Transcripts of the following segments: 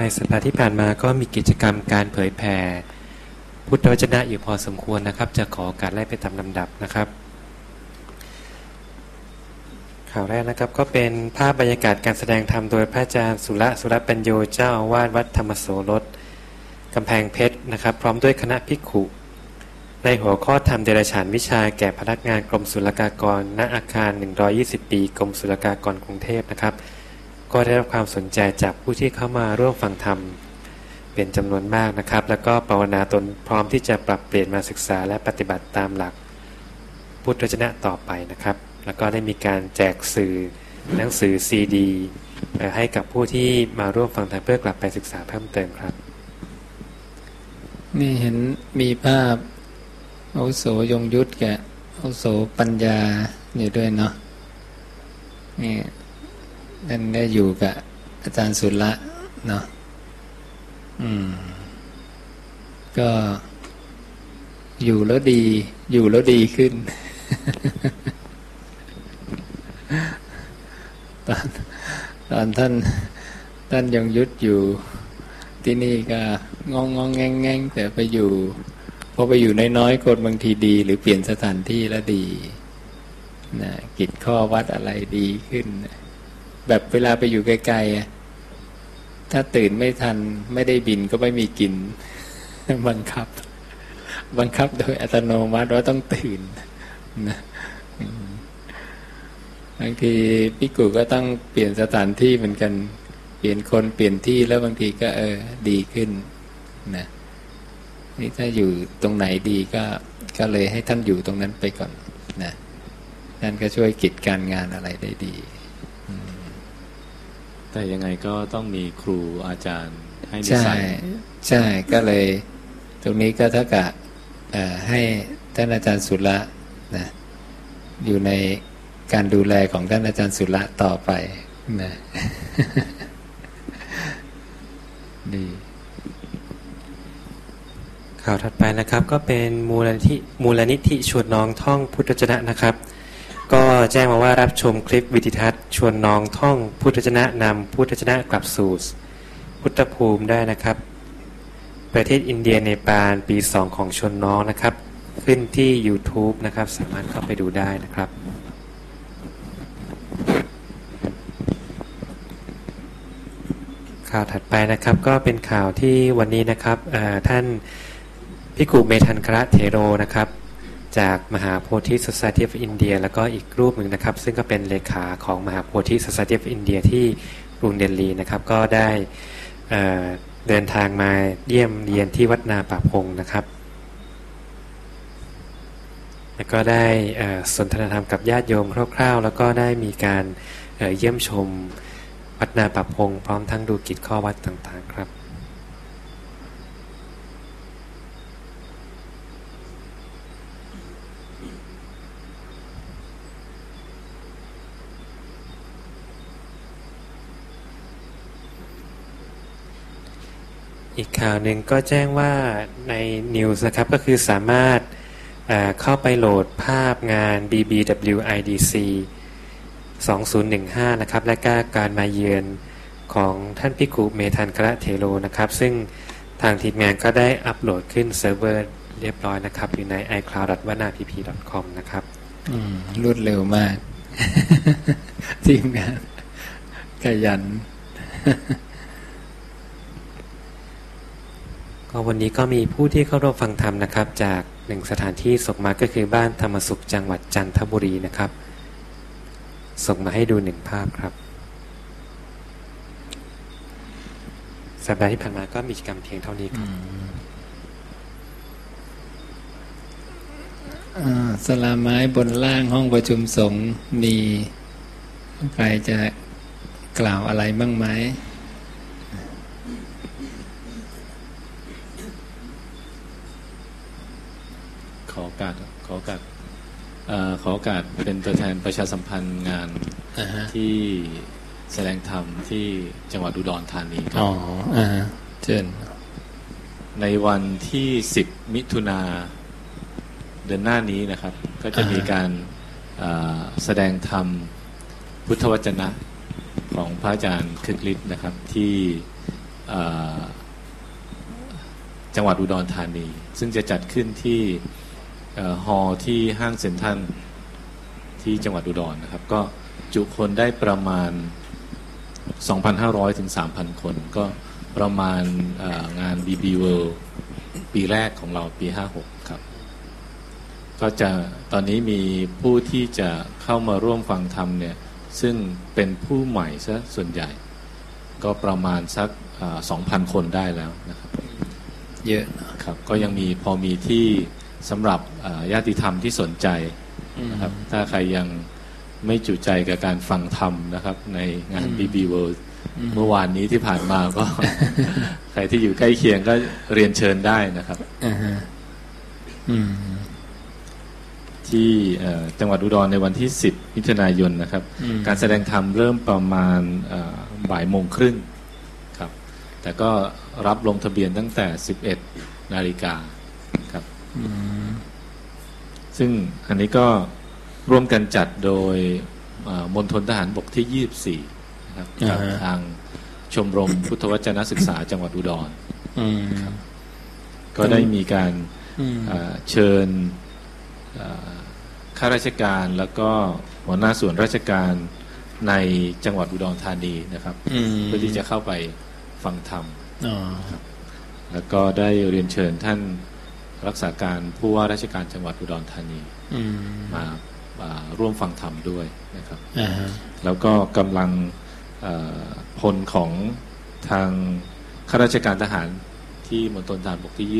สัปดาห์ที่ผ่านมาก็มีกิจกรรมการเผยแผ่พุทธวจนะอยู่พอสมควรนะครับจะขอโอกาสไล่ไปตามลำดับนะครับข่าวแรกนะครับก็เป็นภาพบรรยากาศการแสดงธรรมโดยพระอาจารย์สุรปัญโยเจ้าอาวาสวัดธรรมโสรสกำแพงเพชรนะครับพร้อมด้วยคณะภิกขุในหัวข้อธรรมเดรัจฉานวิชาแก่พนักงานกรมศุลกากรณอาคาร120ปีกรมศุลกากรกรุงเทพนะครับก็ได้รับความสนใจจากผู้ที่เข้ามาร่วมฟังธรรมเป็นจำนวนมากนะครับแล้วก็ภาวนาตนพร้อมที่จะปรับเปลี่ยนมาศึกษาและปฏิบัติตามหลักพุทธวจนะต่อไปนะครับแล้วก็ได้มีการแจกสื่อหนังสือซีดีให้กับผู้ที่มาร่วมฟังธรรมเพื่อกลับไปศึกษาเพิ่มเติมครับนี่เห็นมีภาพอาวุโสยงยุทธกับอาวุโสปัญญาอยู่ด้วยเนาะนี่ท่านได้อยู่กับอาจารย์สุระเนาะก็อยู่แล้วดีขึ้น ตอนท่านยงยุทธอยู่ที่นี่ก็งองแงงแต่ไปอยู่พอไปอยู่น้อยๆคนบางทีดีหรือเปลี่ยนสถานที่แล้วดีนะกิจข้อวัดอะไรดีขึ้นแบบเวลาไปอยู่ไกลๆถ้าตื่นไม่ทันไม่ได้บินก็ไม่มีกินบังคับโดยอัตโนมัติว่าต้องตื่นนะบางทีภิกขุก็ต้องเปลี่ยนสถานที่เหมือนกันเปลี่ยนคนเปลี่ยนที่แล้วบางทีก็ดีขึ้นนะนี่ถ้าอยู่ตรงไหนดีก็เลยให้ท่านอยู่ตรงนั้นไปก่อนนะท่านก็ช่วยกิจการงานอะไรได้ดีแต่ยังไงก็ต้องมีครูอาจารย์ให้นิสัยใช่ก็เลยตรงนี้ก็เท่ากับให้ท่านอาจารย์สุระนะอยู่ในการดูแลของท่านอาจารย์สุระต่อไปนะดีข่าวถัดไปนะครับก็เป็นมูลนิธิชวนน้องท่องพุทธวจนะนะครับก็แจ้งมาว่ารับชมคลิปวิดิทัศน์ชวนน้องท่องพุทธวจนะนำพุทธวจนะกลับสู่พุทธภูมิได้นะครับประเทศอินเดียเนปาลปี 2ของชวนน้องนะครับขึ้นที่ YouTube นะครับสามารถเข้าไปดูได้นะครับข่าวถัดไปนะครับก็เป็นข่าวที่วันนี้นะครับท่านภิกขุเมธันคระเถโรนะครับจากมหาโพธิ Society of India แล้วก็อีกรูปหนึ่งนะครับซึ่งก็เป็นเลขาของมหาโพธิ Society of India ที่กรุงเดลีนะครับก็ได้เดินทางมาเยี่ยมเยียนที่วัดนาป่าพงนะครับแล้วก็ได้สนทนาธรรมกับญาติโยมคร่าวๆแล้วก็ได้มีการเยี่ยมชมวัดนาป่าพงพร้อมทั้งดูกิจข้อวัดต่างๆครับอีกข่าวหนึ่งก็แจ้งว่าในนิวส์นะครับก็คือสามารถเข้าไปโหลดภาพงาน BBWIDC 2015นะครับและก็การมาเยือนของท่านภิกขุเมธันคระเถโรนะครับซึ่งทางทีมงานก็ได้อัปโหลดขึ้นเซิร์ฟเวอร์เรียบร้อยนะครับอยู่ใน icloud.vanapp.com นะครับรวดเร็วมาก ทีมงานขยันวันนี้ก็มีผู้ที่เข้าร่วมฟังธรรมนะครับจากหนึ่งสถานที่ส่งมาก็คือบ้านธรรมสุขจังหวัดจันทบุรีนะครับส่งมาให้ดูหนึ่งภาพครับสัปดาห์ที่ผ่านมาก็มีกิจกรรมเพียงเท่านี้ครับศาลาไม้บนล่างห้องประชุมสงฆ์มีใครจะกล่าวอะไรบ้างไหมขอโอกาสเป็นตัวแทนประชาสัมพันธ์งานที่แสดงธรรมที่จังหวัดอุดรธานีครับเชิญในวันที่10มิถุนาเดือนหน้านี้นะครับก็จะมีการแสดงธรรมพุทธวจนะของพระอาจารย์คึกฤทธิ์นะครับที่จังหวัดอุดรธานีซึ่งจะจัดขึ้นที่ฮอลล์ที่ห้างเซ็นทรัลที่จังหวัดอุดรนะครับก็จุคนได้ประมาณ 2,500 ถึง 3,000 คนก็ประมาณงาน BB World ปีแรกของเราปี 56 ครับก็จะตอนนี้มีผู้ที่จะเข้ามาร่วมฟังธรรมเนี่ยซึ่งเป็นผู้ใหม่ซะส่วนใหญ่ก็ประมาณสัก 2,000 คนได้แล้วนะครับเยอะนะครับก็ยังมีพอมีที่สำหรับญาติธรรมที่สนใจนะครับถ้าใครยังไม่จุใจกับการฟังธรรมนะครับในงาน BB World เมื่อวานนี้ที่ผ่านมาก็ ใครที่อยู่ใกล้เคียงก็เรียนเชิญได้นะครับที่จังหวัดอุดรในวันที่10 มิถุนายนนะครับการแสดงธรรมเริ่มประมาณบ่ายโมงครึ่งครับแต่ก็รับลงทะเบียนตั้งแต่ 11 นาฬิกาครับซึ่งอันนี้ก็ร่วมกันจัดโดยมณฑลทหารบกที่ 24นะครับกับทางชมรมพุทธวจนะศึกษาจังหวัดอุดรก็ได้มีการเชิญข้าราชการแล้วก็หัวหน้าส่วนราชการในจังหวัดอุดรธานีนะครับเพื่อที่จะเข้าไปฟังธรรมแล้วก็ได้เรียนเชิญท่านรักษาการผู้ว่าราชการจังหวัดอุดรธานีมาร่วมฟังธรรมด้วยนะครับแล้วก็กำลังพลของทางข้าราชการทหารที่มณฑลทหารบกที่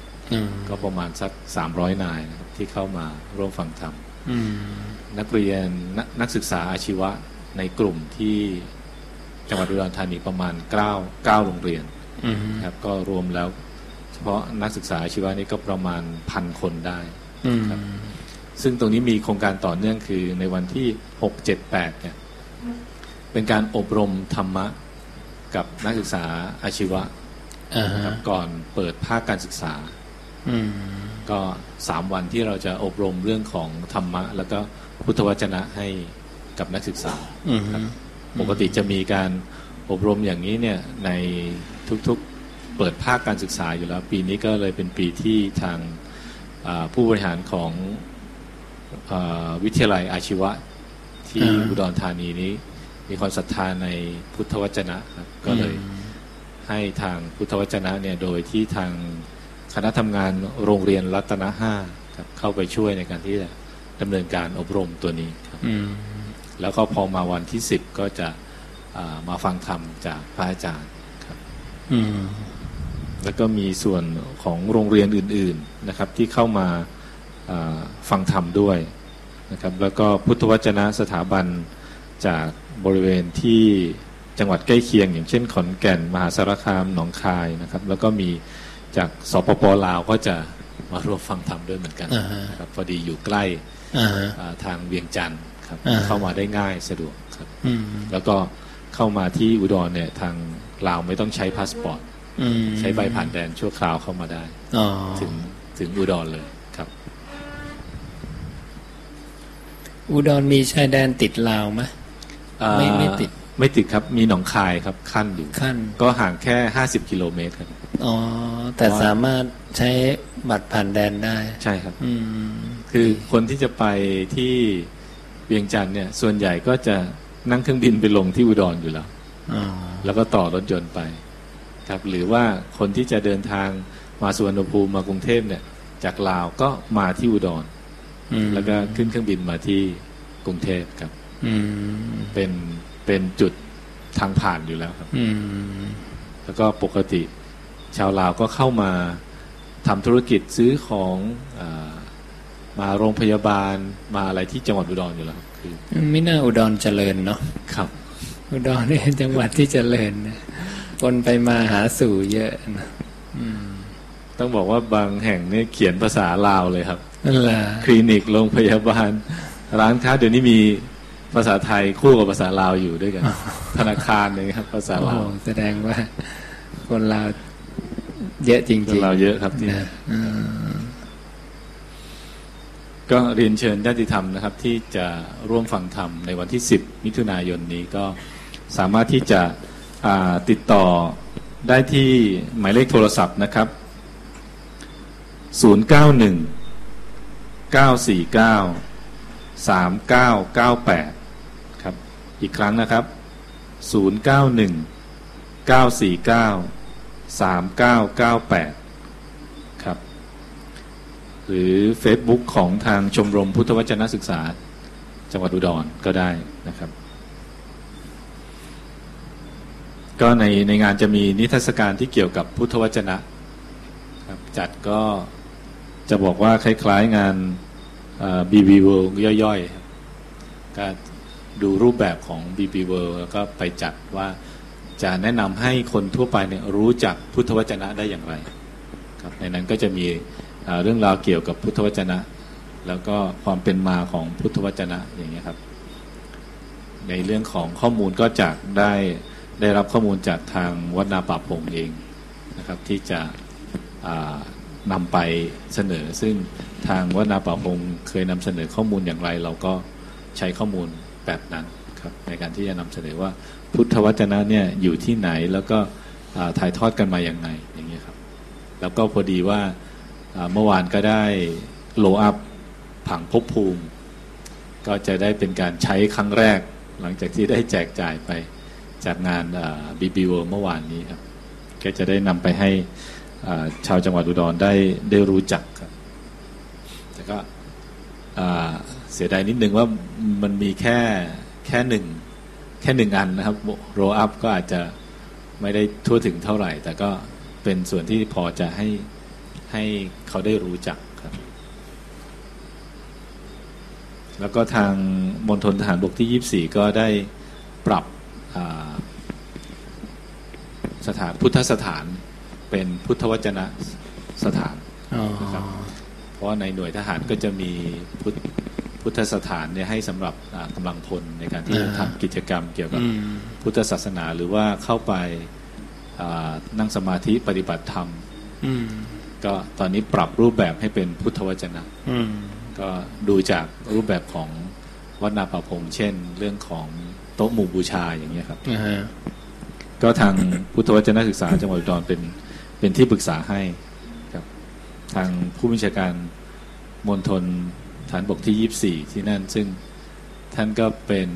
24ก็ประมาณสัก300 นายนะครับที่เข้ามาร่วมฟังธรรมนักเรียนนักศึกษาอาชีวะในกลุ่มที่จังหวัดอุดรธานีประมาณ9โรงเรียนครับก็รวมแล้วเฉพาะนักศึกษาอาชีวะนี่ก็ประมาณ 1,000 คนได้ครับซึ่งตรงนี้มีโครงการต่อเนื่องคือในวันที่6 7 8เนี่ยเป็นการอบรมธรรมะกับนักศึกษาอาชีวะครับก่อนเปิดภาคการศึกษาก็3 วันที่เราจะอบรมเรื่องของธรรมะแล้วก็พุทธวจนะให้กับนักศึกษาครับปกติจะมีการอบรมอย่างนี้เนี่ยในทุกๆเปิดภาคการศึกษาอยู่แล้วปีนี้ก็เลยเป็นปีที่ทางผู้บริหารของวิทยาลัยอาชีวะที่อุดรธานีนี้มีความศรัทธาในพุทธวจนะครับก็เลยให้ทางพุทธวจนะเนี่ยโดยที่ทางคณะทำงานโรงเรียนรัตน5ครับเข้าไปช่วยในการที่จะดำเนินการอบรมตัวนี้ครับแล้วก็พอมาวันที่10ก็จะมาฟังธรรมจากพระอาจารย์ครับแล้วก็มีส่วนของโรงเรียนอื่นๆนะครับที่เข้ามาฟังธรรมด้วยนะครับแล้วก็พุทธวจนะสถาบันจากบริเวณที่จังหวัดใกล้เคียงอย่างเช่นขอนแก่นมหาสารคามหนองคายนะครับแล้วก็มีจากสปป.ลาวก็จะมาร่วมฟังธรรมด้วยเหมือนกันครับพอดีอยู่ใกล้ทางเวียงจันทร์ครับเข้ามาได้ง่ายสะดวกครับแล้วก็เข้ามาที่อุดรเนี่ยทางลาวไม่ต้องใช้พาสปอร์ตใช้ใบผ่านแดนชั่วคราวเข้ามาได้ถึงอุดรเลยครับอุดรมีชายแดนติดลาวไหมไม่ติดครับมีหนองคายครับขั้นอยู่ก็ห่างแค่50 กิโลเมตรครับแต่สามารถใช้บัตรผ่านแดนได้ใช่ครับคือคนที่จะไปที่เวียงจันทร์เนี่ยส่วนใหญ่ก็จะนั่งเครื่องบินไปลงที่อุดรอยู่แล้วแล้วก็ต่อรถยนต์ไปครับหรือว่าคนที่จะเดินทางมาสุวรรณภูมิมากรุงเทพเนี่ยจากลาวก็มาที่อุดรแล้วก็ขึ้นเครื่องบินมาที่กรุงเทพครับเป็นจุดทางผ่านอยู่แล้วครับแล้วก็ปกติชาวลาวก็เข้ามาทำธุรกิจซื้อของมาโรงพยาบาลมาอะไรที่จังหวัดอุดรอยู่แล้วคือไม่น่าอุดรเจริญเนาะครับอุดรนี่จังหวัดที่เจริญคนไปมาหาสู่เยอะนะต้องบอกว่าบางแห่งนี่เขียนภาษาลาวเลยครับคลินิกโรงพยาบาลร้านค้าเดี๋ยวนี้มีภาษาไทยคู่กับภาษาลาวอยู่ด้วยกันธนาคารเลยครับภาษาลาวแสดงว่าคนลาวเยอะจริงๆคนลาวเยอะครับที่ก็เรียนเชิญญาติธรรมนะครับที่จะร่วมฟังธรรมในวันที่10 มิถุนายนนี้ก็สามารถที่จะติดต่อได้ที่หมายเลขโทรศัพท์นะครับ091-949-3998อีกครั้งนะครับ091-949-3998ครับหรือ Facebook ของทางชมรมพุทธวจนะศึกษาจังหวัดอุดรก็ได้นะครับก็ในงานจะมีนิทรรศการที่เกี่ยวกับพุทธวจนะครับจัดก็จะบอกว่าคล้ายๆงานBB World ย่อยๆก็ดูรูปแบบของ BB World แล้วก็ไปจัดว่าจะแนะนำให้คนทั่วไปเนี่ยรู้จักพุทธวจนะได้อย่างไรครับในนั้นก็จะมีเรื่องราวเกี่ยวกับพุทธวจนะแล้วก็ความเป็นมาของพุทธวจนะอย่างนี้ครับในเรื่องของข้อมูลก็จากได้รับข้อมูลจากทางวัดนาป่าพงเองนะครับที่จะนำไปเสนอซึ่งทางวัดนาป่าพงเคยนำเสนอข้อมูลอย่างไรเราก็ใช้ข้อมูลแบบนั้นครับในการที่จะนำเสนอว่าพุทธวจนะเนี่ยอยู่ที่ไหนแล้วก็ถ่ายทอดกันมาอย่างไรอย่างนี้ครับแล้วก็พอดีว่าเมื่อวานก็ได้โลอัพผังภพภูมิก็จะได้เป็นการใช้ครั้งแรกหลังจากที่ได้แจกจ่ายไปจากงานBB World เมื่อวานนี้ครับก็จะได้นำไปให้ชาวจังหวัดอุดรได้รู้จักครับแต่ก็เสียดายนิดนึงว่ามันมีแค่หนึ่งอันนะครับโรลอัพก็อาจจะไม่ได้ทั่วถึงเท่าไหร่แต่ก็เป็นส่วนที่พอจะให้เขาได้รู้จักครับแล้วก็ทางมณฑลทหารบกที่24ก็ได้ปรับสถานพุทธสถานเป็นพุทธวจนะสถานนะครับเพราะว่าในหน่วยทหารก็จะมีพุทธสถานเนี่ยให้สำหรับกำลังพลในการที่จะทำกิจกรรมเกี่ยวกับพุทธศาสนาหรือว่าเข้าไปนั่งสมาธิปฏิบัติธรรมก็ตอนนี้ปรับรูปแบบให้เป็นพุทธวจนะก็ดูจากรูปแบบของวัดนาป่าพงเช่นเรื่องของโต๊ะหมู่บูชาอย่างเงี้ยครับก็ทางพุทธวจนะศึกษาจังหวัดอุดรเป็นที่ปรึกษาให้ครับทางผู้บัญชาการมณฑลฐานบกที่24ที่นั่นซึ่งท่านก็เป็น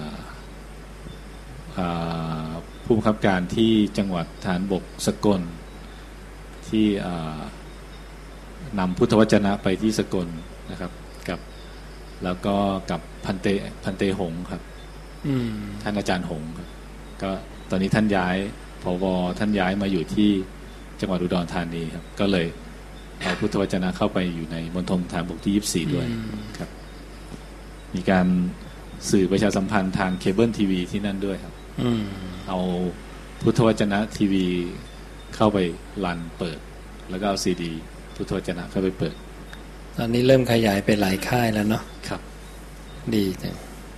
ผู้บังคับการที่จังหวัดฐานบกสกลที่นำพุทธวจนะไปที่สกลนะครับกับแล้วก็กับพันเตหงครับท่านอาจารย์หงครับก็ตอนนี้ท่านย้ายผบ.ท่านย้ายมาอยู่ที่จังหวัดอุดรธานีครับก็เลยเอาพุทธวจนะเข้าไปอยู่ในมณฑลฐานบกที่24ด้วยครับมีการสื่อประชาสัมพันธ์ทางเคเบิลทีวีที่นั่นด้วยครับเอาพุทธวจนะทีวีเข้าไปรันเปิดแล้วก็เอาซีดีพุทธวจนะเข้าไปเปิดตอนนี้เริ่มขยายไปหลายค่ายแล้วเนาะครับดีจัง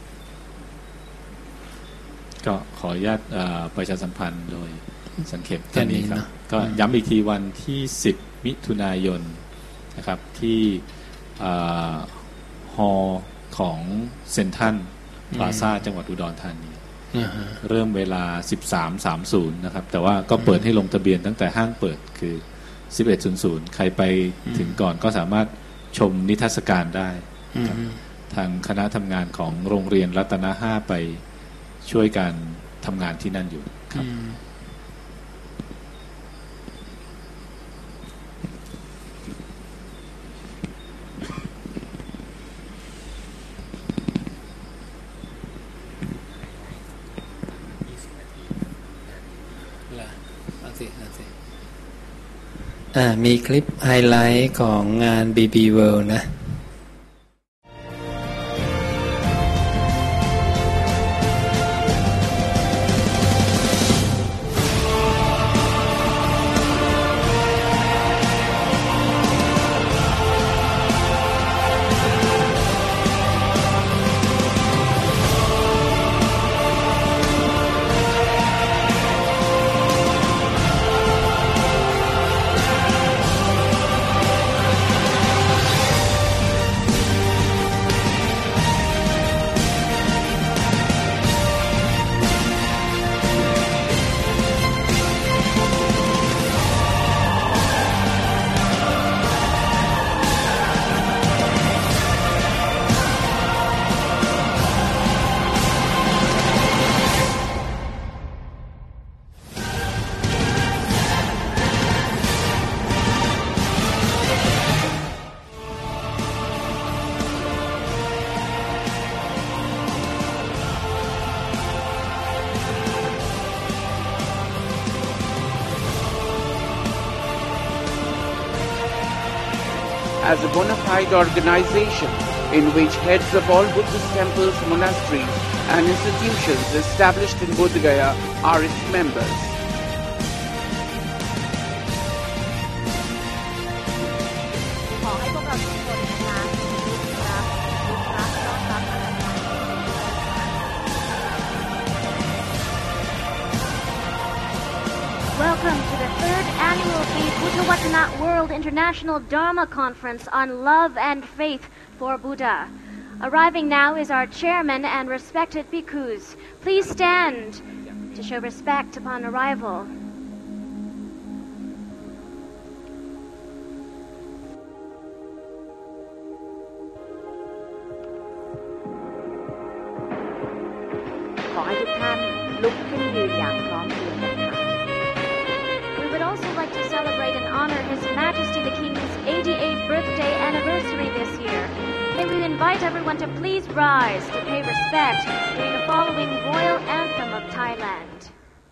ก็ขออนุญาตประชาสัมพันธ์โดยสังเขปแค่นี้ครับก็ย้ำอีกทีวันที่10มิถุนายนนะครับที่ฮอลล์ของเซ็นทรัลพลาซ่าจังหวัดอุดรธานีเริ่มเวลา 13:30 นะครับแต่ว่าก็เปิดให้ลงทะเบียนตั้งแต่ห้างเปิดคือ 11:00 ใครไปถึงก่อนก็สามารถชมนิทรรศการได้ทางคณะทำงานของโรงเรียนรัตนะ5ไปช่วยการทำงานที่นั่นอยู่ครับมีคลิปไฮไลท์ของงาน BB World นะ as a bona fide organization in which heads of all Buddhist temples, monasteries and institutions established in Bodh Gaya are its members. Welcome to the third annual Buddhawatana World International Dharma Conference on Love and Faith for Buddha. Arriving now is our chairman and respected bhikkhus. Please stand to show respect upon arrival. We would also like to celebrate and honor His Majesty the King's 88th birthday anniversary this year. May we invite everyone to please rise to pay respect during the following royal anthem of Thailand.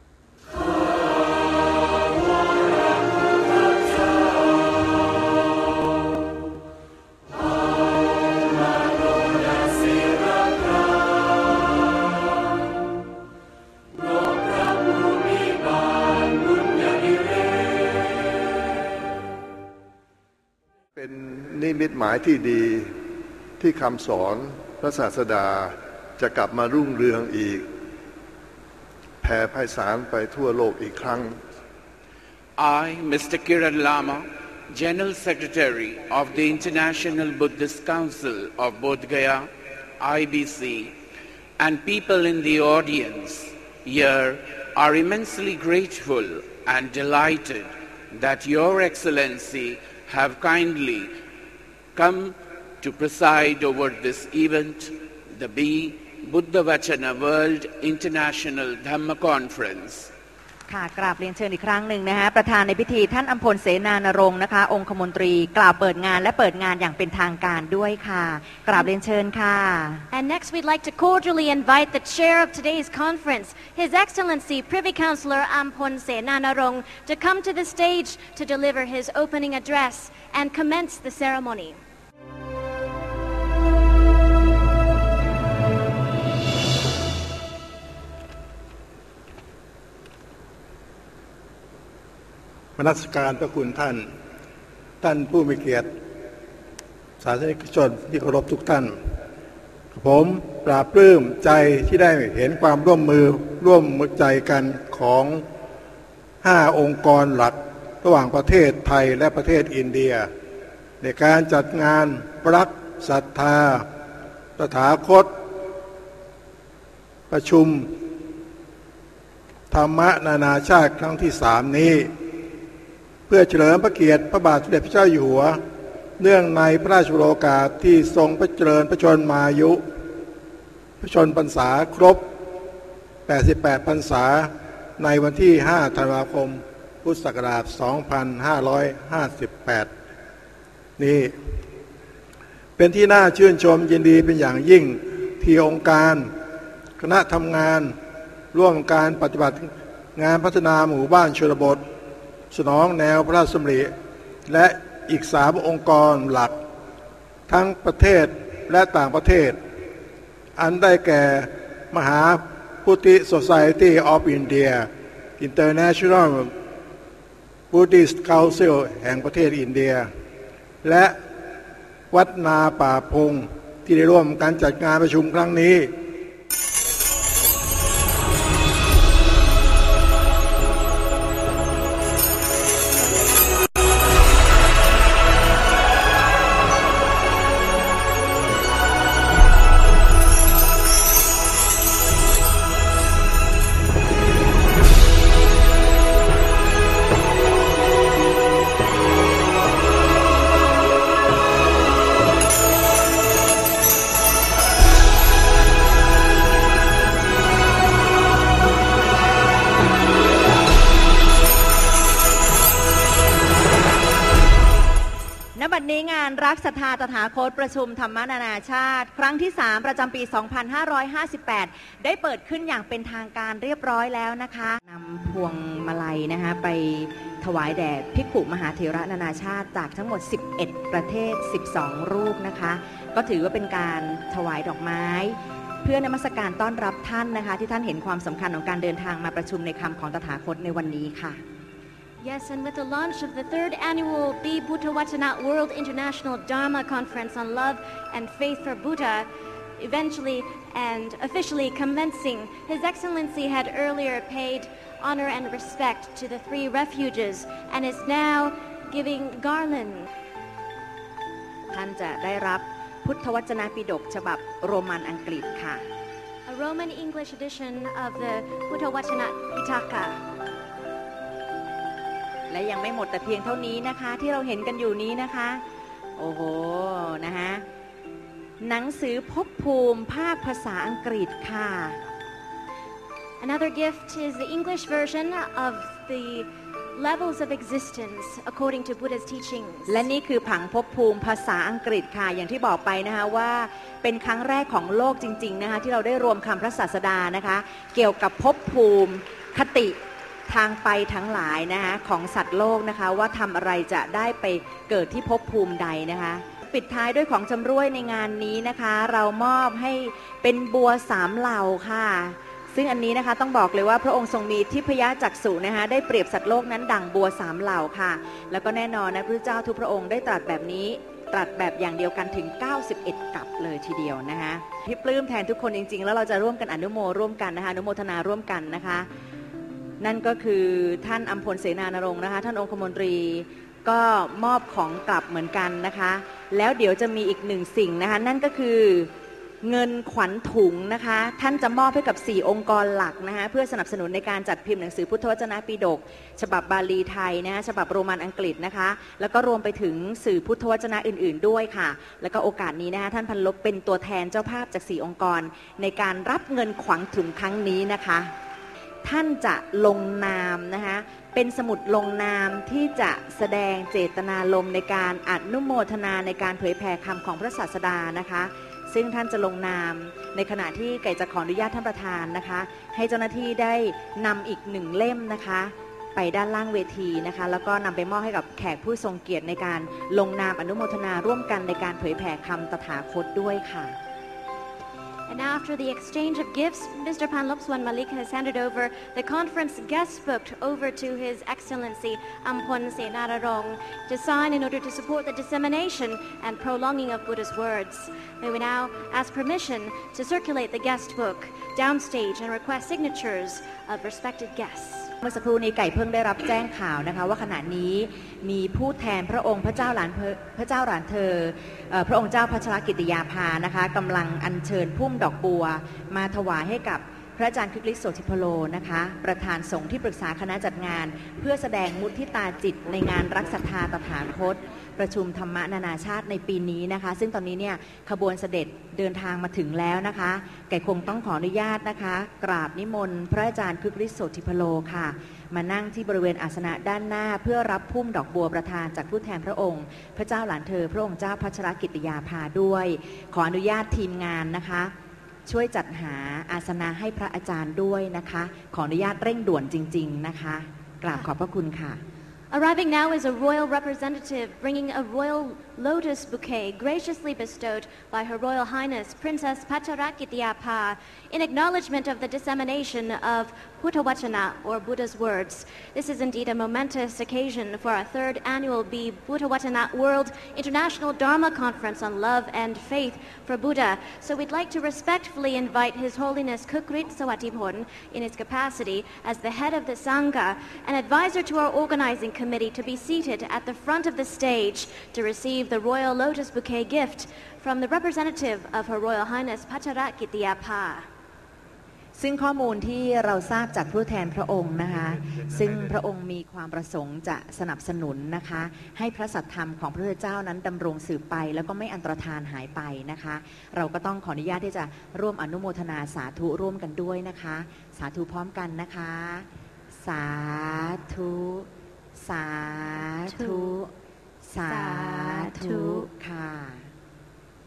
เป็นนิมิตหมายที่ดีที่คำสอนพระศาสดาจะกลับมารุ่งเรืองอีกแผ่ไพศาลไปทั่วโลกอีกครั้ง I, Mr. Kiran Lama, General Secretary of the International Buddhist Council of Bodh Gaya, IBC, and people in the audience here are immensely grateful and delighted that Your Excellency have kindly come to preside over this event, the Buddhawatana World International Dhamma Conference. ค่ะกราบเรียนเชิญอีกครั้งหนึ่งนะคะประธานในพิธีท่านอัมพลเสนานรงค์นะคะองคมนตรีกล่าวเปิดงานและเปิดงานอย่างเป็นทางการด้วยค่ะกราบเรียนเชิญค่ะ And next we'd like to cordially invite the chair of today's conference, His Excellency Privy Councillor Ampon Senanarong, to come to the stage to deliver his opening address and commence the ceremony. มนมัสการพระคุณท่านผู้มีเกียรติสาธารณชนที่เคารพทุกท่านผมปราบปลื้มใจที่ได้เห็นความร่วมมือใจกันของ5องค์กรหลักระหว่างประเทศไทยและประเทศอินเดียในการจัดงานรักศรัทธาตถาคตประชุมธรรมนานาชาติครั้งที่3นี้เพื่อเฉลิมพระเกียรติพระบาทสมเด็จพระเจ้าอยู่หัวเนื่องในพระราชโอกาสที่ทรงพระเจริญพระชนมายุพระชนพรรษาครบ88พรรษาในวันที่5ธันวาคมพุทธศักราช2558นี้เป็นที่น่าชื่นชมยินดีเป็นอย่างยิ่งที่องค์การคณะทำงานร่วมการปฏิบัติงานพัฒนาหมู่บ้านชนบทสนองแนวพระราชดำริและอีก3องค์กรหลักทั้งประเทศและต่างประเทศอันได้แก่มหาพุทธิ Society of India International Buddhist Council แห่งประเทศอินเดียและวัดนาป่าพงที่ได้ร่วมการจัดงานประชุมครั้งนี้รักศรัทธาตถาคตประชุมธรรมนานาชาติครั้งที่3ประจำปี2558ได้เปิดขึ้นอย่างเป็นทางการเรียบร้อยแล้วนะคะนำพวงมาลัยนะคะไปถถวายแด่ภิกขุมหาเถระนานาชาติจากทั้งหมด11ประเทศ12รูปนะคะก็ถือว่าเป็นการถวายดอกไม้เพื่อนมัสการต้อนรับท่านนะคะที่ท่านเห็นความสำคัญของการเดินทางมาประชุมในคำของตถาคตในวันนี้ค่ะ Yes, and with the launch of the 3rd annual B. Buddhawatana World International Dharma Conference on Love and Faith for Buddha, eventually and officially commencing, His Excellency had earlier paid honor and respect to the 3 refuges and is now giving garland. ท่านจะได้รับพุทธวจนะปิฎกฉบับโรมันอังกฤษค่ะ A Roman English edition of the Buddhawatana Pitaka. และยังไม่หมดแต่เพียงเท่านี้นะคะที่เราเห็นกันอยู่นี้นะคะโอ้โหนะคะหนังสือภพภูมิภาคภาษาอังกฤษค่ะ Another gift is the English version of the levels of existence according to Buddha's teachings. และนี่คือผังภพภูมิภาษาอังกฤษค่ะอย่างที่บอกไปนะคะว่าเป็นครั้งแรกของโลกจริงๆนะคะที่เราได้รวมคำพระศาสดานะคะเกี่ยวกับภพภูมิคติทางไปทั้งหลายนะคะของสัตว์โลกนะคะว่าทำอะไรจะได้ไปเกิดที่ภพภูมิใดนะคะปิดท้ายด้วยของชำร่วยในงานนี้นะคะเรามอบให้เป็นบัว3เหล่าค่ะซึ่งอันนี้นะคะต้องบอกเลยว่าพระองค์ทรงมีทิพยจักษุนะคะได้เปรียบสัตว์โลกนั้นดั่งบัว3เหล่าค่ะแล้วก็แน่นอนนะพระเจ้าทุกพระองค์ได้ตรัสแบบนี้ตรัสแบบอย่างเดียวกันถึง91กลับเลยทีเดียวนะคะที่ปลื้มแทนทุกคนจริงๆแล้วเราจะร่วมกันอนุโมร่วมกันนะคะอนุโมทนาร่วมกันนะคะนั่นก็คือท่านอัมพลเสนานรงค์นะคะท่านองคมนตรีก็มอบของกลับเหมือนกันนะคะแล้วเดี๋ยวจะมีอีก1สิ่งนะคะนั่นก็คือเงินขวัญถุงนะคะท่านจะมอบให้กับ4องค์กรหลักนะคะเพื่อสนับสนุนในการจัดพิมพ์หนังสือพุทธวจนะปิฎกฉบับบาลีไทยนะคะฉบับโรมันอังกฤษนะคะแล้วก็รวมไปถึงสื่อพุทธวจนะอื่นๆด้วยค่ะแล้วก็โอกาสนี้นะคะท่านพันลบเป็นตัวแทนเจ้าภาพจาก4องค์กรในการรับเงินขวัญถุงครั้งนี้นะคะท่านจะลงนามนะคะเป็นสมุดลงนามที่จะแสดงเจตนารมณ์ในการอนุโมทนาในการเผยแผ่คำของพระศาสดานะคะซึ่งท่านจะลงนามในขณะที่ไก่จะขออนุญาตท่านประธานนะคะให้เจ้าหน้าที่ได้นำอีก1เล่มนะคะไปด้านล่างเวทีนะคะแล้วก็นำไปมอบให้กับแขกผู้ทรงเกียรติในการลงนามอนุโมทนาร่วมกันในการเผยแผ่คำตถาคตด้วยค่ะ And after the exchange of gifts, Mr. Panlopswan Malik has handed over the conference guest book over to His Excellency Ampon Senararong to sign in order to support the dissemination and prolonging of Buddha's words. May we now ask permission to circulate the guest book downstage and request signatures of respected guests. เมื่อสักครู่นี้ไก่เพิ่งได้รับแจ้งข่าวนะคะว่าขณะนี้มีผู้แทนพระองค์พระเจ้าหลานเธอพระองค์เจ้าพัชรกิติยาภานะคะกำลังอัญเชิญพุ่มดอกบัวมาถวายให้กับพระอาจารย์คึกฤทธิ์โสธิพโลนะคะประธานสงฆ์ที่ปรึกษาคณะจัดงานเพื่อแสดงมุทิตาจิตในงานรักศรัทธาตถาคตประชุมธรรมนานาชาติในปีนี้นะคะซึ่งตอนนี้เนี่ยขบวนเสด็จเดินทางมาถึงแล้วนะคะไก่คงต้องขออนุญาตนะคะกราบนิมนต์พระอาจารย์คึกฤทธิ์โสธิพโลค่ะมานั่งที่บริเวณอาสนะด้านหน้าเพื่อรับพุ่มดอกบัวประทานจากผู้แทนพระองค์พระเจ้าหลานเธอพระองค์เจ้าพัชรกิติยาภาด้วยขออนุญาตทีมงานนะคะช่วยจัดหาอาสนะให้พระอาจารย์ด้วยนะคะขออนุญาตเร่งด่วนจริงๆนะคะกราบขอบพระคุณค่ะ Arriving now is a royal representative bringing a royal lotus bouquet graciously bestowed by Her Royal Highness Princess Pacharakitiapha in acknowledgement of the dissemination of Buddhavachana or Buddha's words. This is indeed a momentous occasion for our third annual B. Buddhavachana World International Dharma Conference on Love and Faith for Buddha. So we'd like to respectfully invite His Holiness Kukrit Sawatipon in his capacity as the head of the Sangha and advisor to our organizing committee to be seated at the front of the stage to receive the royal lotus bouquet gift from the representative of Her Royal Highness Pacharakitiapha ซึ่งข้อมูลที่เราทราบจากผู้แทนพระองค์นะคะซึ่งพระองค์มีความประสงค์จะสนับสนุนนะคะให้พระสัทธรรมของพระพุทธเจ้านั้นดำรงสืบไปแล้วก็ไม่อันตรธานหายไปนะคะเราก็ต้องขออนุญาตที่จะร่วมอนุโมทนาสาธุร่วมกันด้วยนะคะสาธุพร้อมกันนะคะสาธุสาธุสาธุค่ะ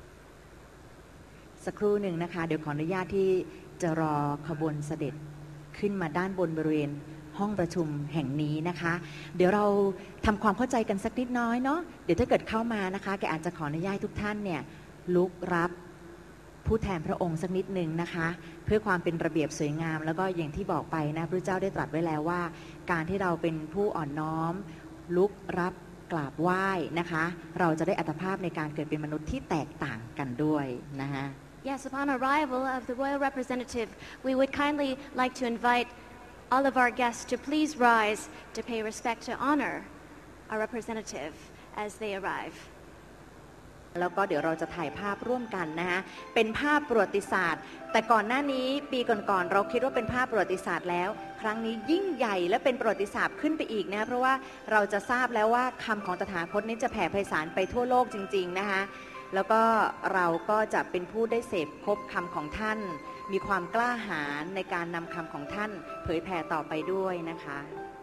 สักครู่หนึ่งนะคะเดี๋ยวขออนุญาตที่จะรอขบวนเสด็จขึ้นมาด้านบนบริเวณห้องประชุมแห่งนี้นะคะเดี๋ยวเราทำความเข้าใจกันสักนิดน้อยเนาะเดี๋ยวถ้าเกิดเข้ามานะคะแกอาจจะขออนุญาตทุกท่านเนี่ยลุกรับผู้แทนพระองค์สักนิดนึงนะคะเพื่อความเป็นระเบียบสวยงามแล้วก็อย่างที่บอกไปนะพระเจ้าได้ตรัสไว้แล้วว่าการที่เราเป็นผู้อ่อนน้อมลุกรับกราบไหว้นะคะเราจะได้อัตภาพในการเกิดเป็นมนุษย์ที่แตกต่างกันด้วยนะคะ Yes, upon arrival of the royal representative, we would kindly like to invite all of our guests to please rise to pay respect to honor our representative as they arrive. แล้วก็เดี๋ยวเราจะถ่ายภาพร่วมกันนะคะเป็นภาพประวัติศาสตร์แต่ก่อนหน้านี้ปีก่อนๆเราคิดว่าเป็นภาพประวัติศาสตร์แล้วครั้งนี้ยิ่งใหญ่และเป็นประวัติศาสตร์ขึ้นไปอีกนะเพราะว่าเราจะทราบแล้วว่าคำของตถาคตนี้จะแผ่ไพศาลไปทั่วโลกจริงๆนะคะแล้วก็เราก็จะเป็นผู้ได้เสพพบคำของท่านมีความกล้าหาญในการนำคำของท่านเผยแผ่ต่อไปด้วยนะคะ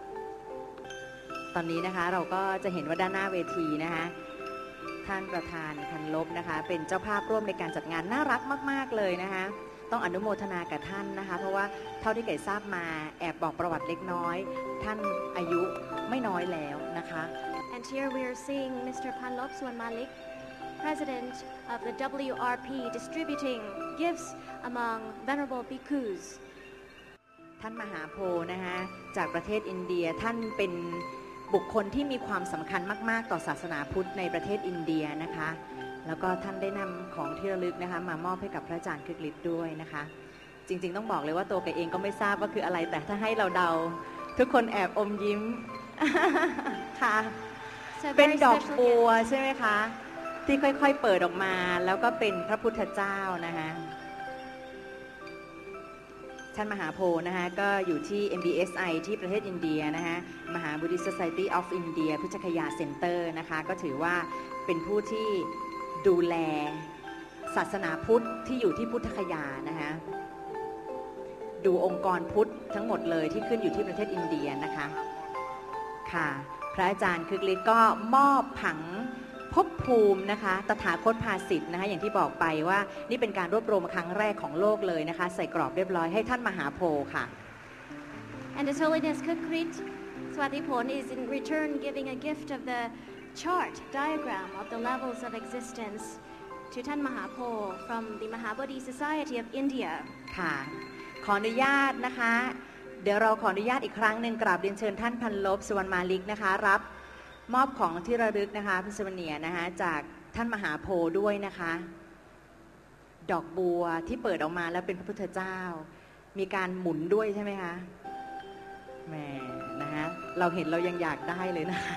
ตอนนี้นะคะเราก็จะเห็นว่าด้านหน้าเวทีนะคะท่านประธานพันลบนะคะเป็นเจ้าภาพร่วมในการจัดงานน่ารักมากๆเลยนะคะต้องอนุโมทนากับท่านนะคะเพราะว่าเท่าที่เก๋ทราบมาแอบบอกประวัติเล็กน้อยท่านอายุไม่น้อยแล้วนะคะ And here we are seeing Mr. Panlop Suan Malik, President of the WRP, distributing gifts among venerable bhikkhus. ท่านมหาโพธิ์นะคะจากประเทศอินเดียท่านเป็นบุคคลที่มีความสำคัญมากๆต่อศาสนาพุทธในประเทศอินเดียนะคะแล้วก็ท่านได้นำของที่ระลึกนะคะมามอบให้กับพระอาจารย์คึกฤทธิ์ด้วยนะคะจริงๆต้องบอกเลยว่าตัวแกเองก็ไม่ทราบว่าคืออะไรแต่ถ้าให้เราเดาทุกคนแอบอมยิ้ม ค่ะเป็นดอกบัวใช่ไหมคะที่ค่อยๆเปิดออกมาแล้วก็เป็นพระพุทธเจ้านะคะท่านมหาโพธิ์นะคะก็อยู่ที่ MBSI ที่ประเทศอินเดียนะคะมหา Buddhist Society of India พุทธคยาเซ็นเตอร์นะคะก็ถือว่าเป็นผู้ที่ดูแลศาสนาพุทธที่อยู่ที่พุทธคยานะคะดูองค์กรพุทธทั้งหมดเลยที่ขึ้นอยู่ที่ประเทศอินเดียนะคะค่ะพระอาจารย์คึกฤทธิ์ก็มอบผังภพภูมินะคะตถาคตภาสิทธิ์นะคะอย่างที่บอกไปว่านี่เป็นการรวบรวมครั้งแรกของโลกเลยนะคะใส่กรอบเรียบร้อยให้ท่านมหาโพธิ์ค่ะ And His Holiness Kukrit Swatipon is in return giving a gift of the chart diagram of the levels of existence to Tan Mahapo from the Mahabodhi Society of India ค่ะขออนุญาตนะคะเดี๋ยวเราขออนุญาตอีกครั้งหนึ่งกราบเรียนเชิญท่านพันลบสุวรรณมาลิกนะคะรับมอบของที่ระลึกนะคะพิศวเนียนะคะจากท่านมหาโพธิ์ด้วยนะคะดอกบัวที่เปิดออกมาแล้วเป็นพระพุทธเจ้ามีการหมุนด้วยใช่ไหมคะแหมนะคะเราเห็นเรายังอยากได้เลยนะคะ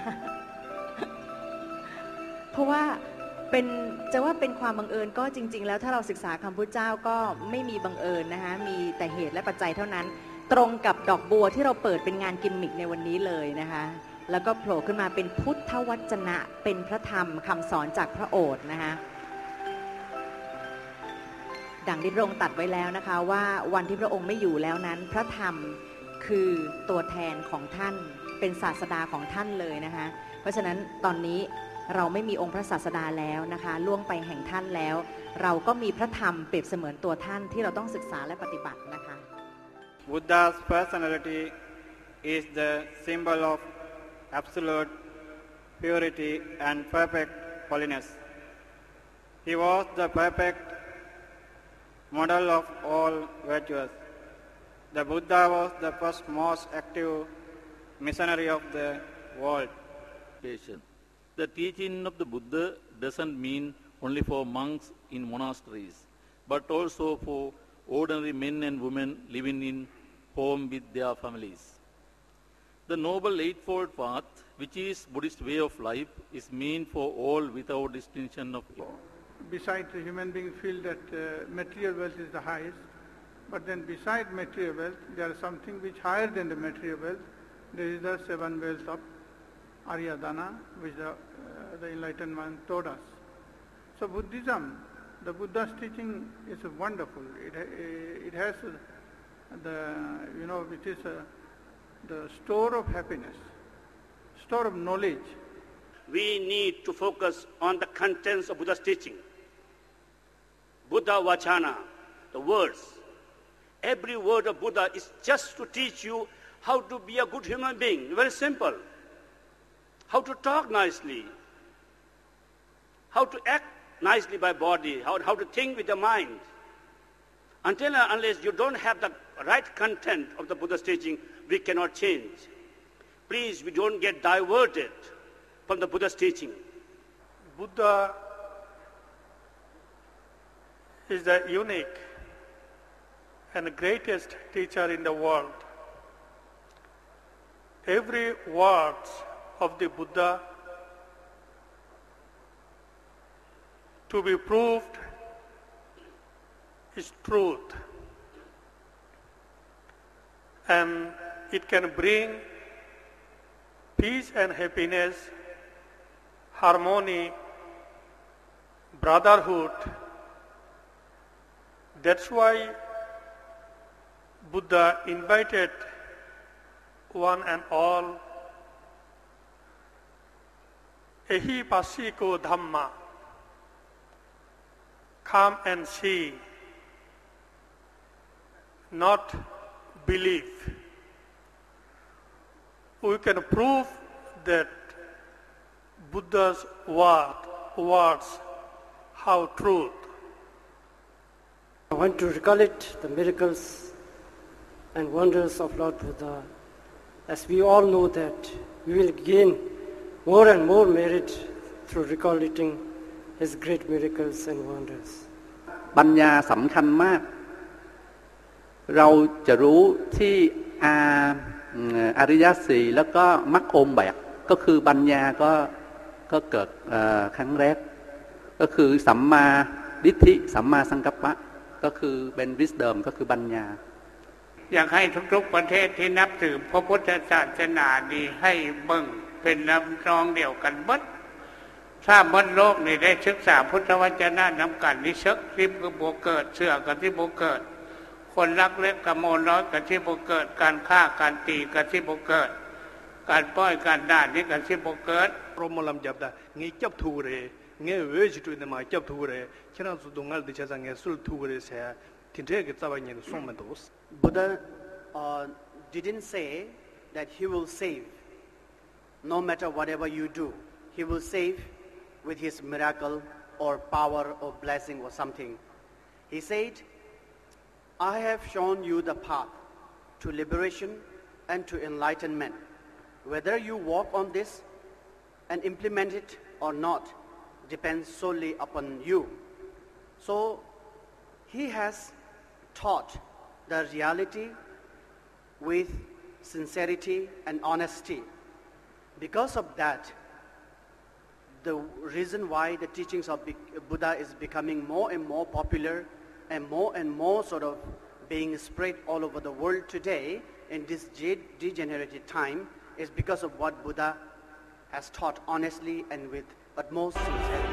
เพราะว่าเป็นจะว่าเป็นความบังเอิญก็จริงๆแล้วถ้าเราศึกษาคำพุทธเจ้าก็ไม่มีบังเอิญนะคะมีแต่เหตุและปัจจัยเท่านั้นตรงกับดอกบัวที่เราเปิดเป็นงานกิมมิคในวันนี้เลยนะคะแล้วก็โผล่ขึ้นมาเป็นพุทธวจนะเป็นพระธรรมคำสอนจากพระโอษฐ์นะคะดังที่พระองค์ตรัสไว้แล้วนะคะว่าวันที่พระองค์ไม่อยู่แล้วนั้นพระธรรมคือตัวแทนของท่านเป็นศาสดาของท่านเลยนะคะเพราะฉะนั้นตอนนี้เราไม่มีองค์พระศาสดาแล้วนะคะล่วงไปแห่งท่านแล้วเราก็มีพระธรรมเปรียบเสมือนตัวท่านที่เราต้องศึกษาและปฏิบัตินะคะ Buddha's personality is the symbol of absolute purity and perfect holiness. He was the perfect model of all virtues. The Buddha was the first most active missionary of the world. The teaching of the Buddha doesn't mean only for monks in monasteries, but also for ordinary men and women living in home with their families. The Noble Eightfold Path, which is Buddhist way of life, is meant for all without distinction of age. Besides, the human being feel that material wealth is the highest, but then beside material wealth, there is something which higher than the material wealth. There is the seven wealth of Aryadana, which the enlightened one told us. So Buddhism, the Buddha's teaching is wonderful. It has it is the store of happiness, store of knowledge. We need to focus on the contents of Buddha's teaching. Buddha Vachana, the words, Every word of Buddha is just to teach you how to be a good human being. Very simple. How to talk nicely. How to act nicely by body. How to think with the mind. Until and unless you don't have the right content of the Buddha's teaching, we cannot change. Please, we don't get diverted from the Buddha's teaching. Buddha is the unique and greatest teacher in the world. Every word of the Buddha to be proved is truth, and it can bring peace and happiness, harmony, brotherhood. That's why Buddha invited one and all, ehi pasiko dhamma, come and see, not believe. We can prove that Buddha's words have truth. I want to recollect the miracles and wonders of Lord Buddha, as we all know that we will gain more and more merit through recollecting his great miracles and wonders. ปัญญาสำคัญมากเราจะรู้ที่อริยสี่แล้วก็มรรคองค์แบกก็คือปัญญาก็เกิดครั้งแรกก็คือสัมมาทิฏฐิสัมมาสังกัปปะก็คือเป็น wisdom ก็คือปัญญาอยากให้ทุกๆประเทศที่นับถือพระพุทธศาสนาดีให้เบิ่งเป็นน้ำนองเดียวกันบัดถ้าบนโลกนี่ได้ศึกษาพุทธวจนะนำกันนิสักที่บ่เกิดเชื่อกันที่บ่เกิดคนรักเล็กกับโมน้อยกันที่บ่เกิดการฆ่าการตีกันที่บ่เกิดการป้อยการด่านี่กันที่บ่เกิดรมลำจับได้งี้จับทูเรงี้เวจิตุนมาจับทูเรฉะนั้นสุดงานดิฉันงี้สุดทูเรเสียทิ้งเทกิจวัตรนี้ส่งมันตัว Buddha didn't say that he will save no matter whatever you do. He will save with his miracle or power or blessing or something. He said, I have shown you the path to liberation and to enlightenment. Whether you walk on this and implement it or not depends solely upon you. So he has taught the reality with sincerity and honesty. Because of that, the reason why the teachings of Buddha is becoming more and more popular and more sort of being spread all over the world today in this degenerated time is because of what Buddha has taught honestly and with utmost sincerity.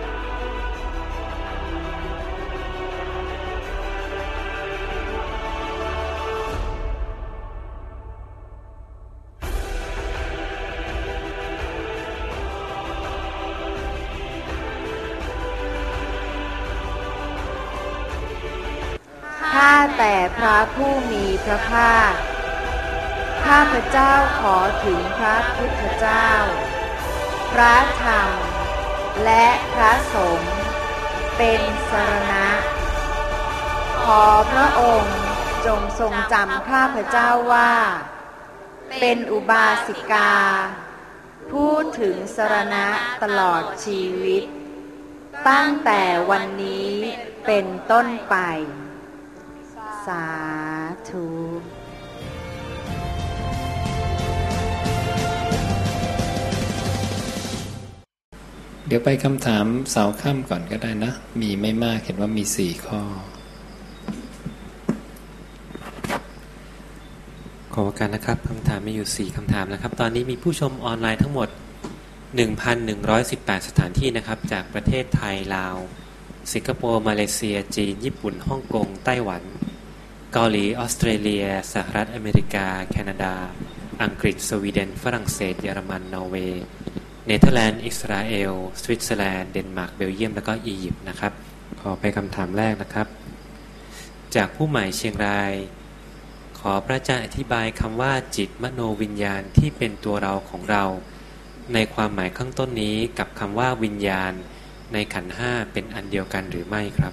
ข้าแต่พระผู้มีพระภาคข้าพเจ้าขอถึงพระพุทธเจ้าพระธรรมและพระสงฆ์เป็นสรณะขอพระองค์จงทรงจำข้าพเจ้าว่าเป็นอุบาสิกาพูดถึงสรณะตลอดชีวิตตั้งแต่วันนี้เป็นต้นไปสาธุเดี๋ยวไปคำถามเสาค่ำก่อนก็ได้นะมีไม่มากเห็นว่ามี4 ข้อขอโอกาสนะครับคำถามมีอยู่4คำถามนะครับตอนนี้มีผู้ชมออนไลน์ทั้งหมด 1,118 สถานที่นะครับจากประเทศไทยลาวสิงคโปร์มาเลเซียจีนญี่ปุ่นฮ่องกงไต้หวันเกาหลีออสเตรเลียสหรัฐอเมริกาแคนาดาอังกฤษสวีเดนฝรั่งเศสเยอรมันนอร์เวย์เนเธอร์แลนด์อิสราเอลสวิตเซอร์แลนด์เดนมาร์กเบลเยียมแล้วก็อียิปต์นะครับขอไปคำถามแรกนะครับจจากผู้ใหม่เชียงรายขอพระอาจารย์อธิบายคำว่าจิตมโนวิญญาณที่เป็นตัวเราของเราในความหมายข้างต้นนี้กับคำว่าวิญญาณในขันธ์ห้าเป็นอันเดียวกันหรือไม่ครับ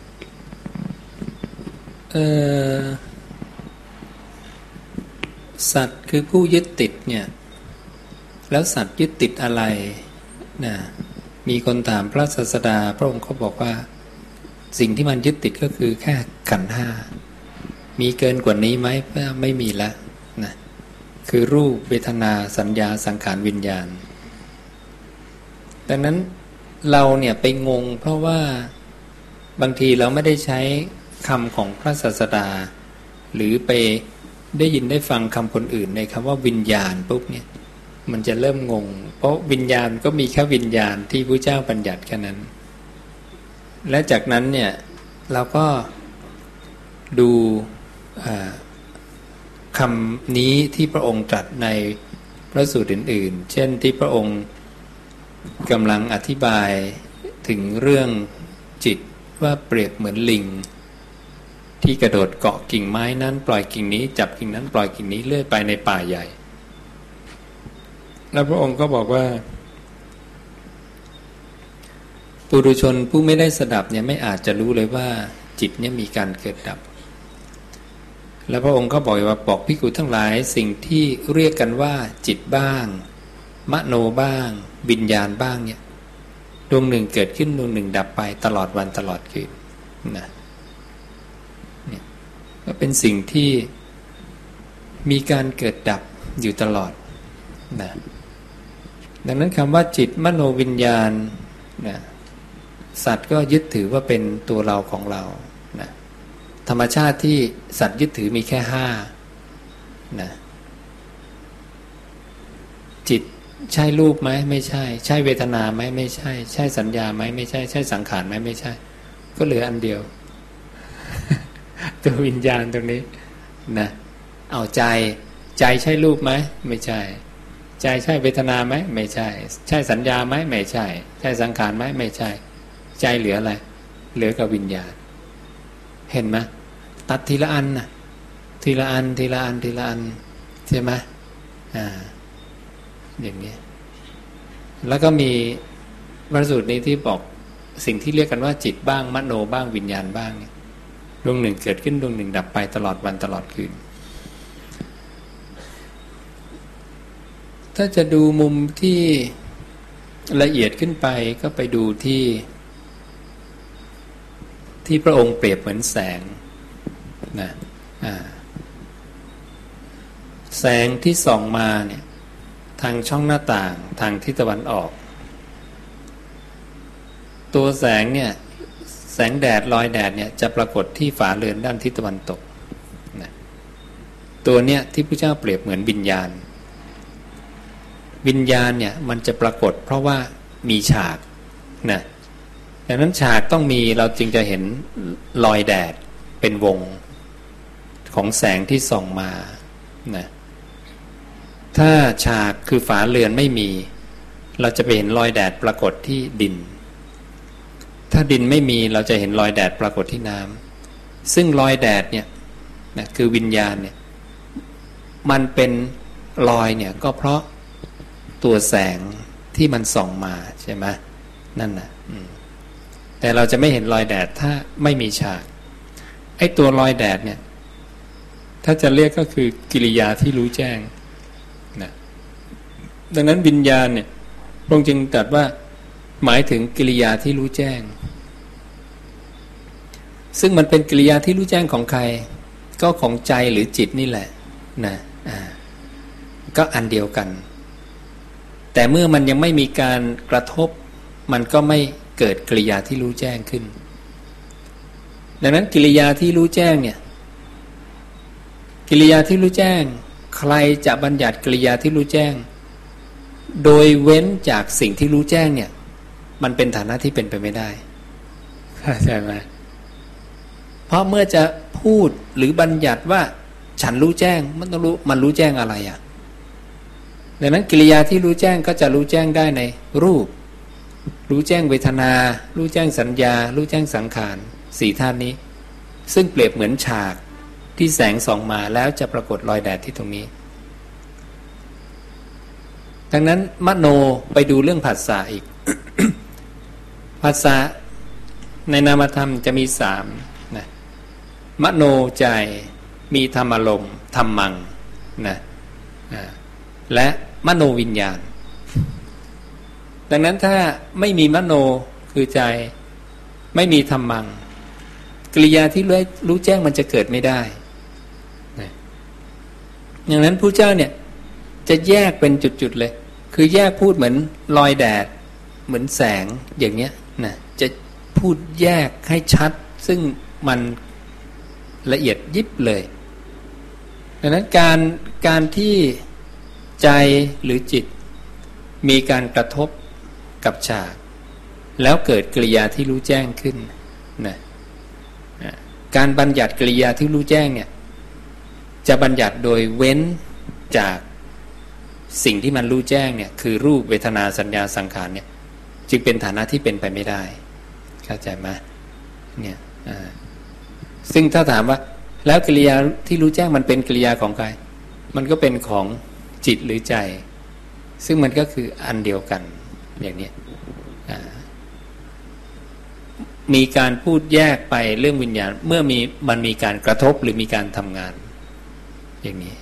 สัตว์คือผู้ยึดติดเนี่ยแล้วสัตว์ยึดติดอะไรนะมีคนถามพระศาสดาพระองค์เขาบอกว่าสิ่งที่มันยึดติดก็คือแค่ขันธ์ห้ามีเกินกว่านี้ไหมไม่มีละนะคือรูปเวทนาสัญญาสังขารวิญญาณดังนั้นเราเนี่ยไปงงเพราะว่าบางทีเราไม่ได้ใช้คำของพระศาสดาหรือไปได้ยินได้ฟังคำคนอื่นในคำว่าวิญญาณปุ๊บเนี่ยมันจะเริ่มงงเพราะวิญญาณก็มีแค่วิญญาณที่พระเจ้าบัญญัติแค่นั้นและจากนั้นเนี่ยเราก็ดูคำนี้ที่พระองค์ตรัสในพระสูตรอื่นๆเช่นที่พระองค์กำลังอธิบายถึงเรื่องจิตว่าเปรียบเหมือนลิงที่กระโดดเกาะกิ่งไม้นั้นปล่อยกิ่งนี้จับกิ่งนั้นปล่อยกิ่งนี้เลื่อยไปในป่าใหญ่แล้วพระองค์ก็บอกว่าปุถุชนผู้ไม่ได้สดับเนี่ยไม่อาจจะรู้เลยว่าจิตเนี่ยมีการเกิดดับแล้วพระองค์ก็บอกภิกษุทั้งหลายสิ่งที่เรียกกันว่าจิตบ้างมโนบ้างวิญญาณบ้างเนี่ยดวงหนึ่งเกิดขึ้นดวงหนึ่งดับไปตลอดวันตลอดคืนนะเนี่ยก็เป็นสิ่งที่มีการเกิดดับอยู่ตลอดนะดังนั้นคำว่าจิตมโนวิญญาณนะสัตว์ก็ยึดถือว่าเป็นตัวเราของเรานะธรรมชาติที่สัตว์ยึดถือมีแค่ห้านะจิตใช่รูปไหมไม่ใช่ใช่เวทนาไหมไม่ใช่ใช่สัญญาไหมไม่ใช่ใช่สังขารไหมไม่ใช่ก็เหลืออันเดียว ตัววิญญาณตรงนี้นะเอาใจใช่รูปไหมไม่ใช่ใจใช่เวทนาไหมไม่ใช่ใช่สัญญาไหมไม่ใช่ใช่สังขารไหมไม่ใช่ใจเหลืออะไรเหลือกับวิญญาณเห็นไหมตัดทีละอันนะทีละอันทีละอันทีละอันใช่ไหมอย่างนี้แล้วก็มีพระสูตรนี้ที่บอกสิ่งที่เรียกกันว่าจิตบ้างมโนบ้างวิญญาณบ้างดวงหนึ่งเกิดขึ้นดวงหนึ่งดับไปตลอดวันตลอดคืนถ้าจะดูมุมที่ละเอียดขึ้นไปก็ไปดูที่พระองค์เปรียบเหมือนแสงนะแสงที่ส่องมาเนี่ยทางช่องหน้าต่างทางทิศตะวันออกตัวแสงเนี่ยแสงแดดรอยแดดเนี่ยจะปรากฏที่ฝาเรือนด้านทิศตะวันตกนะตัวเนี้ยที่พระเจ้าเปรียบเหมือนวิญญาณเนี่ยมันจะปรากฏเพราะว่ามีฉากนะดังนั้นฉากต้องมีเราจึงจะเห็นรอยแดดเป็นวงของแสงที่ส่องมานะถ้าฉากคือฝาเรือนไม่มีเราจะไปเห็นรอยแดดปรากฏที่ดินถ้าดินไม่มีเราจะเห็นรอยแดดปรากฏที่น้ำซึ่งรอยแดดเนี่ยนะคือวิญญาณเนี่ยมันเป็นรอยเนี่ยก็เพราะตัวแสงที่มันส่องมาใช่ไหมนั่นนะแต่เราจะไม่เห็นรอยแดดถ้าไม่มีฉากไอ้ตัวรอยแดดเนี่ยถ้าจะเรียกก็คือกิริยาที่รู้แจ้งนะดังนั้นวิญญาณเนี่ยพระองค์จึงตรัสว่าหมายถึงกิริยาที่รู้แจ้งซึ่งมันเป็นกิริยาที่รู้แจ้งของใครก็ของใจหรือจิตนี่แหละนะก็อันเดียวกันแต่เมื่อมันยังไม่มีการกระทบมันก็ไม่เกิดกิริยาที่รู้แจ้งขึ้นดังนั้นกิริยาที่รู้แจ้งเนี่ยกิริยาที่รู้แจ้งใครจะบัญญัติกิริยาที่รู้แจ้งโดยเว้นจากสิ่งที่รู้แจ้งเนี่ยมันเป็นฐานะที่เป็นไปไม่ได้ใช่ไหมเพราะเมื่อจะพูดหรือบัญญัติว่าฉันรู้แจ้งมันต้องรู้มันรู้แจ้งอะไรอ่ะดังนั้นกิริยาที่รู้แจ้งก็จะรู้แจ้งได้ในรูปรู้แจ้งเวทนารู้แจ้งสัญญารู้แจ้งสังขารสี่ธาตุนี้ซึ่งเปรียบเหมือนฉากที่แสงส่องมาแล้วจะปรากฏรอยแดดที่ตรงนี้ดังนั้นมโนไปดูเรื่องผัสสะอีก ผัสสะในนามธรรมจะมี3นะมโนใจมีธรรมอารมณ์ธรรมังนะและมโนวิญญาณดังนั้นถ้าไม่มีมโนคือใจไม่มีธรรมังกิริยาที่รู้แจ้งมันจะเกิดไม่ได้นะอย่างนั้นผู้เจ้าเนี่ยจะแยกเป็นจุดๆเลยคือแยกพูดเหมือนรอยแดดเหมือนแสงอย่างเนี้ยนะจะพูดแยกให้ชัดซึ่งมันละเอียดยิบเลยดังนั้นการที่ใจหรือจิตมีการกระทบกับฉากแล้วเกิดกิริยาที่รู้แจ้งขึ้นนะการบัญญัติกิริยาที่รู้แจ้งเนี่ยจะบัญญัติโดยเว้นจากสิ่งที่มันรู้แจ้งเนี่ยคือรูปเวทนาสัญญาสังขารเนี่ยจึงเป็นฐานะที่เป็นไปไม่ได้เข้าใจไหมเนี่ยซึ่งถ้าถามว่าแล้วกิริยาที่รู้แจ้งมันเป็นกิริยาของใครมันก็เป็นของจิตหรือใจซึ่งมันก็คืออันเดียวกันอย่างนี้มีการพูดแยกไปเรื่องวิญญาณเมื่อมันมีการกระทบหรือมีการทำงานอย่างนี้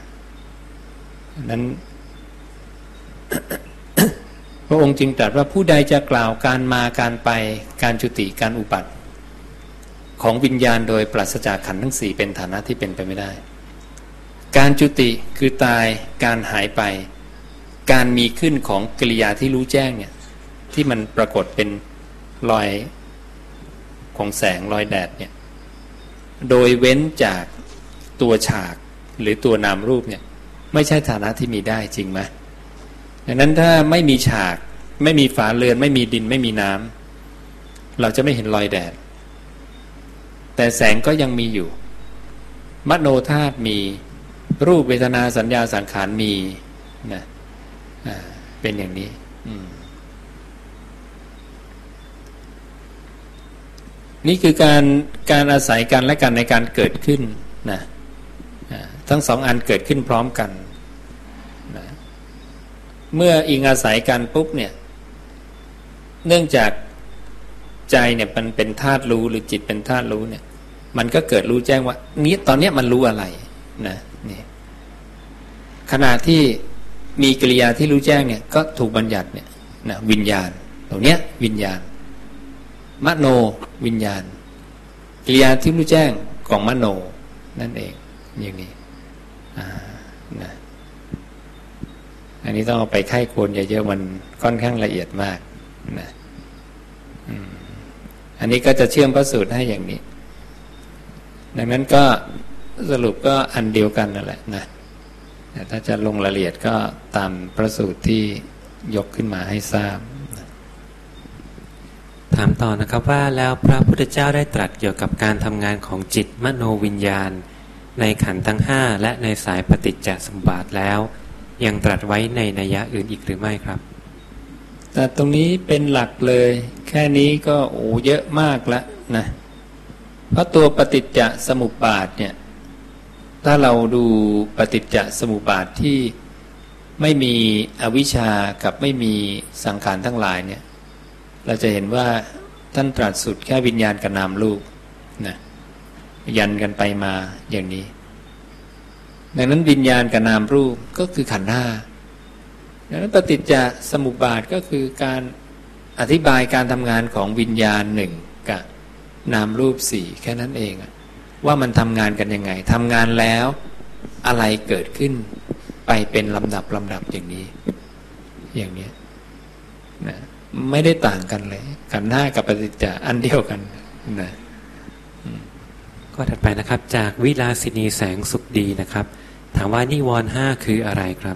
นั้น พระองค์จึงตรัสว่าผู้ใดจะกล่าวการมาการไปการจุติการอุบัติของวิญญาณโดยปราศจากขันธ์ทั้ง4เป็นฐานะที่เป็นไปไม่ได้การจุติคือตายการหายไปการมีขึ้นของกิริยาที่รู้แจ้งเนี่ยที่มันปรากฏเป็นรอยของแสงรอยแดดเนี่ยโดยเว้นจากตัวฉากหรือตัวนามรูปเนี่ยไม่ใช่ฐานะที่มีได้จริงไหมดังนั้นถ้าไม่มีฉากไม่มีฝาเรือนไม่มีดินไม่มีน้ำเราจะไม่เห็นรอยแดดแต่แสงก็ยังมีอยู่มโนธาตุมีรูปเวทนาสัญญาสังขารมีนะเป็นอย่างนี้นี่คือการอาศัยกันและกันในการเกิดขึ้นนะทั้ง2อันเกิดขึ้นพร้อมกันนะเมื่ออิงอาศัยกันปุ๊บเนี่ยเนื่องจากใจเนี่ยมันเป็นธาตุรู้หรือจิตเป็นธาตุรู้เนี่ยมันก็เกิดรู้แจ้งว่านี้ตอนนี้มันรู้อะไรนะนี่ขณะที่มีกิริยาที่รู้แจ้งเนี่ยก็ถูกบัญญัติเนี่ยนะวิญญาณตรงเนี้ยวิญญาณมโนวิญญาณกิริยาที่รู้แจ้งของมโนนั่นเองอย่างนี้นะอันนี้ต้องเอาไปไข้ควรเยอะๆมันค่อนข้างละเอียดมากนะอันนี้ก็จะเชื่อมพระสูตรให้อย่างนี้ดังนั้นก็สรุปก็อันเดียวกันนั่นแหละนะแต่ถ้าจะลงรายละเอียดก็ตามพระสูตรที่ยกขึ้นมาให้ทราบถามต่อนะครับว่าแล้วพระพุทธเจ้าได้ตรัสเกี่ยวกับการทำงานของจิตมโนวิญญาณในขันธ์ทั้ง5และในสายปฏิจจสมุปบาทแล้วยังตรัสไว้ในนัยยะอื่นอีกหรือไม่ครับแต่ตรงนี้เป็นหลักเลยแค่นี้ก็เยอะมากแล้วนะเพราะตัวปฏิจจสมุปบาทเนี่ยถ้าเราดูปฏิจจสมุปบาทที่ไม่มีอวิชชากับไม่มีสังขารทั้งหลายเนี่ยเราจะเห็นว่าท่านตรัสสุดแค่วิญญาณกับนามรูปนะยันกันไปมาอย่างนี้ดังนั้นวิญญาณกับนามรูปก็คือขันธ์5ดังนั้นปฏิจจสมุปบาทก็คือการอธิบายการทำงานของวิญญาณ1กับนามรูป4แค่นั้นเองว่ามันทำงานกันยังไงทำงานแล้วอะไรเกิดขึ้นไปเป็นลำดับอย่างนี้อย่างนี้นะไม่ได้ต่างกันเลยขันธ์5กับปฏิจจ์อันเดียวกันนะก็ถัดไปนะครับจากวิลาสินีแสงสุขดีนะครับถามว่านิวรณ์5คืออะไรครับ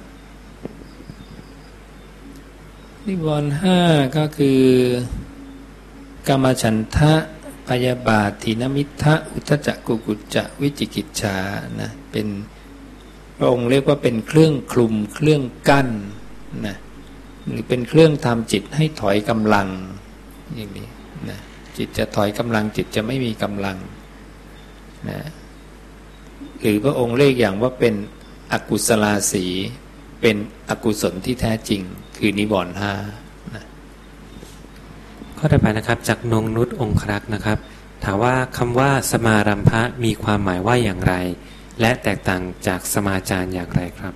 นิวรณ์5ก็คือกามฉันทะพยาบาทถีนมิทธะอุทธัจจะกุกุจจะวิจิกิจฉานะเป็นพระองค์เรียกว่าเป็นเครื่องคลุมเครื่องกั้นนะหรือเป็นเครื่องทำจิตให้ถอยกำลังอย่างนี้นะจิตจะถอยกำลังจิตจะไม่มีกำลังนะหรือพระองค์เรียกอย่างว่าเป็นอกุศลาสีเป็นอกุศลที่แท้จริงคือนิวรณ์ห้านะข้อต่อไปนะครับจากนงนุชองครักษ์นะครับถามว่าคำว่าสมารัมภะมีความหมายว่าอย่างไรและแตกต่างจากสมาจารอย่างไรครับ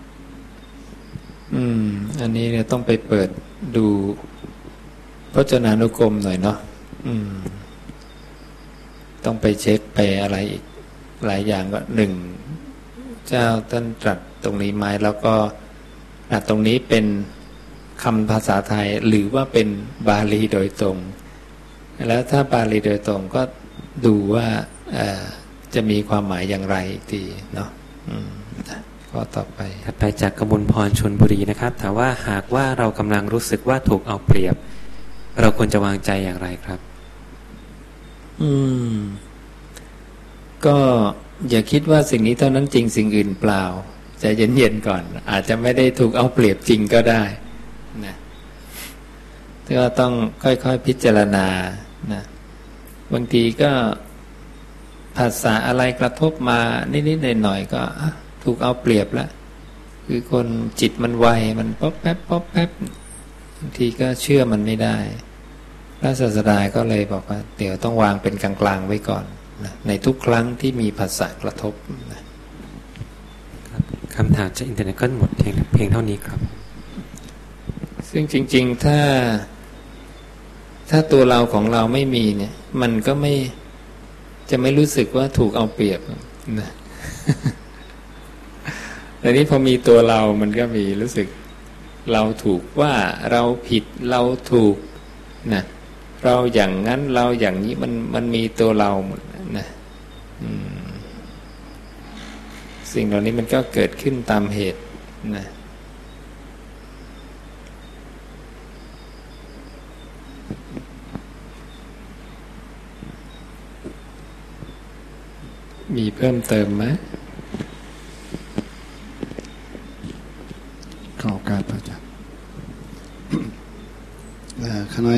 อันนี้เนี่ยต้องไปเปิดดูพจนานุกรมหน่อยเนาะต้องไปเช็คไปอะไรอีกหลายอย่างก็หนึ่งเจ้าท่านตรัสตรงนี้ไหมแล้วก็ตรงนี้เป็นคำภาษาไทยหรือว่าเป็นบาลีโดยตรงแล้วถ้าบาลีโดยตรงก็ดูว่าจะมีความหมายอย่างไรอีกทีเนาะข้อต่อไปถัดไปจากกมลพรชลบุรีนะครับถามว่าหากว่าเรากำลังรู้สึกว่าถูกเอาเปรียบเราควรจะวางใจอย่างไรครับก็อย่าคิดว่าสิ่งนี้เท่านั้นจริงสิ่งอื่นเปล่าใจเย็นๆก่อนอาจจะไม่ได้ถูกเอาเปรียบจริงก็ได้นะก็ต้องค่อยๆพิจารณานะบางทีก็ภาษาอะไรกระทบมานิดๆหน่อยๆก็ถูกเอาเปรียบแล้วคือคนจิตมันไวมันป๊อปแป๊บป๊อปแป๊บบางทีก็เชื่อมันไม่ได้พระศาสดาก็เลยบอกว่าเดี๋ยวต้องวางเป็นกลางๆไว้ก่อนนะในทุกครั้งที่มีภาษากระทบนะคำถามจากอินเทอร์เน็ตก็หมดเพียงเท่านี้ครับซึ่งจริงๆถ้าตัวเราของเราไม่มีเนี่ยมันก็จะไม่รู้สึกว่าถูกเอาเปรียบนะแต่นี้พอมีตัวเรามันก็มีรู้สึกเราถูกว่าเราผิดเราถูกนะเราอย่างนั้นเราอย่างนี้มันมีตัวเราหมดนะสิ่งเหล่านี้มันก็เกิดขึ้นตามเหตุนะมีเพิ่มเติมไหมขอโอกาสพระอาจารย์ขณะ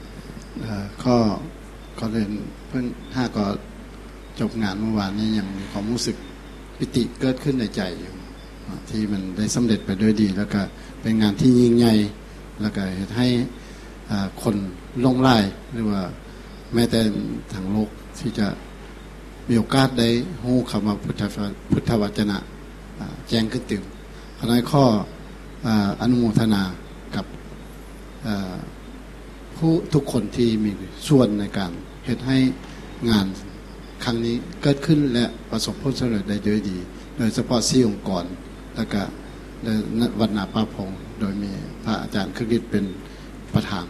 ก็เรียนเพิ่งก็จบงานเมื่อวานนี้ยังมีความรู้สึกปิติเกิดขึ้นในใจอยู่ที่มันได้สำเร็จไปด้วยดีแล้วก็เป็นงานที่ยิ่งใหญ่แล้วก็ให้คนลงไล่หรือว่าแม้แต่ทางโลกที่จะมีโอกาสได้ฮู้คำว่าพุทธวจนะแจ้งขึ้นตึงขณะข้ออนุโมทนากับผู้ทุกคนที่มีส่วนในการเฮ็ดให้งานครั้งนี้เกิดขึ้นและประสบผลสำเร็จได้ด้วยดีโดยเฉพาะ4องค์กรแล้วก็วัดนาป่าพงโดยมีพระอาจารย์คึกฤทธิ์เป็นประธาน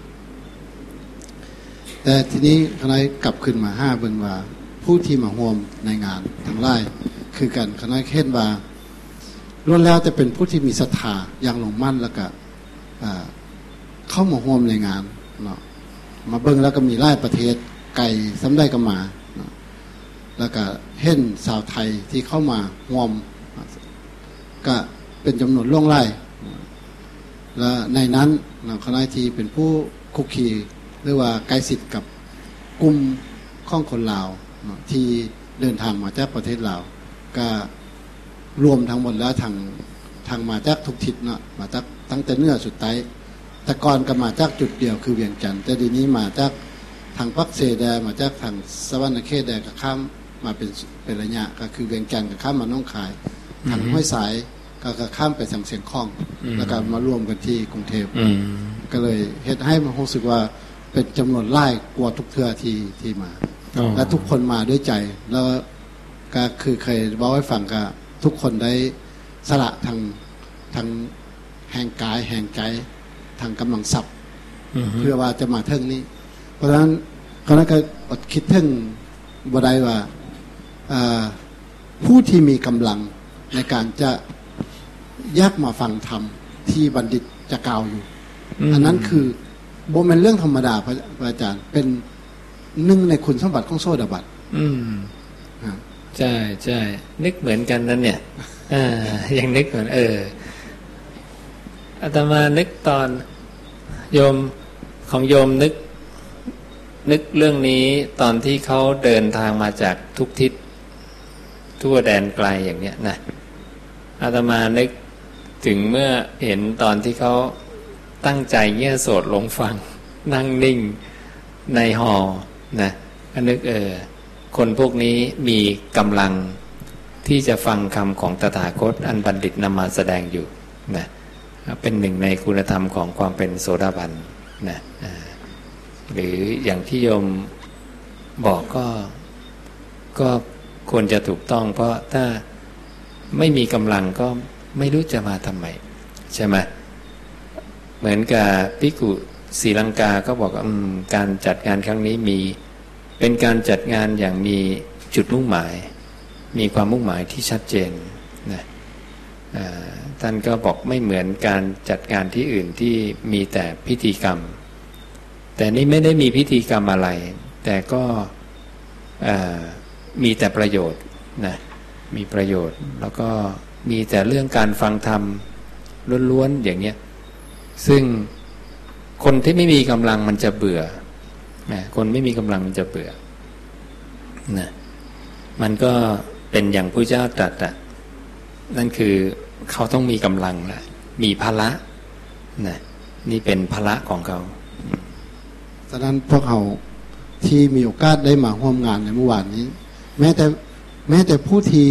แต่ทีนี้คณะกลับขึ้นมา5เบิ่งว่าผู้ที่มาร่วมในงานทั้งหลายคือกันคณะเห็นว่าล้วนแล้วจะเป็นผู้ที่มีศรัทธาอย่างลงมั่นแล้วก็เข้ามาร่วมในงานเนาะมาเบิ่งแล้วก็มีหลายประเทศไกลซ้ำได้ก็มาแล้วก็เห็นชาวไทยที่เข้ามาร่วมก็เป็นจำนวนล่วงไล่และในนั้นคณะที่เป็นผู้คุกคีหรือว่าใกล้ชิดกับกลุ่มของคนลาวที่เดินทางมาจากประเทศลาวก็รวมทั้งหมดแล้วทางมาจากทุกทิศเนาะมาจากตั้งแต่เหนือสุดใต้แต่ก่อนก็มาจากจุดเดียวคือเวียงจันทร์แต่ทีนี้มาจากทางปักเสแดมาจากทางสวรรณเขตแดก็ข้ามมาเป็นระยะก็คือเวียงจันทร์ก็ข้ามมาหนองคายทางห้วยสายก็ข้ามไปทางเสียงคล้องแล้วก็มารวมกันที่กรุงเทพก็เลยเฮ็ดให้มันรู้สึกว่าเป็นจำนวนหลายกว่าทุกเทื่อที่มาและทุกคนมาด้วยใจแล้วก็คือเคยบอกให้ฟังก็ทุกคนได้สละทางแห่งกายแห่งใจทางกำลังทรัพย์เพื่อว่าจะมาเทิงนี้เพราะฉะนั้นก็อดคิดถึงบ่ได้ว่าผู้ที่มีกำลังในการจะยักมาฟังธรรมที่บัณฑิตจะกล่าวอยู่อันนั้นคือบ่แม่นเรื่องธรรมดาพระอาจารย์เป็นหนึ่งในคุณสมบัติของโสดาบันใช่ใช่นึกเหมือนกันนั่นเนี่ยยังนึกเหมือนอาตมานึกตอนโยมของโยมนึกเรื่องนี้ตอนที่เขาเดินทางมาจากทุกทิศทั่วแดนไกลอย่างเนี้ยนะอาตมานึกถึงเมื่อเห็นตอนที่เขาตั้งใจเงี่ยโสดลงฟังนั่งนิ่งในหอนะก็นึกคนพวกนี้มีกำลังที่จะฟังคำของตถาคตอันบัณฑิตนำมาแสดงอยู่นะเป็นหนึ่งในคุณธรรมของความเป็นโสดาบันนะหรืออย่างที่โยมบอกก็ควรจะถูกต้องเพราะถ้าไม่มีกำลังก็ไม่รู้จะมาทำไมใช่ไหมเหมือนกับภิกขุศรีลังกาก็บอกว่าการจัดงานครั้งนี้เป็นการจัดงานอย่างมีจุดมุ่งหมายมีความมุ่งหมายที่ชัดเจนนะท่านก็บอกไม่เหมือนการจัดงานที่อื่นที่มีแต่พิธีกรรมแต่นี่ไม่ได้มีพิธีกรรมอะไรแต่ก็มีแต่ประโยชน์นะมีประโยชน์แล้วก็มีแต่เรื่องการฟังธรรมล้วนๆอย่างเนี้ยซึ่งคนที่ไม่มีกำลังมันจะเบื่อนะคนไม่มีกำลังมันจะเบื่อนะมันก็เป็นอย่างพระเจ้าตรัสอ่ะนั่นคือเขาต้องมีกำลังละมีภาระนะนี่เป็นภาระของเขาฉะนั้นพวกเราที่มีโอกาสได้มาร่วมงานในเมื่อวานนี้แม้แต่ผู้ที่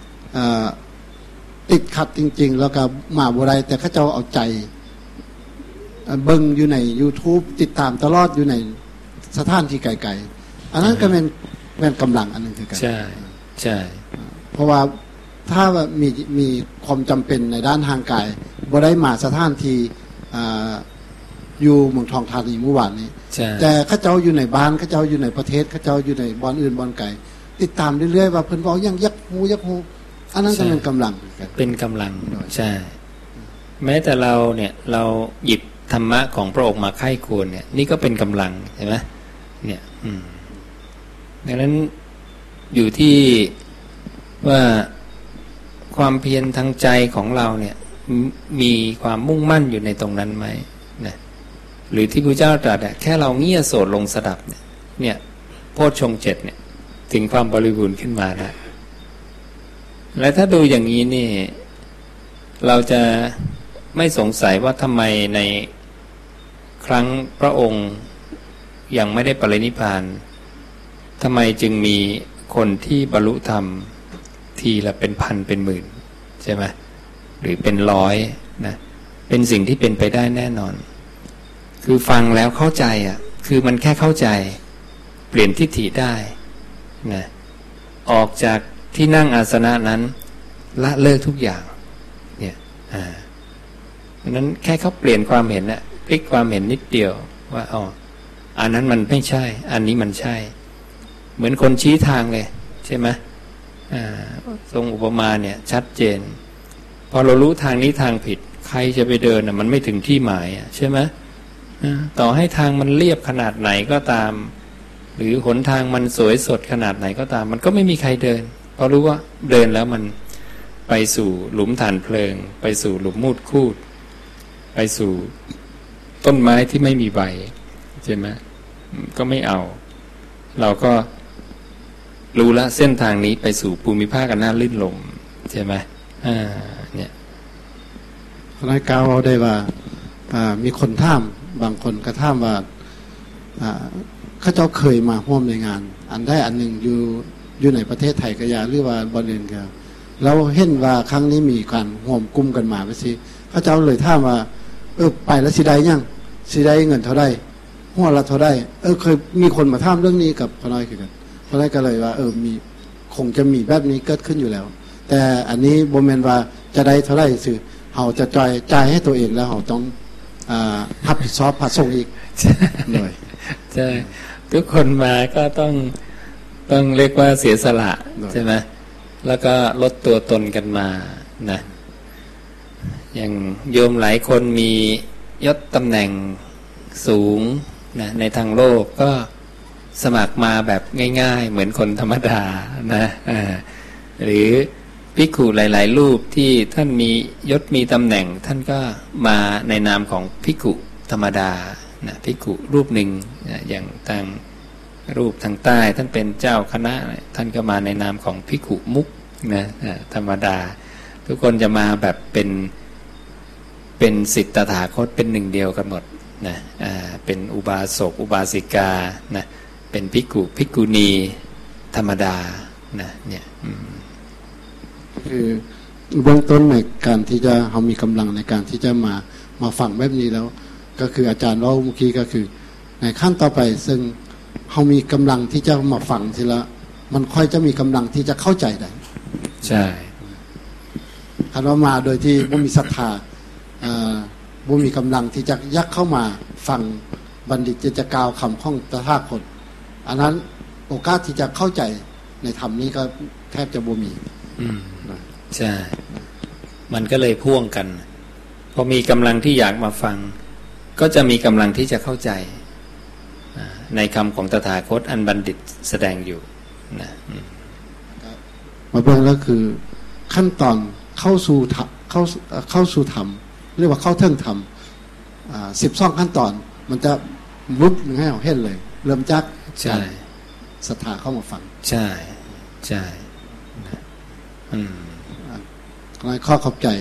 ติดขัดจริงๆแล้วก็มาบ่ได้แต่เขาเจ้าเอาใจเบิ่งอยู่ใน YouTube ติดตามตลอดอยู่ในสถานที่ไกลๆอันนั้นก็เป็นกำลังอันนึงคือกันใช่ใช่เพราะว่าถ้ามีความจำเป็นในด้านทางกายบ่ได้มาสถานที่อยู่เมืองทองธานีเมื่อวานนี้แต่เขาเจ้าอยู่ในบ้านเขาเจ้าอยู่ในประเทศเขาเจ้าอยู่ในบ่อนอื่นบ่อนไกลติดตามเรื่อยๆว่าเพิ่นบอกยังยักหูอันนั้นก็เป็นกำลังเป็นกำลังใช่แม้แต่เราเนี่ยเราหยิบธรรมะของพระองค์มาไข้ควรเนี่ยนี่ก็เป็นกำลังใช่ไหมเนี่ยดังนั้นอยู่ที่ว่าความเพียรทางใจของเราเนี่ยมีความมุ่งมั่นอยู่ในตรงนั้นไหมนะหรือที่พระเจ้าตรัสแค่เราเงี่ยโสดลงสดับเนี่ยโพชฌงค์ 7เนี่ยถึงความบริบูรณ์ขึ้นมาแล้วและถ้าดูอย่างนี้นี่เราจะไม่สงสัยว่าทำไมในครั้งพระองค์ยังไม่ได้ปรินิพพานทำไมจึงมีคนที่บรรลุธรรมทีละเป็นพันเป็นหมื่นใช่ไหมหรือเป็นร้อยนะเป็นสิ่งที่เป็นไปได้แน่นอนคือฟังแล้วเข้าใจคือมันแค่เข้าใจเปลี่ยนทิฏฐิได้นะออกจากที่นั่งอาสนะนั้นละเลิกทุกอย่างเนี่ยเพราะนั้นแค่เขาเปลี่ยนความเห็นพลิกความเห็นนิดเดียวว่าอันนั้นมันไม่ใช่อันนี้มันใช่เหมือนคนชี้ทางเลยใช่ไหมทรงอุปมาเนี่ยชัดเจนพอเรารู้ทางนี้ทางผิดใครจะไปเดินมันไม่ถึงที่หมายใช่ไหมต่อให้ทางมันเรียบขนาดไหนก็ตามหรือหนทางมันสวยสดขนาดไหนก็ตามมันก็ไม่มีใครเดินเพราะรู้ว่าเดินแล้วมันไปสู่หลุมฐานเพลิงไปสู่หลุมมูดคูดไปสู่ต้นไม้ที่ไม่มีใบใช่ไหมก็ไม่เอาเราก็รู้ละเส้นทางนี้ไปสู่ภูมิภาคอันน่าลื่นลมใช่ไหมเนี่ยรายการเราได้ว่ามีคนถามบางคนก็ถามว่าเขาเจ้าเคยมาร่วมในงานอันได้อันหนึ่งอยู่ในประเทศไทยกะยาหรือว่าบริเวณกันเราเห็นว่าครั้งนี้มีการร่วมกลุ่มกันมาไปสิเขาเจ้าเลยถามว่าไปแล้วสิได้ยังสิได้เงินเท่าใดหัวละเท่าใดเคยมีคนมาถามเรื่องนี้กับพน้อยคือกันพน้อยก็เลยว่ามีคงจะมีแบบนี้เกิดขึ้นอยู่แล้วแต่อันนี้บ่แม่นว่าจะได้เท่าใดสิเฮาจะจ่ายให้ตัวเองแล้วเฮาต้องรับผิดชอบพระสงฆ์อีกหน่อยใช่ทุกคนมาก็ต้องเรียกว่าเสียสละใช่ไหมแล้วก็ลดตัวตนกันมานะอย่างโยมหลายคนมียศตำแหน่งสูงนะในทางโลกก็สมัครมาแบบง่ายๆเหมือนคนธรรมดานะหรือภิกขุหลายๆรูปที่ท่านมียศมีตำแหน่งท่านก็มาในนามของภิกขุธรรมดานะภิกขุรูปหนึ่งนะอย่างทางรูปทางใต้ท่านเป็นเจ้าคณะท่านก็มาในนามของภิกขุมุขนะธรรมดาทุกคนจะมาแบบเป็นศิษย์ตถาคตเป็นหนึ่งเดียวกันหมดนะเป็นอุบาสกอุบาสิกานะเป็นภิกขุภิกขุณีธรรมดานะเนี่ยคือเบื้องต้นในการที่จะเขามีกำลังในการที่จะมาฟังแบบนี้แล้วก็คืออาจารย์ว่าเมื่อกี้ก็คือในขั้นต่อไปซึ่งเขามีกำลังที่จะมาฟังทีละมันค่อยจะมีกำลังที่จะเข้าใจได้ใช่คันว่ามาโดยที่บ่มีศรัทธาบ่มีกำลังที่จะยักเข้ามาฟังบัณฑิตจะกล่าวคำของตถาคตอันนั้นโอกาสที่จะเข้าใจในธรรมนี้ก็แทบจะบ่มีใช่มันก็เลยพ่วงกันพอมีกำลังที่อยากมาฟังก็จะมีกำลังที่จะเข้าใจในคำของตถาคตอันบัณฑิตแสดงอยู่นะมาเบิ่งแล้วคือขั้นตอนเข้าสู่ธรรมเรียกว่าเข้าเทิงธรรม12ขั้นตอนมันจะรุดให้เราเห็นเลยเริ่มจากใช่ศรัทธาเข้ามาฟังใช่ใช่ข้อขอบใจ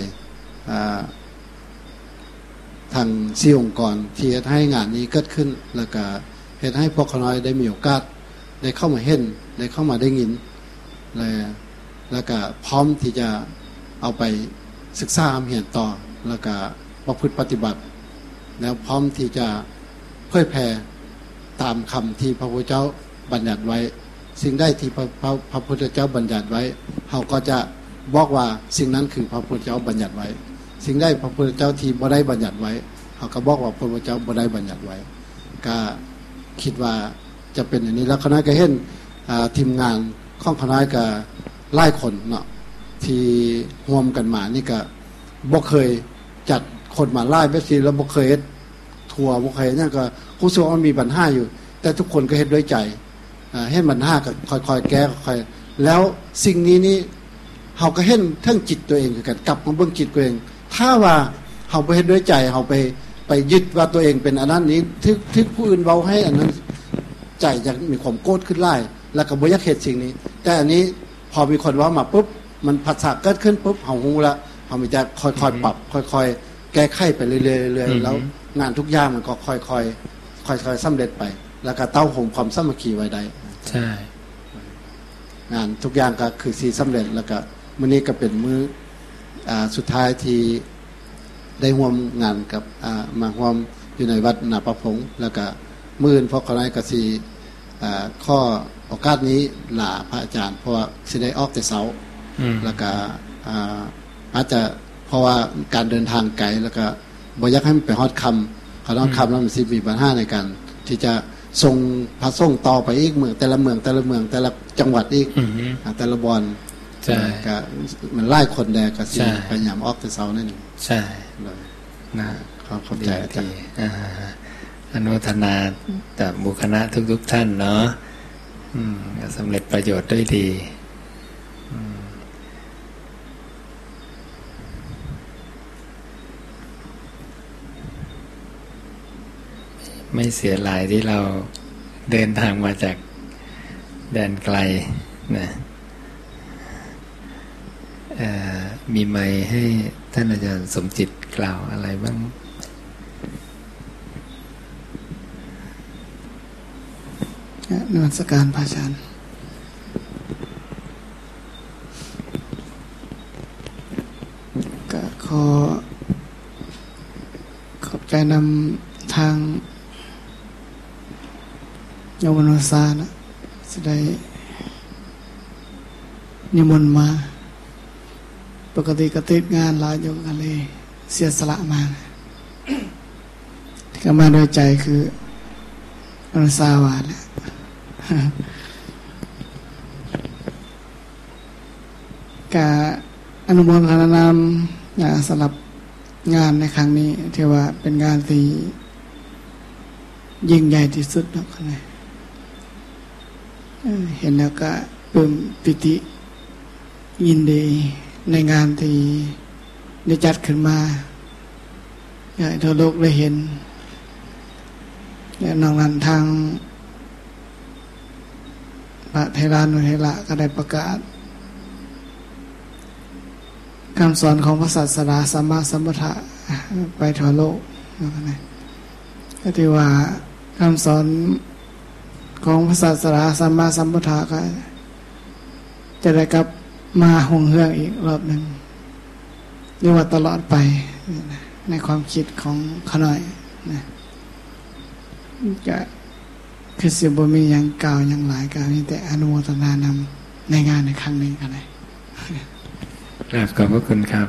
ทาง4องค์กรที่ให้งานนี้เกิดขึ้นแล้วก็เฮ็ดให้พวกเขาน้อยได้มีโอกาสได้เข้ามาเห็นได้เข้ามาได้ยินแล้วก็พร้อมที่จะเอาไปศึกษาเรียนต่อแล้วก็ประพฤติปฏิบัติแล้วพร้อมที่จะเผยแผ่ตามคำที่พระพุทธเจ้าบัญญัติไว้สิ่งใดที่พระพุทธเจ้าบัญญัติไว้เขาก็จะบอกว่าสิ่งนั้นคือพระพุทธเจ้าบัญญัติไว้สิ่งใดพระพุทธเจ้าที่บ่ได้บัญญัติไว้เขาก็บอกว่าพระพุทธเจ้าบ่ได้บัญญัติไว้ก็คิดว่าจะเป็นอย่างนี้แล้วคณะก็เห็นทีมงานของคณะก็หลายคนเนาะที่ร่วมกันมานี่ก็บ่เคยจัดคนมาไล่แบบนี้แล้วบ่เคยเฮ็ดทัวร์บ่เคยนั่นก็รู้สึกว่ามันมีปัญหาอยู่แต่ทุกคนก็เฮ็ดด้วยใจเฮ็ดปัญหาก็ค่อยๆแก้ค่อยแล้วสิ่งนี้นี่เฮาก็เห็นทั้งจิตตัวเองคือกันกลับมาเบิ่งจิตตัวเองถ้าว่าเฮาบ่เฮ็ดด้วยใจเฮาไปยึดว่าตัวเองเป็นอันนั้นนี้ทึกผู้อื่นเว้าให้อันนั้นใจจะมีความโกรธขึ้นไล่แล้วก็บ่อยากเฮ็ดสิ่งนี้แต่อันนี้พอมีคนเว้ามาปุ๊บมันผัสสะเกิดขึ้นปุ๊บเฮาฮู้ละเฮามีจะค่อยๆปรับค่อยๆแก้ไขไปเรื่อยๆแล้วงานทุกอย่างมันก็ค่อยๆสำเร็จไปแล้วก็เต้าห่มความสามัคคีไว้ได้ใช่งานทุกอย่างก็คือสิสำเร็จแล้วก็มื้อนี้ก็เป็นมื้อสุดท้ายที่ได้ร่วมงานกับมาร่วมอยู่ในวัดนาประพงษ์แล้วก็มื้ออื่นพวกเขาได้ก็สิข้อโอกาสนี้ลาพระอาจารย์เพราะว่าสิได้ออกแต่เช้าแล้วก็อาจจะเพราะว่าการเดินทางไกลแล้วก็บ่อยากให้มันไปฮอดค่ำเขาต้องค่ำแล้วมันสิมีปัญหาในการที่จะส่งพระสงฆ์ต่อไปอีกเมืองแต่ละจังหวัดอีกแต่ละบอนใช่ก็มันไล่คนแดก็สิพยายามออกแต่เช้านั่นใช่นะขอบใจอาจารย์อนุโมทนาแต่บุคคลทุกท่านเนาะสำเร็จประโยชน์ด้วยดีไม่เสียหลายที่เราเดินทางมาจากแดนไกลนะมีไมค์ให้ท่านอาจารย์สมจิตกล่าวอะไรบ้างนมัสการพระอาจารย์ก็ขอบใจนำทางโยมนุสานะจะได้นิมนต์มาปกติก็ติดงานหลายอยู่กันเลยเสียสละมาที่ก็มาโดยใจคืออนุสาวาสเนี่ยกะอนุโมทนานสำหรับงานในครั้งนี้ที่ว่าเป็นงานที่ยิ่งใหญ่ที่สุดนะครับเห็นแล้วก็ปลื้มปิติยินดีในงานที่ได้จัดขึ้นมาอยากให้ทั่วโลกได้เห็นและนอกนั้นทางพระเทรานุเทระก็ได้ประกาศคำสอนของพระศาสดาสัมมาสัมพุทธะไปทั่วโลกนะก็ที่ว่าคำสอนของพระศาสดาสัมมาสัมพุทธะก็จะได้กลับมาหงเฮืองอีกรอบหนึ่งเรียกว่าตลอดไปในความคิดของขน้อยนะก็คือสิบ่มีอย่างกล่าวอย่างหลายกล่าวนี่แต่อนุโมทนานำในงานในครั้งนี้กันเลยครับขอบพระคุณครับ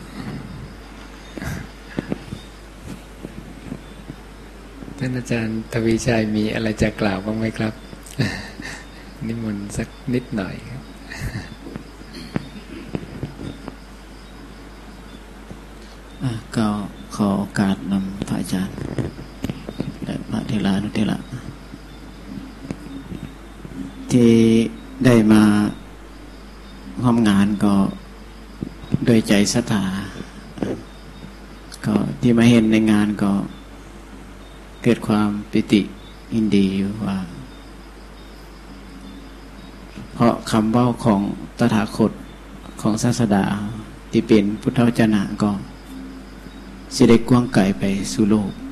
ท่านอาจารย์ทวีชัยมีอะไรจะกล่าวบ้างไหมครับนิมนต์สักนิดหน่อยครับก็ขอโอกาสนำพระอาจารย์และพระเถระนุเถระที่ได้มาร่วมงานก็โดยใจศรัทธาก็ที่มาเห็นในงานก็เกิดความปิติยินดีอยู่ว่าเพราะคำเว้าของตถาคตของศาสดาที่เป็นพุทธวจนะก็สิได้กว้างไกลไปสู่โลก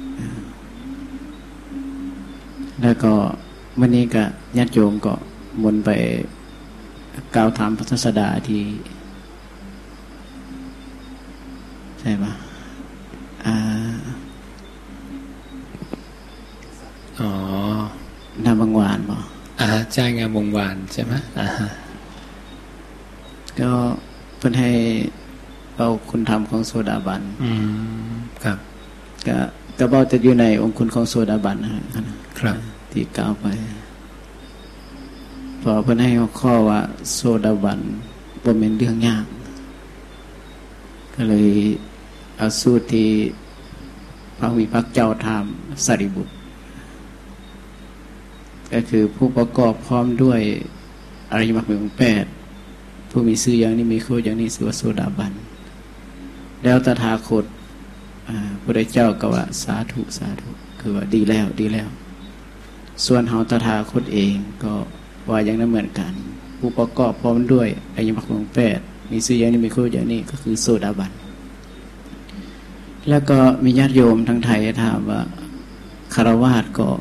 แล้วก็วันนี้ก็ญาติโยมก็มนไปกล่าวถามพระศาสดาที่ใช่ปะนามบางวานบ่ใช่งามวงวานใช่ไหมก็เพิ่นให้เอาคุณธรรมของโสดาบันครับก็บอกจะอยู่ในองค์คุณของโสดาบันนะครับที่กล่าวไปพอเพิ่นให้ข้อว่าโสดาบันบ่แม่นเรื่องยากก็เลยเอาสูตรที่พระวิภักษ์เจ้าถามสารีบุตรก็คือผู้ประกอบพร้อมด้วยอริยมรรคมีองค์8ผู้มีชื่ออย่างนี้มีโคอย่างนี้ชื่อว่าโสดาบันแล้วตถาคตพระพุทธเจ้าก็ว่าสาธุสาธุคือว่าดีแล้วดีแล้วส่วนเฮาตถาคตเองก็ว่าอย่างนั้นเหมือนกันผู้ประกอบพร้อมด้วยอริยมรรคมีองค์8มีชื่ออย่างนี้มีโคอย่างนี้ก็คือโสดาบันแล้วก็มีญาติโยมทางไทยถามว่าคฤหัสถ์ก็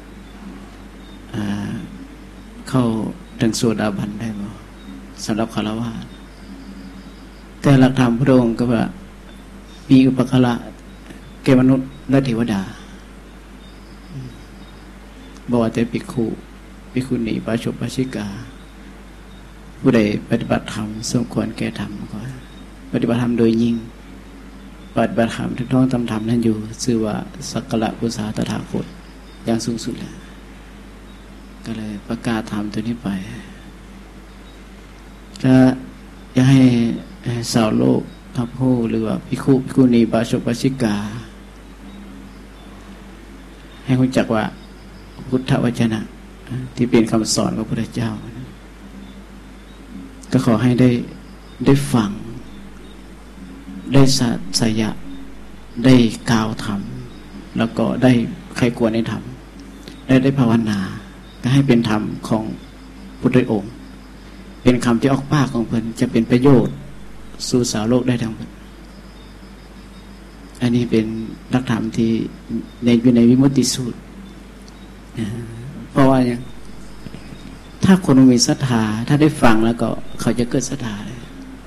เข้าถึงโสดาบันได้บ่สำหรับคฤหัสถ์แต่หลักธรรมพระองค์ก็ว่ามีอุปการะแก่มนุษย์และเทวดาบ่ว่าแต่ภิกขุณีปาชกปาชิกาผู้ใดปฏิบัติธรรมสมควรแก่ธรรมก็ปฏิบัติธรรมโดยยิ่งปฏิบัติธรรมถึงต้องทำธรรมนั้นอยู่ชื่อว่าสักการะบูชาตถาคตอย่างสูงสุดแล้วก็เลยประกาศธรรมตัวนี้ไปก็อยากให้สาวโลกทัพโพหรือว่าภิกขุณีปาชกปาชิกาให้รู้จักว่าพุทธวจนะที่เป็นคำสอนของพระพุทธเจ้าก็ขอให้ได้ฟังได้สัยะได้กล่าวธรรมแล้วก็ได้ใครควรในธรรมได้ภาวนาก็ให้เป็นธรรมของพุทธองค์เป็นคำที่ออกปากของเพิ่นจะเป็นประโยชน์สู่สาวโลกได้ทั้งหมดอันนี้เป็นหลักธรรมที่อยู่ในวิมุตติสูตรเพราะว่าอย่างถ้าคนมีศรัทธาถ้าได้ฟังแล้วก็เขาจะเกิดศรัทธาเลย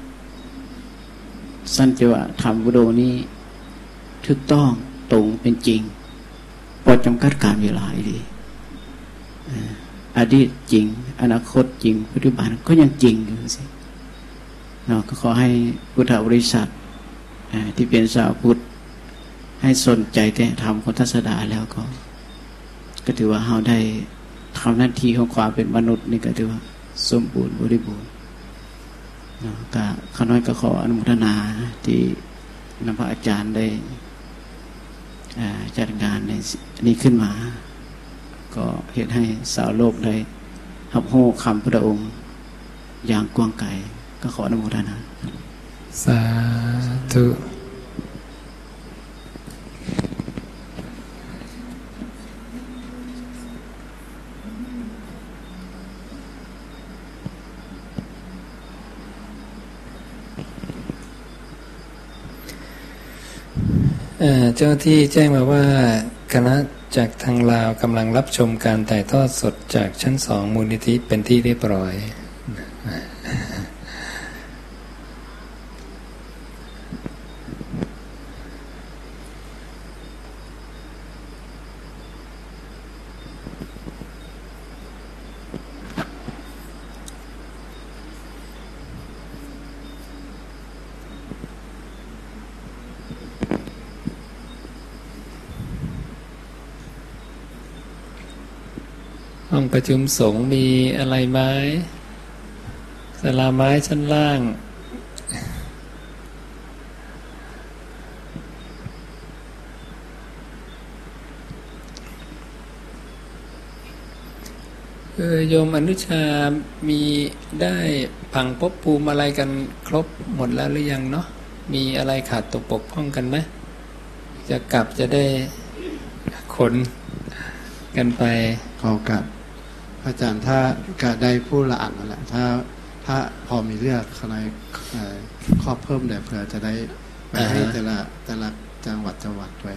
สั้นจะว่าธรรมบุโดนี้ถูกต้องตรงเป็นจริงปลดจำกัดการเวลาดีอดีตจริงอนาคตจริงปัจจุบันก็ยังจริงอยู่สิเนาะก็ขอให้พุทธบริษัทที่เป็นชาวพุทธให้สนใจแต่ธรรมของศาสดาแล้วก็ถือว่าเราได้ทำหน้าที่ของความเป็นมนุษย์นี่ก็ถือว่าสมบูรณ์บริบูรณ์ก็ข้าน้อยก็ขออนุโมทนาที่นำพระอาจารย์ได้จัดงานในนี้ขึ้นมาก็เหตุให้สาวโลกได้รับรู้คำพระองค์อย่างกว้างไกลก็ขออนุโมทนาสาธุกเจ้าที่แจ้งมาว่าคณะจากทางลาวกำลังรับชมการถ่ายทอดสดจากชั้น2มูลนิธิเป็นที่เรียบร้อยห้องประชุมสงฆ์มีอะไรไหมศาลาไม้ชั้นล่างโยมอนุชามีได้พังภพภูมิอะไรกันครบหมดแล้วหรือยังเนาะมีอะไรขาดตกบกพร่องกันไหมจะกลับจะได้ขนกันไปขอกับอาจารย์ถ้าก็ได้ผู้ละอ่านนั่นแหละถ้าพอมีเลือกคณะข้อเพิ่มเดี๋ยวเผื่อจะได้ไปให้แต่ละจังหวัดไว้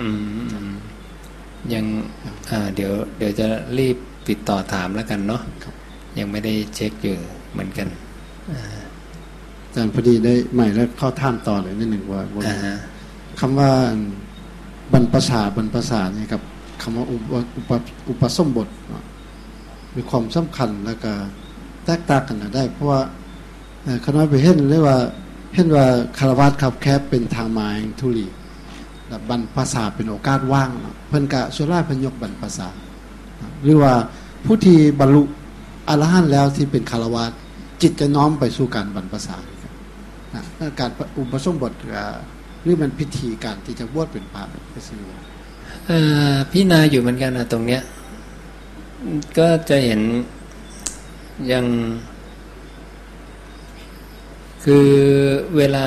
ยังเดี๋ยวจะรีบติดต่อถามแล้วกันเนาะยังไม่ได้เช็คอยู่เหมือนกันอาจารย์พอดีได้ใหม่แล้วเข้าท่ามต่อเลยนิดหนึ่งว่าคำว่าบรรพชาเนี่ยกับคำว่าอุปสมบทมีความสำคัญแล้วก็แตกต่างกันได้เพราะว่าคณะไปเห็นเลยว่าคารวะขับแคบเป็นทางมาแห่งทุลีบรรพชาเป็นโอกาสว่างเพิ่นกะสุราเพิ่นยกบรรพชาหรือว่าผู้ที่บรรลุอรหันต์แล้วที่เป็นคารวะจิตจะน้อมไปสู่การบรรพชาการอุปสมบทหรือมันพิธีการที่จะบวชเป็นพระก็คือพี่นาอยู่เหมือนกันนะตรงเนี้ยก็จะเห็นยังคือเวลา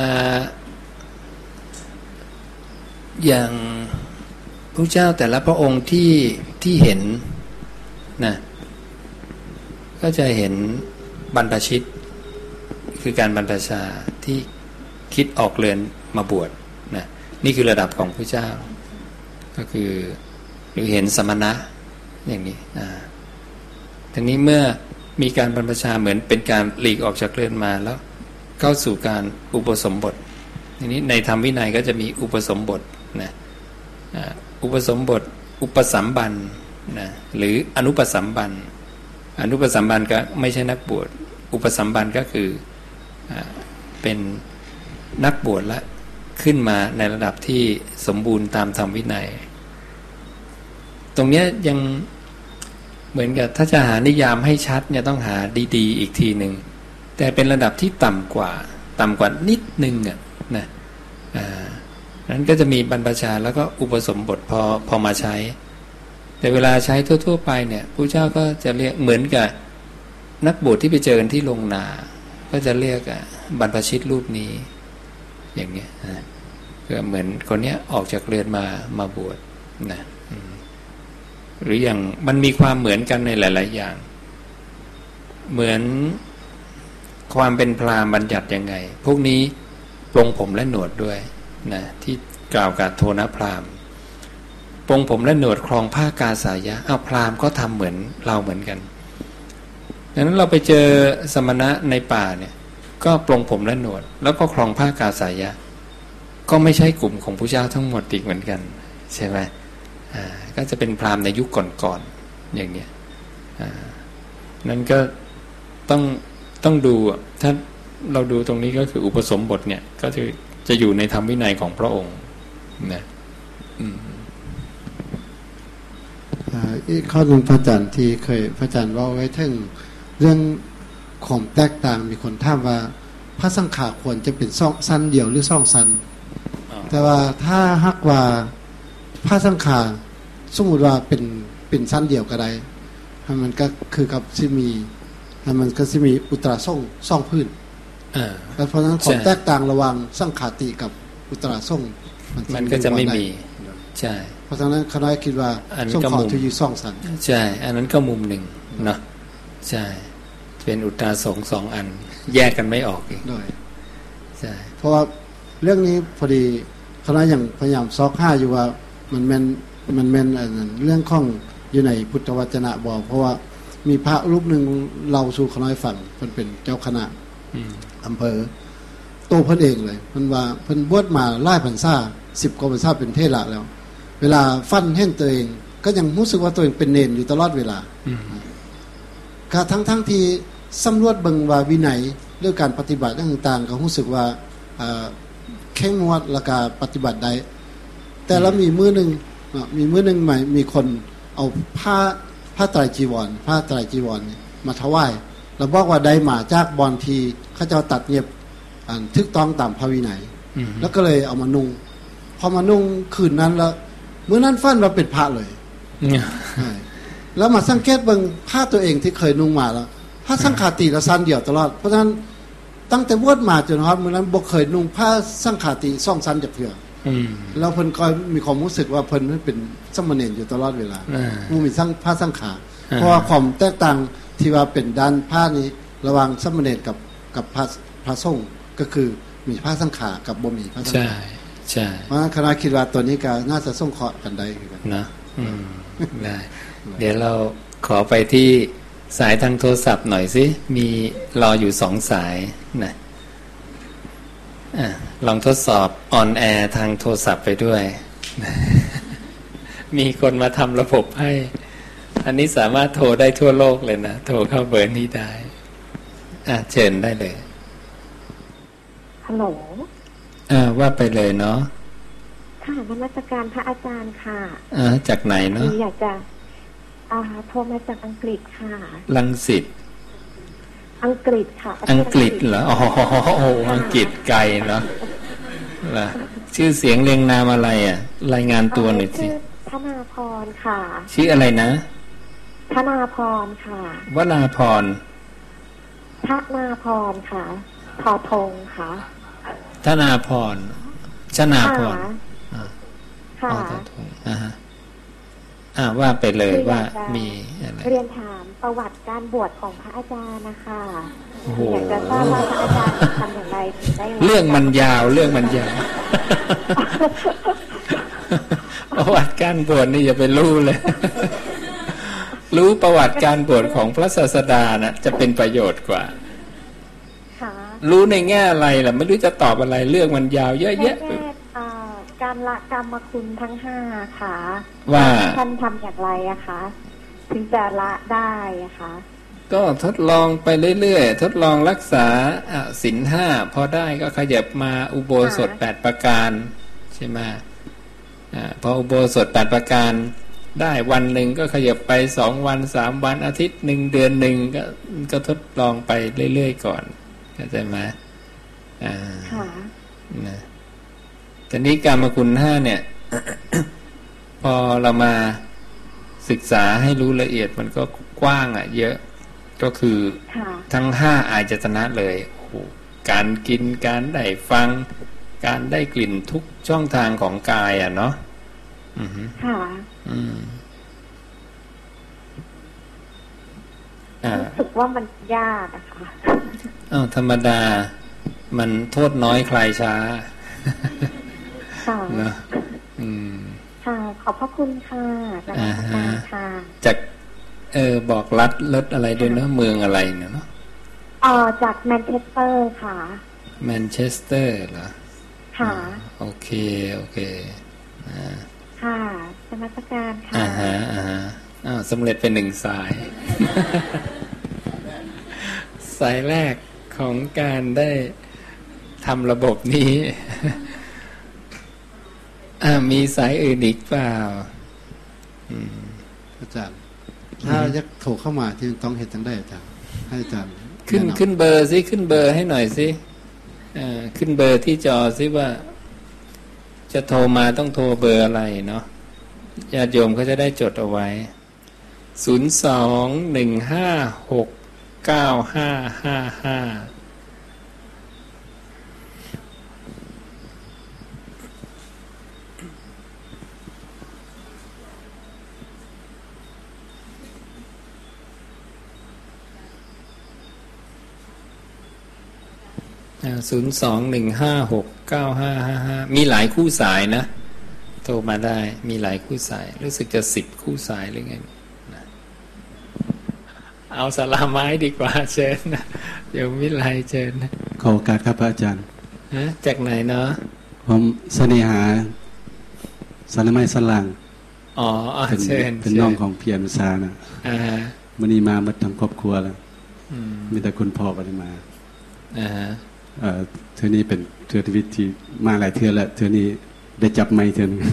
อย่างพระเจ้าแต่ละพระองค์ที่เห็นนะก็จะเห็นบรรพชิตคือการบรรพชาที่คิดออกเรือนมาบวชนะนี่คือระดับของพระเจ้าก็คือหรือเห็นสมณะอย่างนี้ทีนี้เมื่อมีการบรรพชาเหมือนเป็นการหลีกออกจากเรือนมาแล้วเข้าสู่การอุปสมบททีนี้ในธรรมวินัยก็จะมีอุปสมบทนะอุปสมบทอุปสัมบันนะหรืออนุปสัมบันก็ไม่ใช่นักบวชอุปสัมบันก็คือเป็นนักบวชและขึ้นมาในระดับที่สมบูรณ์ตามธรรมวินัยตรงนี้ยังเหมือนกับถ้าจะหานิยามให้ชัดเนี่ยต้องหาดีๆอีกทีหนึ่งแต่เป็นระดับที่ต่ำกว่านิดนึงนะนั้นก็จะมีบรรพชาแล้วก็อุปสมบทพอมาใช้แต่เวลาใช้ทั่วๆไปเนี่ยพระเจ้าก็จะเรียกเหมือนกับนักบวชที่ไปเจอกันที่โรงนาก็จะเรียกบรรพชิตรูปนี้อย่างเงี้ยก็เหมือนคนเนี้ยออกจากเรือนมาบวชนะหรืออย่างมันมีความเหมือนกันในหลายๆอย่างเหมือนความเป็นพราหมณ์บัญญัติยังไงพวกนี้ปลงผมและหนวดด้วยนะที่กล่าวกับโทนะพราหมณ์ปลงผมและหนวดครองผ้ากาสายะพราหมณ์ก็ทำเหมือนเราเหมือนกันดังนั้นเราไปเจอสมณะในป่าเนี่ยก็ปลงผมและหนวดแล้วก็ครองผ้ากาสายะก็ไม่ใช่กลุ่มของพระเจ้าทั้งหมดอีกเหมือนกันใช่ไหมก็จะเป็นพราหมณ์ในยุคก่อนๆอย่างเนี้ยนั้นก็ต้องดูถ้าเราดูตรงนี้ก็คืออุปสมบทเนี่ยก็จะอยู่ในธรรมวินัยของพระองค์นะอีกข้อหนึ่งพระอาจารย์ที่เคยพระอาจารย์ว่าไว้ถึงเรื่องความแตกต่างมีคนถามว่าพระสังฆาควรจะเป็นสั้นเดียวหรือสั้นแต่ว่าถ้าหักว่าพระสังฆาสมมติว่าเป็นสั้นเดียวก็ได้มันก็คือกับที่มีมันก็จะมีอุตราส่องพื้นแล้วเพราะฉะนั้นความแตกต่างระหว่างสังฆาติกับอุตราส่องมันก็จะไม่มีใช่เพราะฉะนั้นคณะคิดว่าส่องขอที่อยู่ส่องสันใช่อันนั้นก็มุมหนึ่งเนาะใช่เป็นอุตราส่องสองอันแยกกันไม่ออกอีกด้วยใช่เพราะว่าเรื่องนี้พอดีคณะอย่างพยายามซอกห้าอยู่ว่ามันแม่นเรื่องของอยู่ในพุทธวจนะบอกเพราะว่ามีพระรูปหนึ่งเราสู่ขน้อยฝั่งเพิ่นเป็นเจ้าคณะอำเภอโตเพิ่นเองเลยเพิ่นว่าเพิ่นบวชมาหลายพรรษา10 กว่าพรรษาเป็นเทระแล้วเวลาฟันแห่งตัวเองก็ยังรู้สึกว่าตัวเองเป็นเนรอยู่ตลอดเวลาก็ทั้งที่สำรวจเบิ่งว่าวินัยเรื่องการปฏิบัติต่างๆก็รู้สึกว่าเข้มงวดและก็ปฏิบัติได้แต่แล้วมีมื้อนึงใหม่มีคนเอาผ้าไตรจีวรมาถวายแล้วบอกว่าได้มาจากบอนทีเขาเจ้าตัดเย็บถูกต้องตามพระวินัยแล้วก็เลยเอามานุ่งพอมานุ่งคืนนั้นแล้วมื้อนั้นฟันว่าเป็นพระเลยแล้วมาสังเกตเบิ่งผ้าตัวเองที่เคยนุ่งมาแล้วผ้าสังฆาติละสั้นเดียวตลอดเพราะฉะนั้นตั้งแต่บวชมาจนฮอดมื้อนั้นบ่เคยนุ่งผ้าสังฆาติ2 สั้นจักเทื่อแล้วเพิ่นก็มีความรู้สึกว่าเพิ่นเป็นสมณเณรอยู่ตลอดเวลาผู้มีผ้าสังฆาเพราะว่าความแตกต่างที่ว่าเป็นด้านผ้านี้ระหว่างสมณเณรกับพระสงฆ์ก็คือมีผ้าสังฆากับบ่มีผ้าสังฆาใช่เพราะคณะคิดว่าตัวนี้ก็น่าจะส่งเคราะห์กันได้คือกันนะได้เดี๋ยวเราขอไปที่สายทางโทรศัพท์หน่อยสิมีรออยู่2 สายนะลองทดสอบออนแอร์ทางโทรศัพท์ไปด้วย มีคนมาทำระบบให้อันนี้สามารถโทรได้ทั่วโลกเลยนะโทรเข้าเบอร์นี้ได้เชิญได้เลยฮัลโหลว่าไปเลยเนาะค่ะนมัสการพระอาจารย์ค่ะจากไหนเนาะอยากจะโทรมาจากอังกฤษค่ะรังสิตอังกฤษค่ะอังกฤษเหรออังกฤษไกลเนาะล่ะชื่อเสียงเรียงนามอะไรรายงานตัวหน่อยสิธนาพรค่ะชื่ออะไรนะธนาพรค่ะวราพรธนาพรค่ะทอทงค่ะธนาพรชนาพรค่ะว่าไปเลยว่ามีอะไรเรียนถามประวัติการบวชของพระอาจารย์นะคะอยากจะทราบว่าพระอาจารย์ทำอย่างไรถึงได้เรื่องมันยาวประวัติการบวชนี่อย่าไปรู้เลยรู้ประวัติการบวชของพระศาสดานะจะเป็นประโยชน์กว่ารู้ในแง่อะไรล่ะไม่รู้จะตอบอะไรเรื่องมันยาวเยอะแยะการละกรรมคุณทั้ง5ค่ะว่าท่านทำอย่างไรอะคะถึงจะละได้อะคะก็ทดลองไปเรื่อยๆทดลองรักษาศีล 5พอได้ก็ขยับมาอุโบสถ8ประการใช่ไหมพออุโบสถ8ประการได้วันหนึ่งก็ขยับไป2 วัน3 วันอาทิตย์1 เดือน1ก็ทดลองไปเรื่อยๆก่อนเข้าใจไหมค่ะนะแต่นี้กรรมคุณ5เนี่ย พอเรามาศึกษาให้รู้ละเอียดมันก็กว้างเยอะก็คือทั้ง5อายตนะเลยการกินการได้ฟังการได้กลิ่นทุกช่องทางของกายเนาะค่ะรู้สึกว่ามันยากอะค่ะธรรมดามันโทษน้อยคลายช้าค่ะนะค่ะขอบพระคุณค่ะค่ะจากบอกรัฐรถอะไรด้วยเนาะเมืองอะไรเนาะจากแมนเชสเตอร์ค่ะแมนเชสเตอร์เหรอค่ะโอเคค่ะนมัสการค่ะสำเร็จเป็น1 สาย สายแรกของการได้ทำระบบนี้มีสายอื่นอีกเปล่าอาจารย์ถ้าจะโทรเข้ามาที่ต้องเห็นทั้งได้อาจารย์ให้อาจารย์ขึ้นเบอร์สิขึ้นเบอร์ให้หน่อยสิขึ้นเบอร์ที่จอสิว่าจะโทรมาต้องโทรเบอร์อะไรเนาะญาติโยมเขาจะได้จดเอาไว้02-156-9555 02-156-9555มีหลายคู่สายนะโทรมาได้มีหลายคู่สายรู้สึกจะ10 คู่สายหรือไงนะเอาสลาไม้ดีกว่าเชิญนะเดี๋ยววิไลเชิญนะขอโอกาสครับพระอาจารย์จากไหนเนาะผมเสน่หาสารไม้สลังเชิญเป็นน้องของเพียรซานะวันนี้มาทั้งครอบครัวแล้วมีแต่คุณพ่อก็ได้มาเธอนี้เป็นเธอชีวิตที่มาหลายเทื่อแล้วเธอนี้ได้จับไม้เธอนึง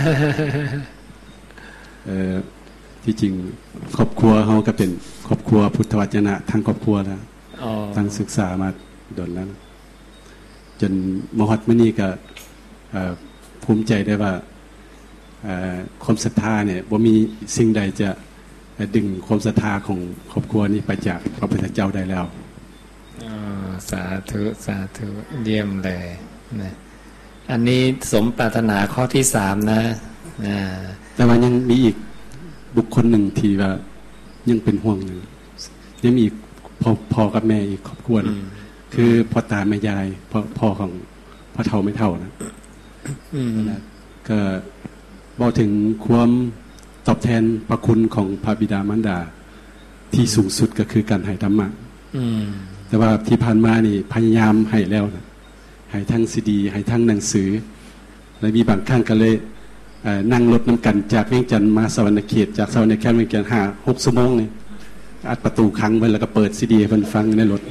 ที่จริงครอบครัวเขาก็เป็นครอบครัวพุทธวจนะทั้งครอบครัวแล้วทั้งศึกษามาดนแล้วนะจนมหัตมณีก็ภูมิใจได้ว่าความศรัทธาเนี่ยบ่มีสิ่งใดจะดึงความศรัทธาของครอบครัวนี้ไปจากพระพุทธเจ้าได้แล้วสาธุสาธุเยี่ยมเลยนะอันนี้สมปรารถนาข้อที่3นะแต่ว่ายังมีอีกบุคคลหนึ่งที่ว่ายังเป็นห่วงหนึ่งยังมีอีกพ่อกับแม่อีกครอบครัวคือพ่อตาแม่ยายพ่อของพ่อเฒ่าไม่เฒ่านะก็บอกถึงความตอบแทนพระคุณของพระบิดามารดาที่สูงสุดก็คือการให้ธรรมะแต่ว่าที่ผ่านมานี่พยายามให้แล้วนะให้ทั้งซีดีให้ทั้งหนังสือและมีบางครั้งก็เลยนั่งรถน้ำกันจากเวียงจันทร์มาสวรรณเขตจากสวรรณเขตเวียงจันทร์5-6 ชั่วโมงเนี่ยอัดประตูค้างไว้แล้วก็เปิดซีดีให้เพิ่นฟังในรถ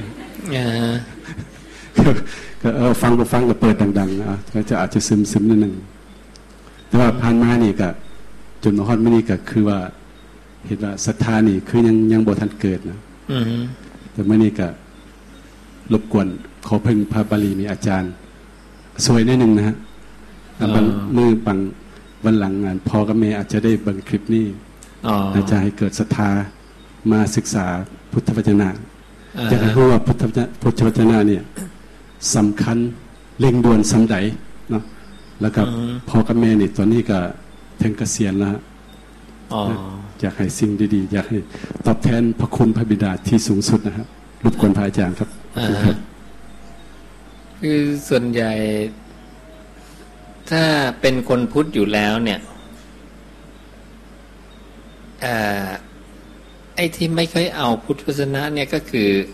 ก็ฟังก็เปิดดังๆก็จะอาจจะซึมๆนิดนึงแต่ว่าผ่านมานี่ก็จนมาฮอดมื้อนี้ก็คือว่าเห็นว่าศรัทธานี่คือยังบ่ทันเกิดนะแต่มื้อนี้ก็รบกวนขอพึ่งพระบาลีมีอาจารย์สวยนิดนึงนะฮะบางวันหลังงานพ่อกับแม่อาจจะได้เบิ่งคลิปนี้อาจจะให้เกิดศรัทธามาศึกษาพุทธวจนะจะให้รู้ว่าพุทธวจนะเนี่ยสำคัญเร่งด่วนสำใดเนาะแล้วก็พ่อกับแม่นี่ตอนนี้ก็ถึงเกษียณแล้วอยากให้สิ่งดีๆอยากให้ตอบแทนพระคุณพระบิดาที่สูงสุดนะครับรบกวนพระอาจารย์ครับคือส่วนใหญ่ถ้าเป็นคนพุทธอยู่แล้วเนี่ยไอ้ที่ไม่ค่อยเอาพุทธวจนะเนี่ยก็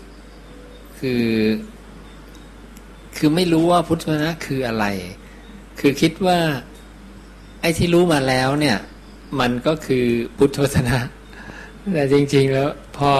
คือไม่รู้ว่าพุทธวจนะคืออะไรคือคิดว่าไอ้ที่รู้มาแล้วเนี่ยมันก็คือพุทธวจนะแต่จริงๆแล้วพอ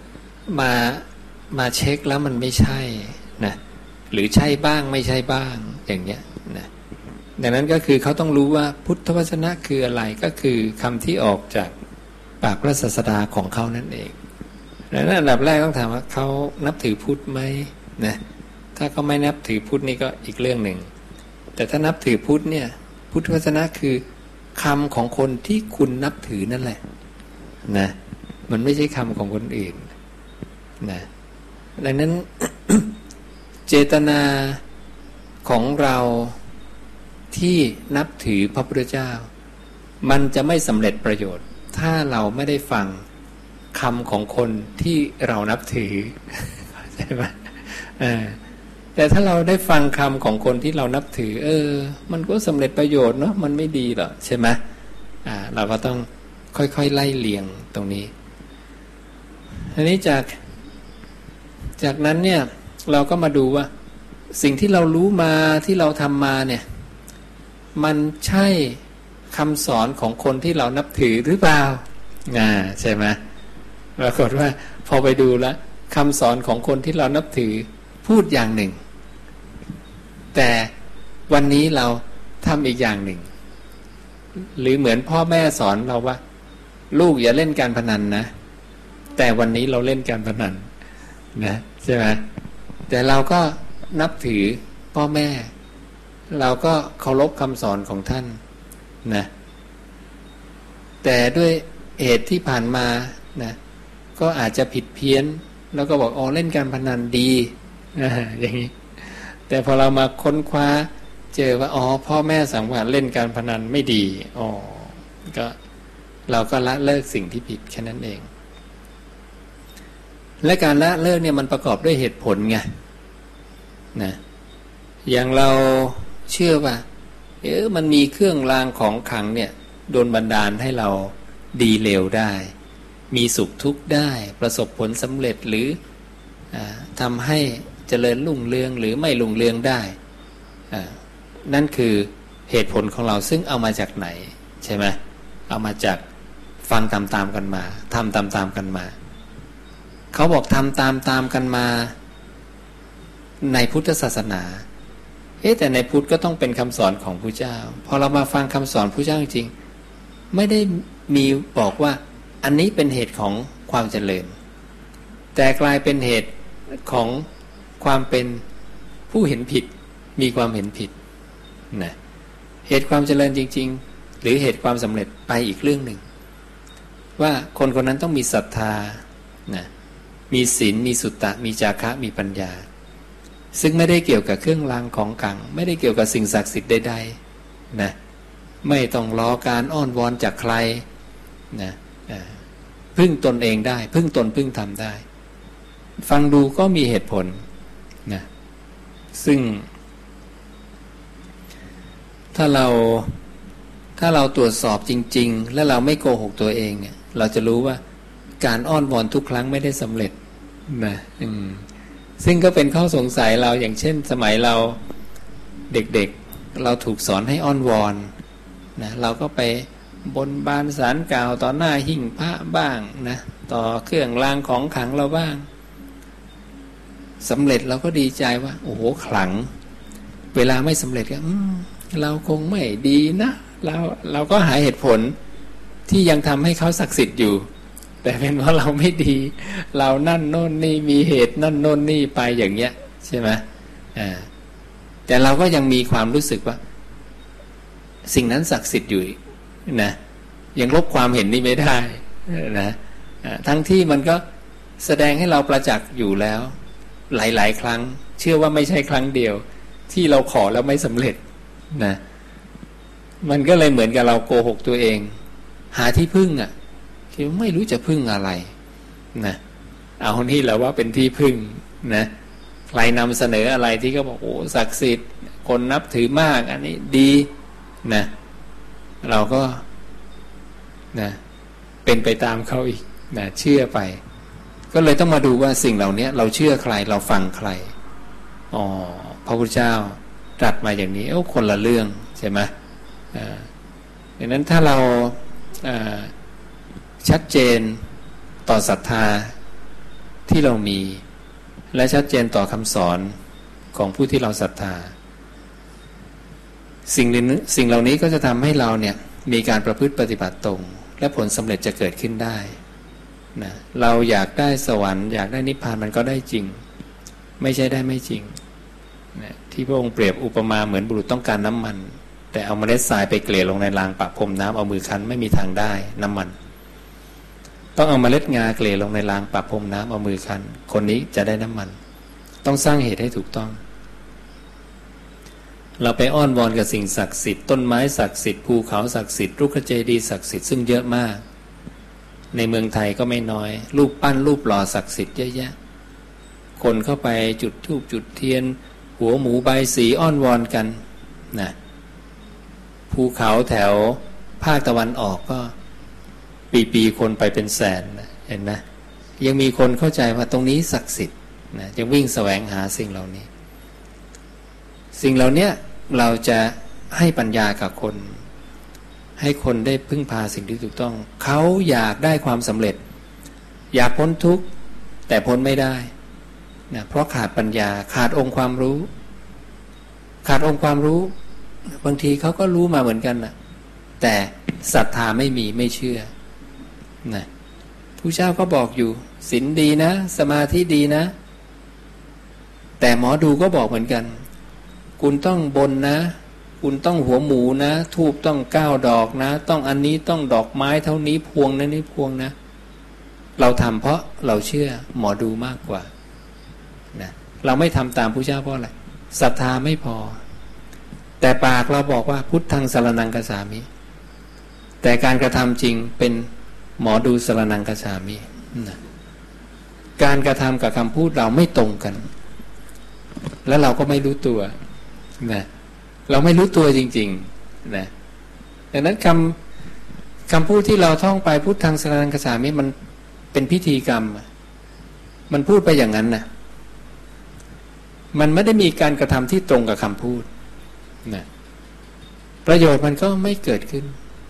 มาเช็คแล้วมันไม่ใช่นะหรือใช่บ้างไม่ใช่บ้างอย่างเงี้ยนะดังนั้นก็คือเขาต้องรู้ว่าพุทธวจนะคืออะไรก็คือคำที่ออกจากปากพระศาสดาของเขานั่นเองดังนั้นอันดับแรกต้องถามว่าเขานับถือพุทธไหมนะถ้าเขาไม่นับถือพุทธนี่ก็อีกเรื่องหนึ่งแต่ถ้านับถือพุทธเนี่ยพุทธวจนะคือคำของคนที่คุณนับถือนั่นแหละนะมันไม่ใช่คำของคนอื่นนะดังนั้น เจตนาของเราที่นับถือพระพุทธเจ้ามันจะไม่สำเร็จประโยชน์ถ้าเราไม่ได้ฟังคำของคนที่เรานับถือใช่ไหมแต่ถ้าเราได้ฟังคำของคนที่เรานับถือมันก็สำเร็จประโยชน์เนาะมันไม่ดีหรอกใช่ไหมเราก็ต้องค่อยๆไล่เลียงตรงนี้ทีนี้จากนั้นเนี่ยเราก็มาดูว่าสิ่งที่เรารู้มาที่เราทำมาเนี่ยมันใช่คำสอนของคนที่เรานับถือหรือเปล่าใช่ไหมปรากฏว่าพอไปดูแล้วคำสอนของคนที่เรานับถือพูดอย่างหนึ่งแต่วันนี้เราทำอีกอย่างหนึ่งหรือเหมือนพ่อแม่สอนเราว่าลูกอย่าเล่นการพนันนะแต่วันนี้เราเล่นการพนันนะใช่ไหมแต่เราก็นับถือพ่อแม่เราก็เคารพคำสอนของท่านนะแต่ด้วยเหตุที่ผ่านมานะก็อาจจะผิดเพี้ยนแล้วก็บอกเล่นการพนันดีอย่างนี้แต่พอเรามาค้นคว้าเจอว่าพ่อแม่สั่งว่าเล่นการพนันไม่ดีก็เราก็ละเลิกสิ่งที่ผิดแค่นั้นเองและการละเลิกเนี่ยมันประกอบด้วยเหตุผลไงนะอย่างเราเชื่อว่ามันมีเครื่องรางของขลังเนี่ยโดนบันดาลให้เราดีเลวได้มีสุขทุกข์ได้ประสบผลสำเร็จหรือทำให้เจริญรุ่งเรืองหรือไม่รุ่งเรืองได้นั่นคือเหตุผลของเราซึ่งเอามาจากไหนใช่ไหมเอามาจากฟังตามๆกันมาทำตามๆกันมาเขาบอกทำตามกันมาในพุทธศาสนาแต่ในพุทธก็ต้องเป็นคำสอนของพระเจ้าพอเรามาฟังคำสอนพระเจ้าจริงๆไม่ได้มีบอกว่าอันนี้เป็นเหตุของความเจริญแต่กลายเป็นเหตุของความเป็นผู้เห็นผิดมีความเห็นผิดนะเหตุความเจริญจริงๆหรือเหตุความสำเร็จไปอีกเรื่องหนึ่งว่าคนคนนั้นต้องมีศรัทธานะมีศีลมีสุตตะมีจาคะมีปัญญาซึ่งไม่ได้เกี่ยวกับเครื่องรางของขลังไม่ได้เกี่ยวกับสิ่งศักดิ์สิทธิ์ใดๆนะไม่ต้องรอการอ้อนวอนจากใครนะพึ่งตนเองได้พึ่งตนพึ่งทำได้ฟังดูก็มีเหตุผลนะซึ่งถ้าเราตรวจสอบจริงๆและเราไม่โกหกตัวเองเนี่ยเราจะรู้ว่าการอ้อนวอนทุกครั้งไม่ได้สำเร็จนะซึ่งก็เป็นข้อสงสัยเราอย่างเช่นสมัยเราเด็กๆเราถูกสอนให้อ้อนวอนนะเราก็ไปบนบานศาลกล่าวต่อหน้าหิ้งพระบ้างนะต่อเครื่องรางของขลังเราบ้างสำเร็จเราก็ดีใจว่าโอ้โหขลังเวลาไม่สำเร็จก็เราคงไม่ดีนะเราก็หาเหตุผลที่ยังทำให้เขาศักดิ์สิทธิ์อยู่แต่เป็นเพราะเราไม่ดีเรานั่นโน่นนี่มีเหตุนั่นโน่นนี่ไปอย่างเงี้ยใช่ไหมแต่เราก็ยังมีความรู้สึกว่าสิ่งนั้นศักดิ์สิทธิ์อยู่นะยังลบความเห็นนี้ไม่ได้นะทั้งที่มันก็แสดงให้เราประจักษ์อยู่แล้วหลายๆครั้งเชื่อว่าไม่ใช่ครั้งเดียวที่เราขอแล้วไม่สำเร็จนะมันก็เลยเหมือนกับเราโกหกตัวเองหาที่พึ่งคิดว่าไม่รู้จะพึ่งอะไรนะเอานี่แหละว่าเป็นที่พึ่งนะใครนำเสนออะไรที่ก็บอกโอ้ศักดิ์สิทธิ์คนนับถือมากอันนี้ดีนะเราก็นะเป็นไปตามเขาอีกนะเชื่อไปก็เลยต้องมาดูว่าสิ่งเหล่านี้เราเชื่อใครเราฟังใครพระพุทธเจ้าตรัสมาอย่างนี้คนละเรื่องใช่ไหมดังนั้นถ้าเราชัดเจนต่อศรัทธาที่เรามีและชัดเจนต่อคำสอนของผู้ที่เราศรัทธาสิ่งเหล่านี้ก็จะทำให้เราเนี่ยมีการประพฤติปฏิบัติตรงและผลสำเร็จจะเกิดขึ้นได้นะเราอยากได้สวรรค์อยากได้นิพพานมันก็ได้จริงไม่ใช่ได้ไม่จริงนะที่พระองค์เปรียบอุปมาเหมือนบุรุษต้องการน้ำมันแต่เอาเมล็ดทรายไปเกลี่ยลงในรางประพรมน้ำเอามือคั้นไม่มีทางได้น้ำมันต้องเอาเมล็ดงาเกลี่ยลงในรางประพรมน้ำเอามือคั้นคนนี้จะได้น้ำมันต้องสร้างเหตุให้ถูกต้องเราไปอ้อนวอนกับสิ่งศักดิ์สิทธิ์ต้นไม้ศักดิ์สิทธิ์ภูเขาศักดิ์สิทธิ์รุกขเจดีย์ศักดิ์สิทธิ์ซึ่งเยอะมากในเมืองไทยก็ไม่น้อยรูปปั้นรูปหล่อศักดิ์สิทธิ์เยอะแยะคนเข้าไปจุดธูปจุดเทียนหัวหมูใบสีอ้อนวอนกันนะภูเขาแถวภาคตะวันออกก็ปีคนไปเป็นแสนนะเห็นไหมยังมีคนเข้าใจว่าตรงนี้ศักดิ์สิทธิ์นะยังวิ่งแสวงหาสิ่งเหล่านี้สิ่งเหล่านี้เราจะให้ปัญญากับคนให้คนได้พึ่งพาสิ่งที่ถูกต้องเขาอยากได้ความสำเร็จอยากพ้นทุกข์แต่พ้นไม่ได้นะเพราะขาดปัญญาขาดองค์ความรู้บางทีเขาก็รู้มาเหมือนกันนะแต่ศรัทธาไม่มีไม่เชื่อนะผู้เจ้าก็บอกอยู่ศีลดีนะสมาธิดีนะแต่หมอดูก็บอกเหมือนกันคุณต้องบนนะคุณต้องหัวหมูนะธูปต้อง9 ดอกนะต้องอันนี้ต้องดอกไม้เท่านี้พวงนะนี่พวงนะเราทำเพราะเราเชื่อหมอดูมากกว่านะเราไม่ทำตามผู้เจ้าเพราะอะไรศรัทธาไม่พอแต่ปากเราบอกว่าพุทธังสรณังคัจฉามิแต่การกระทำจริงเป็นหมอดูสรณังคัจฉามินะการกระทำกับคำพูดเราไม่ตรงกันแล้วเราก็ไม่รู้ตัวนะเราไม่รู้ตัวจริงๆนะดังนั้นคำพูดที่เราท่องไปพุทธังสรณังคัจฉามิมันเป็นพิธีกรรมมันพูดไปอย่างนั้นนะมันไม่ได้มีการกระทำที่ตรงกับคำพูดนะประโยชน์มันก็ไม่เกิดขึ้น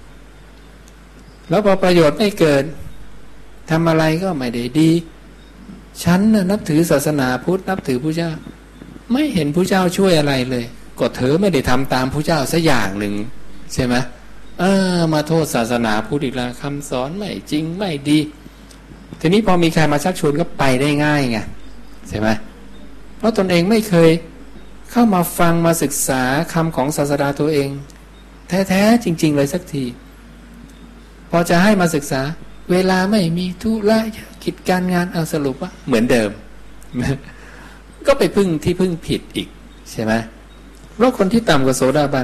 แล้วพอประโยชน์ไม่เกิดทำอะไรก็ไม่ได้ดีฉันนับถือศาสนาพุทธนับถือพระเจ้าไม่เห็นพระเจ้าช่วยอะไรเลยก็เธอไม่ได้ทำตามพระเจ้าสักอย่างหนึ่งใช่ไหมมาโทษศาสนาพุทธอีกแล้วคำสอนไม่จริงไม่ดีทีนี้พอมีใครมาชักชวนก็ไปได้ง่ายไงใช่ไหมเพราะตนเองไม่เคยเข้ามาฟังมาศึกษาคำของศาสดาตัวเองแท้ๆจริงๆเลยสักทีพอจะให้มาศึกษาเวลาไม่มีธุระกิจการงานเอาสรุปว่าเหมือนเดิม ก็ไปพึ่งที่พึ่งผิดอีกใช่ไหมเพราะคนที่ต่ำกว่าโสดาบัน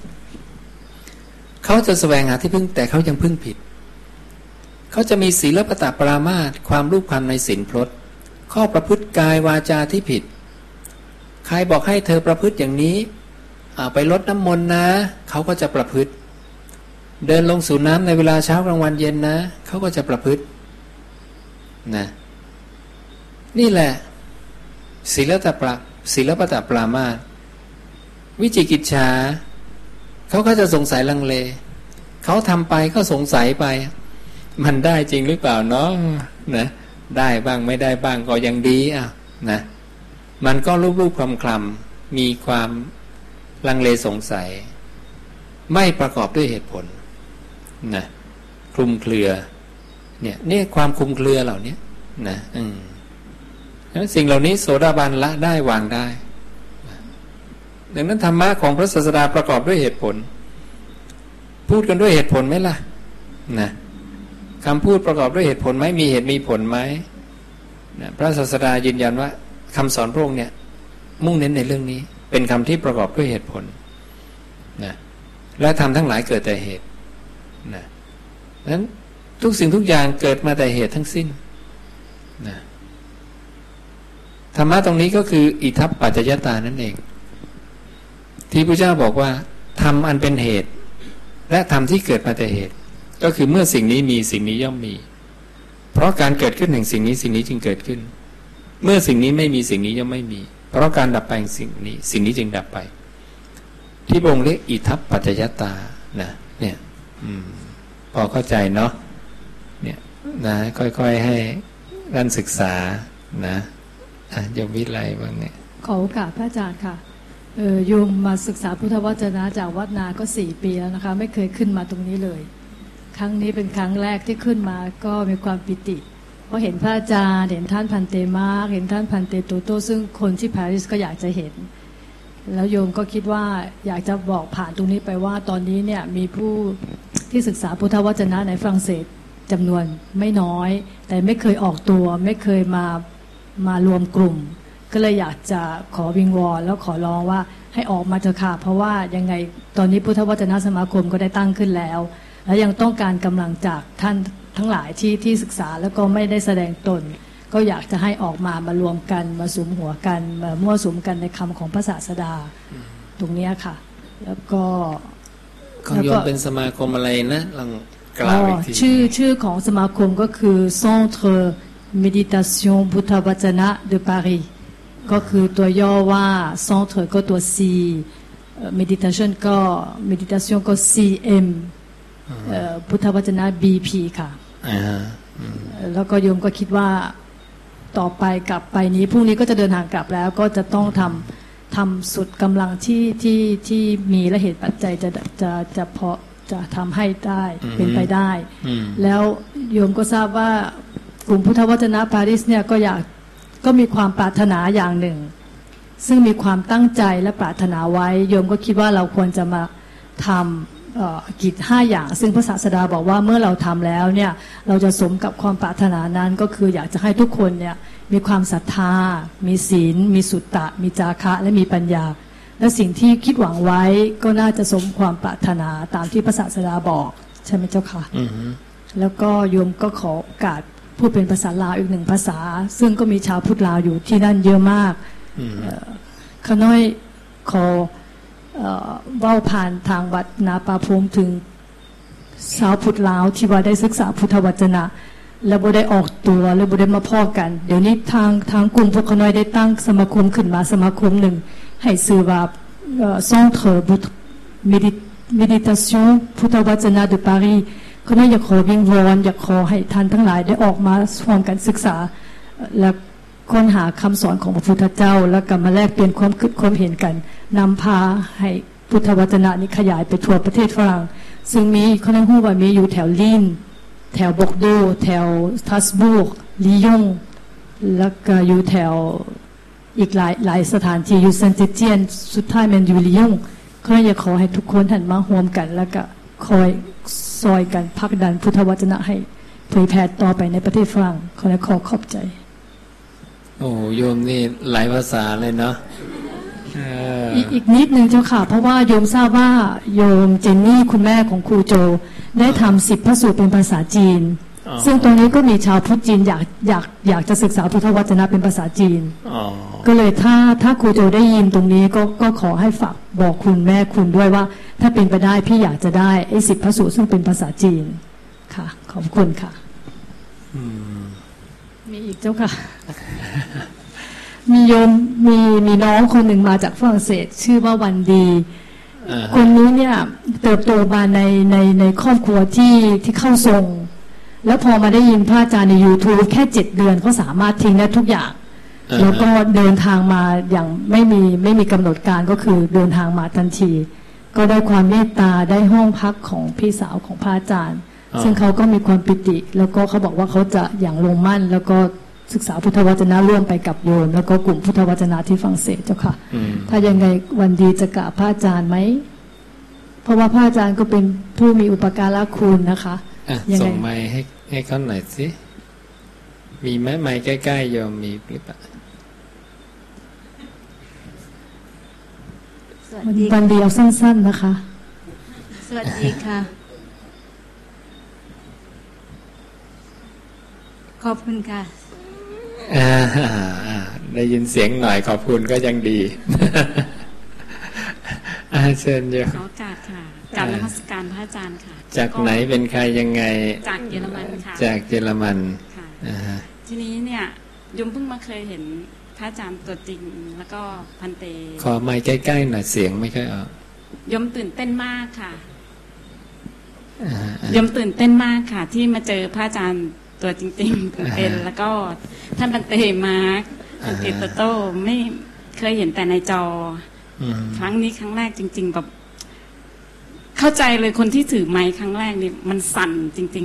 เขาจะแสวงหาที่พึ่งแต่เขายังพึ่งผิดเขาจะมีศีลปตปรามาสความรูปความในศีลพรตข้อประพฤติกายวาจาที่ผิดใครบอกให้เธอประพฤติอย่างนี้ไปรดน้ำมนต์นะเขาก็จะประพฤติเดินลงสู่น้ำในเวลาเช้ากลางวันเย็นนะเขาก็จะประพฤตินะนี่แหละศีลปตปรามาสวิจิกิจฉาเขาก็จะสงสัยลังเลเขาทำไปก็สงสัยไปมันได้จริงหรือเปล่าเนาะนะได้บ้างไม่ได้บ้างก็ยังดีนะมันก็รูปๆคลำๆมีความลังเลสงสัยไม่ประกอบด้วยเหตุผลนะคลุมเครือเนี่ยความคลุมเครือเหล่านี้นะสิ่งเหล่านี้โสดาบันละได้วางได้ดังนั้นธรรมะของพระศาสดาประกอบด้วยเหตุผลพูดกันด้วยเหตุผลไหมล่ะนะคำพูดประกอบด้วยเหตุผลไหมมีเหตุมีผลไหมนะพระศาสดายืนยันว่าคำสอนพระองค์เนี่ยมุ่งเน้นในเรื่องนี้เป็นคำที่ประกอบด้วยเหตุผลนะและธรรมทั้งหลายเกิดแต่เหตุนะนั้นทุกสิ่งทุกอย่างเกิดมาแต่เหตุทั้งสิ้นนะธรรมะตรงนี้ก็คืออิทัปปัจจยตานั่นเองที่พระเจ้าบอกว่าธรรมอันเป็นเหตุและธรรมที่เกิดมาแต่เหตุก็คือเมื่อสิ่งนี้มีสิ่งนี้ย่อมมีเพราะการเกิดขึ้นแห่งสิ่งนี้สิ่งนี้จึงเกิดขึ้นเมื่อสิ่งนี้ไม่มีสิ่งนี้ย่อมไม่มีเพราะการดับไปแห่งสิ่งนี้จึงดับไปที่พระองค์เรียกอิทัปปัจจยตานะเนี่ยพอเข้าใจเนาะเนี่ยนะค่อยๆให้ท่านศึกษานะโยมวิไลบ้างเนี่ยขอโอกาสพระอาจารย์ค่ะโยมมาศึกษาพุทธวจนะจากวัดนาก็4 ปีแล้วนะคะไม่เคยขึ้นมาตรงนี้เลยครั้งนี้เป็นครั้งแรกที่ขึ้นมาก็มีความปิติเพราะเห็นพระอาจารย์เห็นท่านพันเตมาร์กเห็นท่านพันเตโตโต้ซึ่งคนที่ปารีสก็อยากจะเห็นแล้วโยมก็คิดว่าอยากจะบอกผ่านตรงนี้ไปว่าตอนนี้เนี่ยมีผู้ที่ศึกษาพุทธวจนะในฝรั่งเศสจำนวนไม่น้อยแต่ไม่เคยออกตัวไม่เคยมารวมกลุ่มก็เลยอยากจะขอวิงวอนแล้วขอร้องว่าให้ออกมาเถอะค่ะเพราะว่ายังไงตอนนี้พุทธวจนะสมาคมก็ได้ตั้งขึ้นแล้วและยังต้องการกำลังจากท่านทั้งหลายที่ศึกษาแล้วก็ไม่ได้แสดงตนก็อยากจะให้ออกมารวมกันมาสุมหัวกันมามั่วสุมกันในคำของพระศาสดาตรงนี้ค่ะแล้วก็ของโยมเป็นสมาคมอะไรนะลองกล่าวอีกทีชื่อของสมาคมก็คือ Centre Méditation พุทธวจนะ de Paris ก็คือตัวย่อว่า Centre ก็ตัว C Meditation ก็ Meditation ก็ CM พุทธวจนะ BP ค่ะแล้วก็โยมก็คิดว่าต่อไปกลับไปนี้พรุ่งนี้ก็จะเดินทางกลับแล้วก็จะต้องทำสุดกำลังที่มีและเหตุปัจจัยจะพอจะทำให้ได้เป็นไปได้แล้วโยมก็ทราบว่ากลุ่มพุทธวจนะปารีสเนี่ยก็มีความปรารถนาอย่างหนึ่งซึ่งมีความตั้งใจและปรารถนาไว้โยมก็คิดว่าเราควรจะมาทำกิจ5 อย่างซึ่งพระศาสดาบอกว่าเมื่อเราทำแล้วเนี่ยเราจะสมกับความปรารถนานั้นก็คืออยากจะให้ทุกคนเนี่ยมีความศรัทธามีศีลมีสุตตะมีจาคะและมีปัญญาและสิ่งที่คิดหวังไว้ก็น่าจะสมความปรารถนาตามที่พระศาสดาบอกใช่ไหมเจ้าค่ะแล้วก็โยมก็ขอโอกาสพูดเป็นภาษาลาวอีก1 ภาษาซึ่งก็มีชาวพุทธลาวอยู่ที่นั่นเยอะมากขน้อยขอเว้าผ่านทางวัดนาป่าพงถึงชาวพุทธลาวที่ว่าได้ศึกษาพุทธวจนะแล้วบ่ได้ออกตัวแล้วบ่ได้มาพ้อกันเดี๋ยวนี้ทางกลุ่มพวกขน้อยได้ตั้งสมาคมขึ้นมาสมาคมหนึ่งให้ชื่อว่าCentre Méditation พุทธวจนะde Paris ขน้อยอยากขอวิงวอนอยากขอให้ท่านทั้งหลายได้ออกมาร่วมกันศึกษาและค้นหาคำสอนของพระพุทธเจ้าแล้วก็มาแลกเปลี่ยนความคิดความเห็นกันนำพาให้พุทธวจนะนี้ขยายไปทั่วประเทศฝรั่งซึ่งมีเขาได้ฮู้ว่ามีอยู่แถวลีนแถวบอกโดแถวสตราสบูร์ลียงแล้วก็อยู่แถวอีกหลายสถานที่อยู่เซนต์เจียนสุดท้ายมันอยู่ลียงเขาอยากขอให้ทุกคนหันมาร่วมกันแล้วก็คอยซอยกันผลักดันพุทธวจนะให้เผยแพร่ต่อไปในประเทศฝรั่งขอขอบใจโอ้โยมนี่หลายภาษาเลยเนาะอีกนิดนึงเจ้าค่ะเพราะว่าโยมทราบว่าโยมเจนนี่คุณแม่ของครูโจได้ทำ10 พระสูตรเป็นภาษาจีนซึ่งตรงนี้ก็มีชาวพุทธจีนอยากจะศึกษาพุทธวจนะเป็นภาษาจีนก็เลยถ้าครูโจได้ยินตรงนี้ก็ขอให้ฝากบอกคุณแม่คุณด้วยว่าถ้าเป็นไปได้พี่อยากจะได้ไอ้10 พระสูตรซึ่งเป็นภาษาจีนค่ะขอบคุณค่ะมีอีกเจ้าค่ะมีโยมมีน้องคนหนึ่งมาจากฝรั่งเศสชื่อว่าวันดีคนนี้เนี่ยเติบโตมาในครอบครัวที่เข้าทรงแล้วพอมาได้ยินพระอาจารย์ใน YouTube แค่7 เดือนก็สามารถทิ้งได้ทุกอย่างแล้วก็เดินทางมาอย่างไม่มีกำหนดการก็คือเดินทางมาทันทีก็ได้ความเมตตาได้ห้องพักของพี่สาวของพระอาจารย์ซึ่งเขาก็มีความปิติแล้วก็เขาบอกว่าเขาจะอย่างลงมั่นแล้วก็ศึกษาพุทธวจนะร่วมไปกับโยมแล้วก็กลุ่มพุทธวจนะที่ฝรั่งเศสเจ้าค่ะถ้ายังไงวันดีจะกราบพระอาจารย์ไหมเพราะว่าพระอาจารย์ก็เป็นผู้มีอุปการะคุณนะคะส่งไม้ให้เขาหน่อยสิมีไหมไม้ใกล้ๆโยมมีหรือเปล่าวันดีเอาสั้นๆนะคะสวัสดีค่ะขอบคุณค่ะได้ยินเสียงหน่อยขอบคุณก็ยังดีเชิญโยมขอกราบค่ะกราบนมัสการพระอาจารย์ค่ะจากไหนเป็นใครยังไงจากเยอรมันค่ะจากเยอรมันค่ะทีนี้เนี่ยยมเพิ่งมาเคยเห็นพระอาจารย์ตัวจริงแล้วก็พันเตขอไมค์ใกล้ๆหน่อยเสียงไม่ค่อยออกยมตื่นเต้นมากค่ะยมตื่นเต้นมากค่ะที่มาเจอพระอาจารย์ตัวจริงๆเป็นแล้วก็ท่านพันเตมาร์คพันเตโต้ไม่เคยเห็นแต่ในจอครั้งนี้ครั้งแรกจริงๆแบบเข้าใจเลยคนที่ถือไมค์ครั้งแรกนี่มันสั่นจริง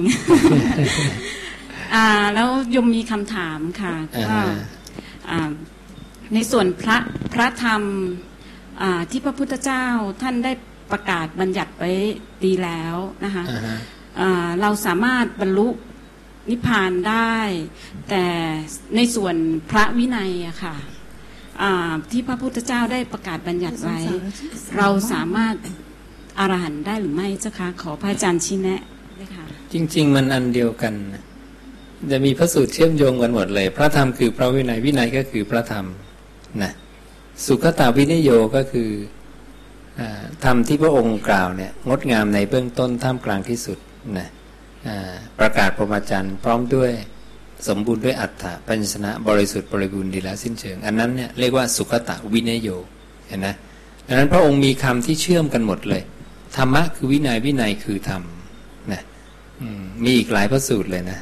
ๆแล้วยมมีคำถามค่ะว่าในส่วนพระธรรมที่พระพุทธเจ้าท่านได้ประกาศบัญญัติไว้ดีแล้วนะคะเราสามารถบรรลุนิพพานได้แต่ในส่วนพระวินัยอะค่ะที่พระพุทธเจ้าได้ประกาศบัญญัติไว้เราสามารถอรหันต์ได้หรือไม่เจ้าคะขอพระอาจารย์ชี้แนะด้วยค่ะจริงๆมันอันเดียวกันจะมีพระสูตรเชื่อมโยงกันหมดเลยพระธรรมคือพระวินัยวินัยก็คือพระธรรมนะสุขตาวินิโยก็คือธรรมที่พระองค์กล่าวเนี่ยงดงามในเบื้องต้นท่ามกลางที่สุดนะประกาศพรหมจรรย์พร้อมด้วยสมบูรณ์ด้วยอัตถะปัญชนะบริสุทธิ์บริบูรณ์ดีแล้วสิ้นเชิงอันนั้นเนี่ยเรียกว่าสุขตะวินัยโยเห็นนะดังนั้นพระองค์มีคำที่เชื่อมกันหมดเลยธรรมะคือวินัยวินัยคือธรรมนะมีอีกหลายพระสูตรเลยนะ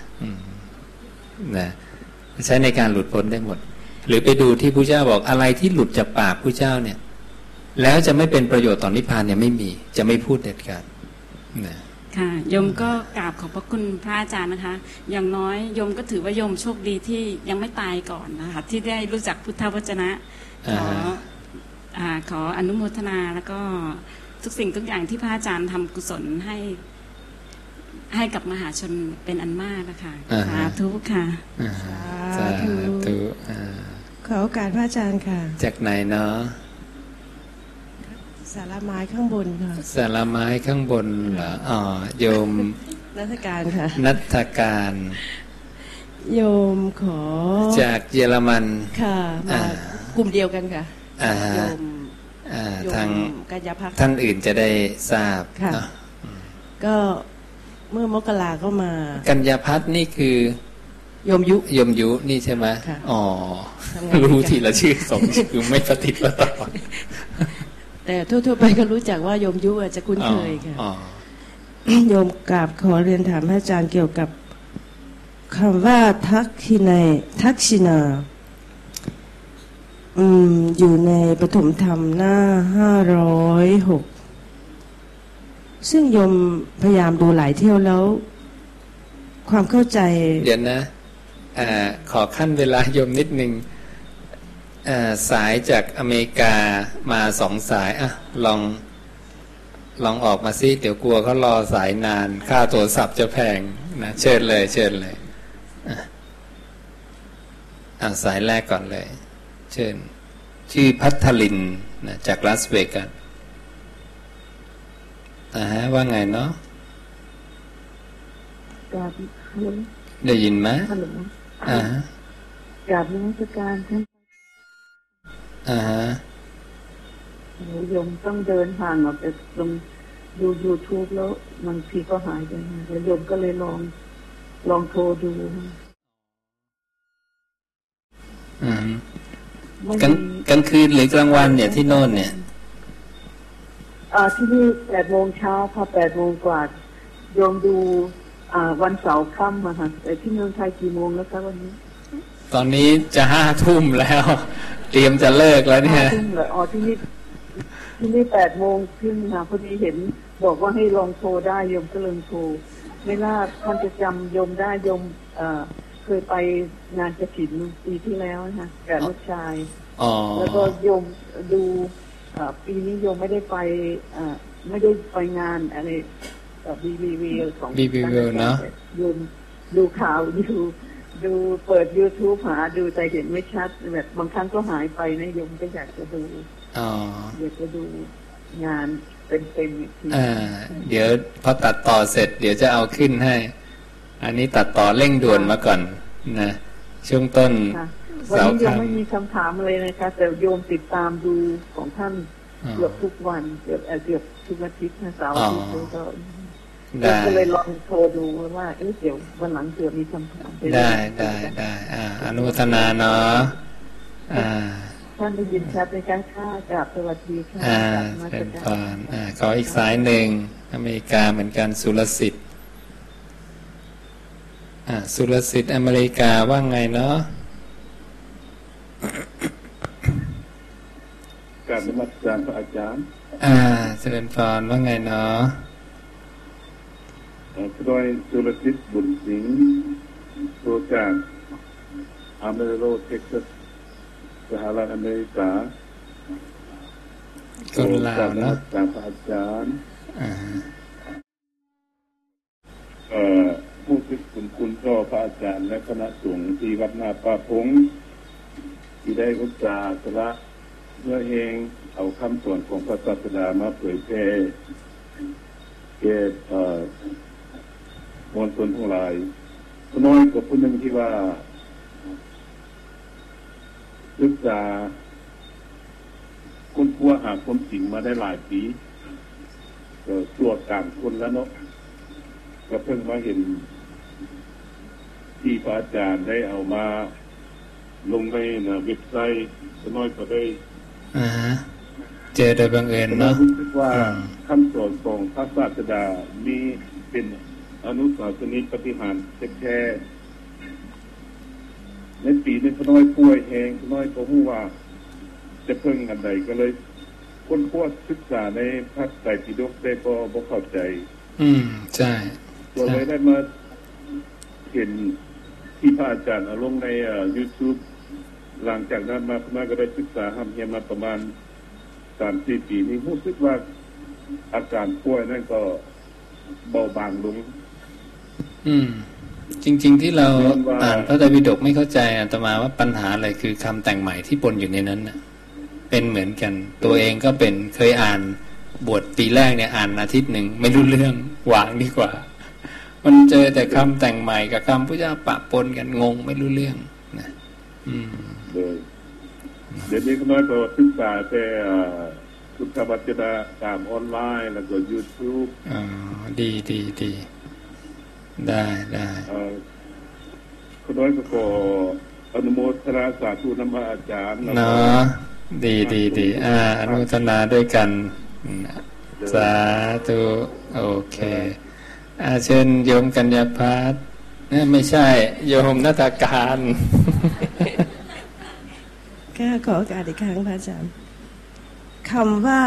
ใช้ในการหลุดพ้นได้หมดหรือไปดูที่พระเจ้าบอกอะไรที่หลุดจากปากพระเจ้าเนี่ยแล้วจะไม่เป็นประโยชน์ต่อนิพพานเนี่ยไม่มีจะไม่พูดเด็ดขาดนะค่ะโยมก็กราบขอบพระคุณพระอาจารย์นะคะอย่างน้อยโยมก็ถือว่าโยมโชคดีที่ยังไม่ตายก่อนนะคะที่ได้รู้จักพุทธวจนะขออนุโมทนาแล้วก็ทุกสิ่งทุกอย่างที่พระอาจารย์ทำกุศลให้กับมหาชนเป็นอันมากนะคะสาธุค่ะสาธุขอโอกาสพระอาจารย์ค่ะจากไหนเนาะสาราไม้ข้างบนค่ะสาราไม้ข้างบนเหรอโยมนัฐการค่ะนัฐการโยมขอจากเยอรมันค่ะมากลุ่มเดียวกันค่ะทางกัญญาภักดิ์ท่านอื่นจะได้ทราบนะก็เมื่อมกราก็มากัญญาภักดิ์นี่คือโยมยุนี่ใช่ไหมอ๋อรู้ทีละชื่อสองชื่อไม่ปฏิปต่อแต่ทั่วๆไปก็รู้จักว่าโยมยุอาจจะคุ้นเคยค่ะโยมกราบขอเรียนถามพระอาจารย์เกี่ยวกับคำว่าทักษิณาอยู่ในปฐมธรรมหน้า506ซึ่งโยมพยายามดูหลายเที่ยวแล้วความเข้าใจเดี๋ยวนะขอขั้นเวลาโยมนิดนึงสายจากอเมริกามา2 สายลองออกมาซิเดี๋ยวกลัวเขารอสายนานค่าโทรศัพท์จะแพงนะเชิญเลยสายแรกก่อนเลยเชิญชื่อพัทลินนะจากลาสเวกัสว่าไงเนาะได้ยินไหมกราบนมัสการท่านโยมต้องเดินผ่านออกจากตรงดู YouTube แล้วบางทีก็หายไปแล้วโยมก็เลยลองโทรดูกลางคืนหรือกลางวันเนี่ยที่โน่นเนี่ยที่นี่8 โมงเช้าค่ะ8 โมงกว่าโยมดูวันเสาร์ค่ำค่ะแต่ที่เมืองไทยกี่โมงแล้วคะวันนี้ตอนนี้จะ5 ทุ่มแล้วเตรียมจะเลิกแล้วเนี่ยที่นี่8 โมงครึ่งค่ะพอดีเห็นบอกว่าให้ลองโทรได้โยมก็เลยโทรไม่น่าท่านจะจำโยมได้โยมเคยไปงานกฐินปีที่แล้วนะคะกับลูกชายแล้วก็โยมดูปีนี้โยมไม่ได้ไปงานอะไรBBV ของ BBV เนาะโยมดูข่าวดูเปิด YouTube หาดูแต่เห็นไม่ชัดแบบบางครั้งก็หายไปนะโยมก็อยากจะดูอยากจะดูงานเป็นอีกทีเดี๋ยวพอตัดต่อเสร็จเดี๋ยวจะเอาขึ้นให้อันนี้ตัดต่อเร่งด่วนมาก่อนนะช่วงต้นวันนี้ยังไม่มีคำถามเลยนะคะแต่โยมติดตามดูของท่านเกือบทุกวันเกือบทุกอาทิตย์นะเสาร์อาทิตย์ก็เลยลองโทรดูว่าเดี๋ยววันหลังเผื่อมีคำถามได้อนุโมทนาเนาะท่านได้ยินชัดในการค่ากราบสวัสดีค่ะเป็นพรขออีกสายหนึ่งอเมริกาเหมือนกันสุรสิทธิ์สุรสิทธิ์อเมริกาว่าไงเนาะกราบนมัสการพระอาจารย์เจริญพรว่าไงเนาะโดยสุรสิทธิ์บุญสิงห์โทรจากอเมริโรเท็กซัสสหรัฐอเมริกาคนลาวเนาะจากพระอาจารย์ผู้ที่คุณต่อพระอาจารย์และคณะสงฆ์ที่วัดนาป่าพงที่ได้อุตส่าห์สละเพื่อเองเอาคำสอนของพระศาสดามาเผยแพร่แก่มวลชนทั้งหลายน้อยกว่าผู้หนึ่งที่ว่าศึกษาค้นคว้าหาความจริงมาได้หลายปีก็ตรวจกลางคนแล้วเนาะก็เพิ่งมาเห็นที่พระอาจารย์ได้เอามาลงในเว็บไซต์น้อยก็ได้เจอโดยบังเอิญเนาะรู้สึกว่าคำสอนของพระศาสดามีเป็นอนุสาวรีย์ปฏิหารแท้ในปีนี้น้อยป่วยเองน้อยก็รู้ว่าจะเพิ่งอันใดก็เลยค้นคว้าศึกษาในพระไตรปิฎกได้บ่เข้าใจใช่ก็เลยได้มาเห็นที่พระอาจารย์เอาลงในYouTube หลังจากนั้นมาก็ได้ศึกษาทำเฮียมาประมาณ 3-4 ปีนี้รู้สึกว่าอาการป่วยนั่นก็เบาบางลงจริงๆที่เราอ่านพระไตรปิฎกไม่เข้าใจอาตมาว่าปัญหาอะไรคือคำแต่งใหม่ที่ปนอยู่ในนั้นน่ะเป็นเหมือนกันตัวเองก็เป็นเคยอ่านบทปีแรกเนี่ยอ่านอาทิตย์หนึ่งไม่รู้เรื่องวางดีกว่ามันเจอแต่คำแต่งใหม่กับคำพุทธเจ้าปะปนกันงงไม่รู้เรื่องนะเดี๋ยวนี้ก็น้อยก็ศึกษาแต่พุทธวจนะตามออนไลน์แล้วก็ YouTube ดีได้ก็น้อยก็ขออนุโมทนาสาธุนำพระอาจารย์เนาะดีอนุโมทนาด้วยกันสาธุโอเคเชิญโยมกัญญาภัสไม่ใช่โยมนัตการก็ขอโอกาสอีกครั้งพระอาจารย์คำว่า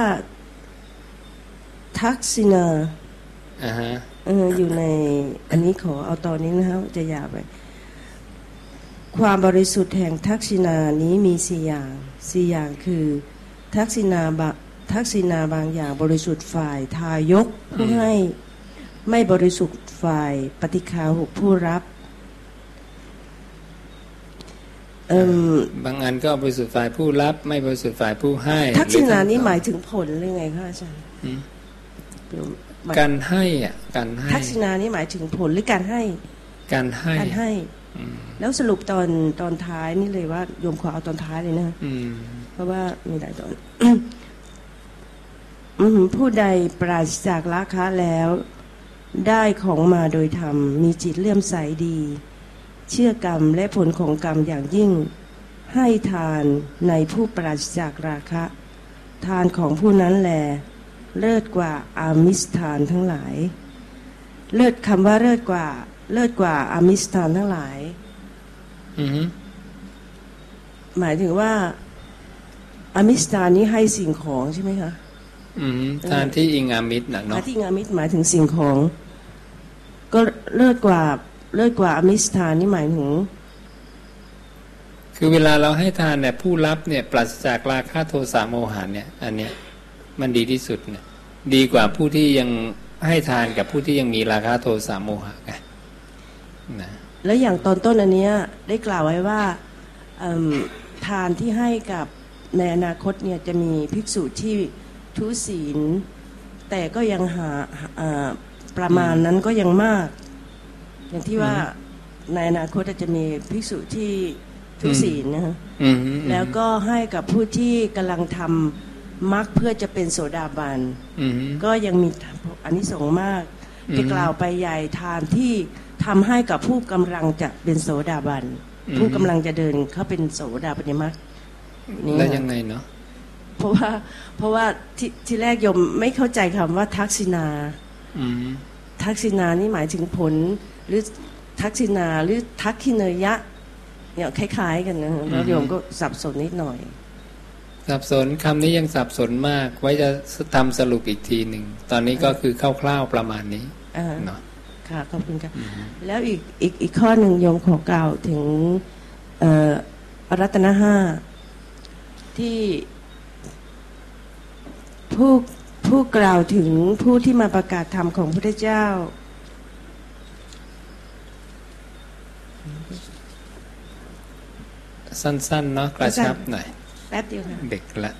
ทักษิณาอยู่ในอันนี้ขอเอาตอนนี้นะครับจะยาวไปความบริสุทธิ์แห่งทักษิณานี้มี4 อย่างคือทักษิณาบางอย่างบริสุทธิ์ฝ่ายทายกผู้ให้ไม่บริสุทธิ์ฝ่ายปฏิฆาหกผู้รับบางอันก็บริสุทธิ์ฝ่ายผู้รับไม่บริสุทธิ์ฝ่ายผู้ให้ทักษิณานี้หมายถึงผลหรือไงคะอาจารย์การให้การให้ทักษิณานี้หมายถึงผลหรือการให้แล้วสรุปตอนท้ายนี่เลยว่าโยมขอเอาตอนท้ายเลยนะเพราะว่ามีหลายตอนผู้ใดปราศจากราคะแล้วได้ของมาโดยธรรมมีจิตเลื่อมใสดีเชื่อกรรมและผลของกรรมอย่างยิ่งให้ทานในผู้ปราศจากราคะทานของผู้นั้นแลเลิศกว่าอามิสทานทั้งหลายเลิศคำว่าเลิศกว่าอามิสทานทั้งหลายหมายถึงว่าอามิสทานนี้ให้สิ่งของใช่ไหมคะทานที่อิงอามิสนะเนาะที่อิงอามิสหมายถึงสิ่งของก็เลิศกว่าอามิสทานนี่หมายถึงคือเวลาเราให้ทานเนี่ยผู้รับเนี่ยปราศจากราคะโทสะโมหะเนี่ยอันเนี้ยมันดีที่สุดเนี่ยดีกว่าผู้ที่ยังให้ทานกับผู้ที่ยังมีราคะโทสะโมหะไงนะแล้วอย่างตอนต้นอันเนี้ยได้กล่าวไว้ว่าทานที่ให้กับในอนาคตเนี่ยจะมีภิกษุที่ทุศีลแต่ก็ยังหาประมาณนั้นก็ยังมากอย่างที่ว่าในอนาคตจะมีภิกษุที่ทุศีลนะฮะแล้วก็ให้กับผู้ที่กำลังทำมรรคเพื่อจะเป็นโสดาบันก็ยังมีอานิสงส์มากจะกล่าวไปใหญ่ทานที่ทำให้กับผู้กำลังจะเป็นโสดาบันผู้กำลังจะเดินเข้าเป็นโสดาบันมรรคนี่แล้วยังไงเนาะเพราะว่าที่แรกโยมไม่เข้าใจคำว่าทักษิณานี่หมายถึงผลหรือทักษิณาหรือทักขิเนยะเนี่ยคล้ายๆกันนะแล้วโยมก็สับสนนิดหน่อยสับสนคำนี้ยังสับสนมากไว้จะทำสรุปอีกทีหนึ่งตอนนี้ก็คือคร่าวๆประมาณนี้เนาะค่ะขอบคุณค่ะแล้วอีกข้อหนึ่งโยมขอกล่าวถึงรัตนะห้าที่ผู้กล่าวถึงผู้ที่มาประกาศธรรมของพระพุทธเจ้าสั้นๆเนาะกระชับหน่อยแป๊บเดียวค่ะเด็กละ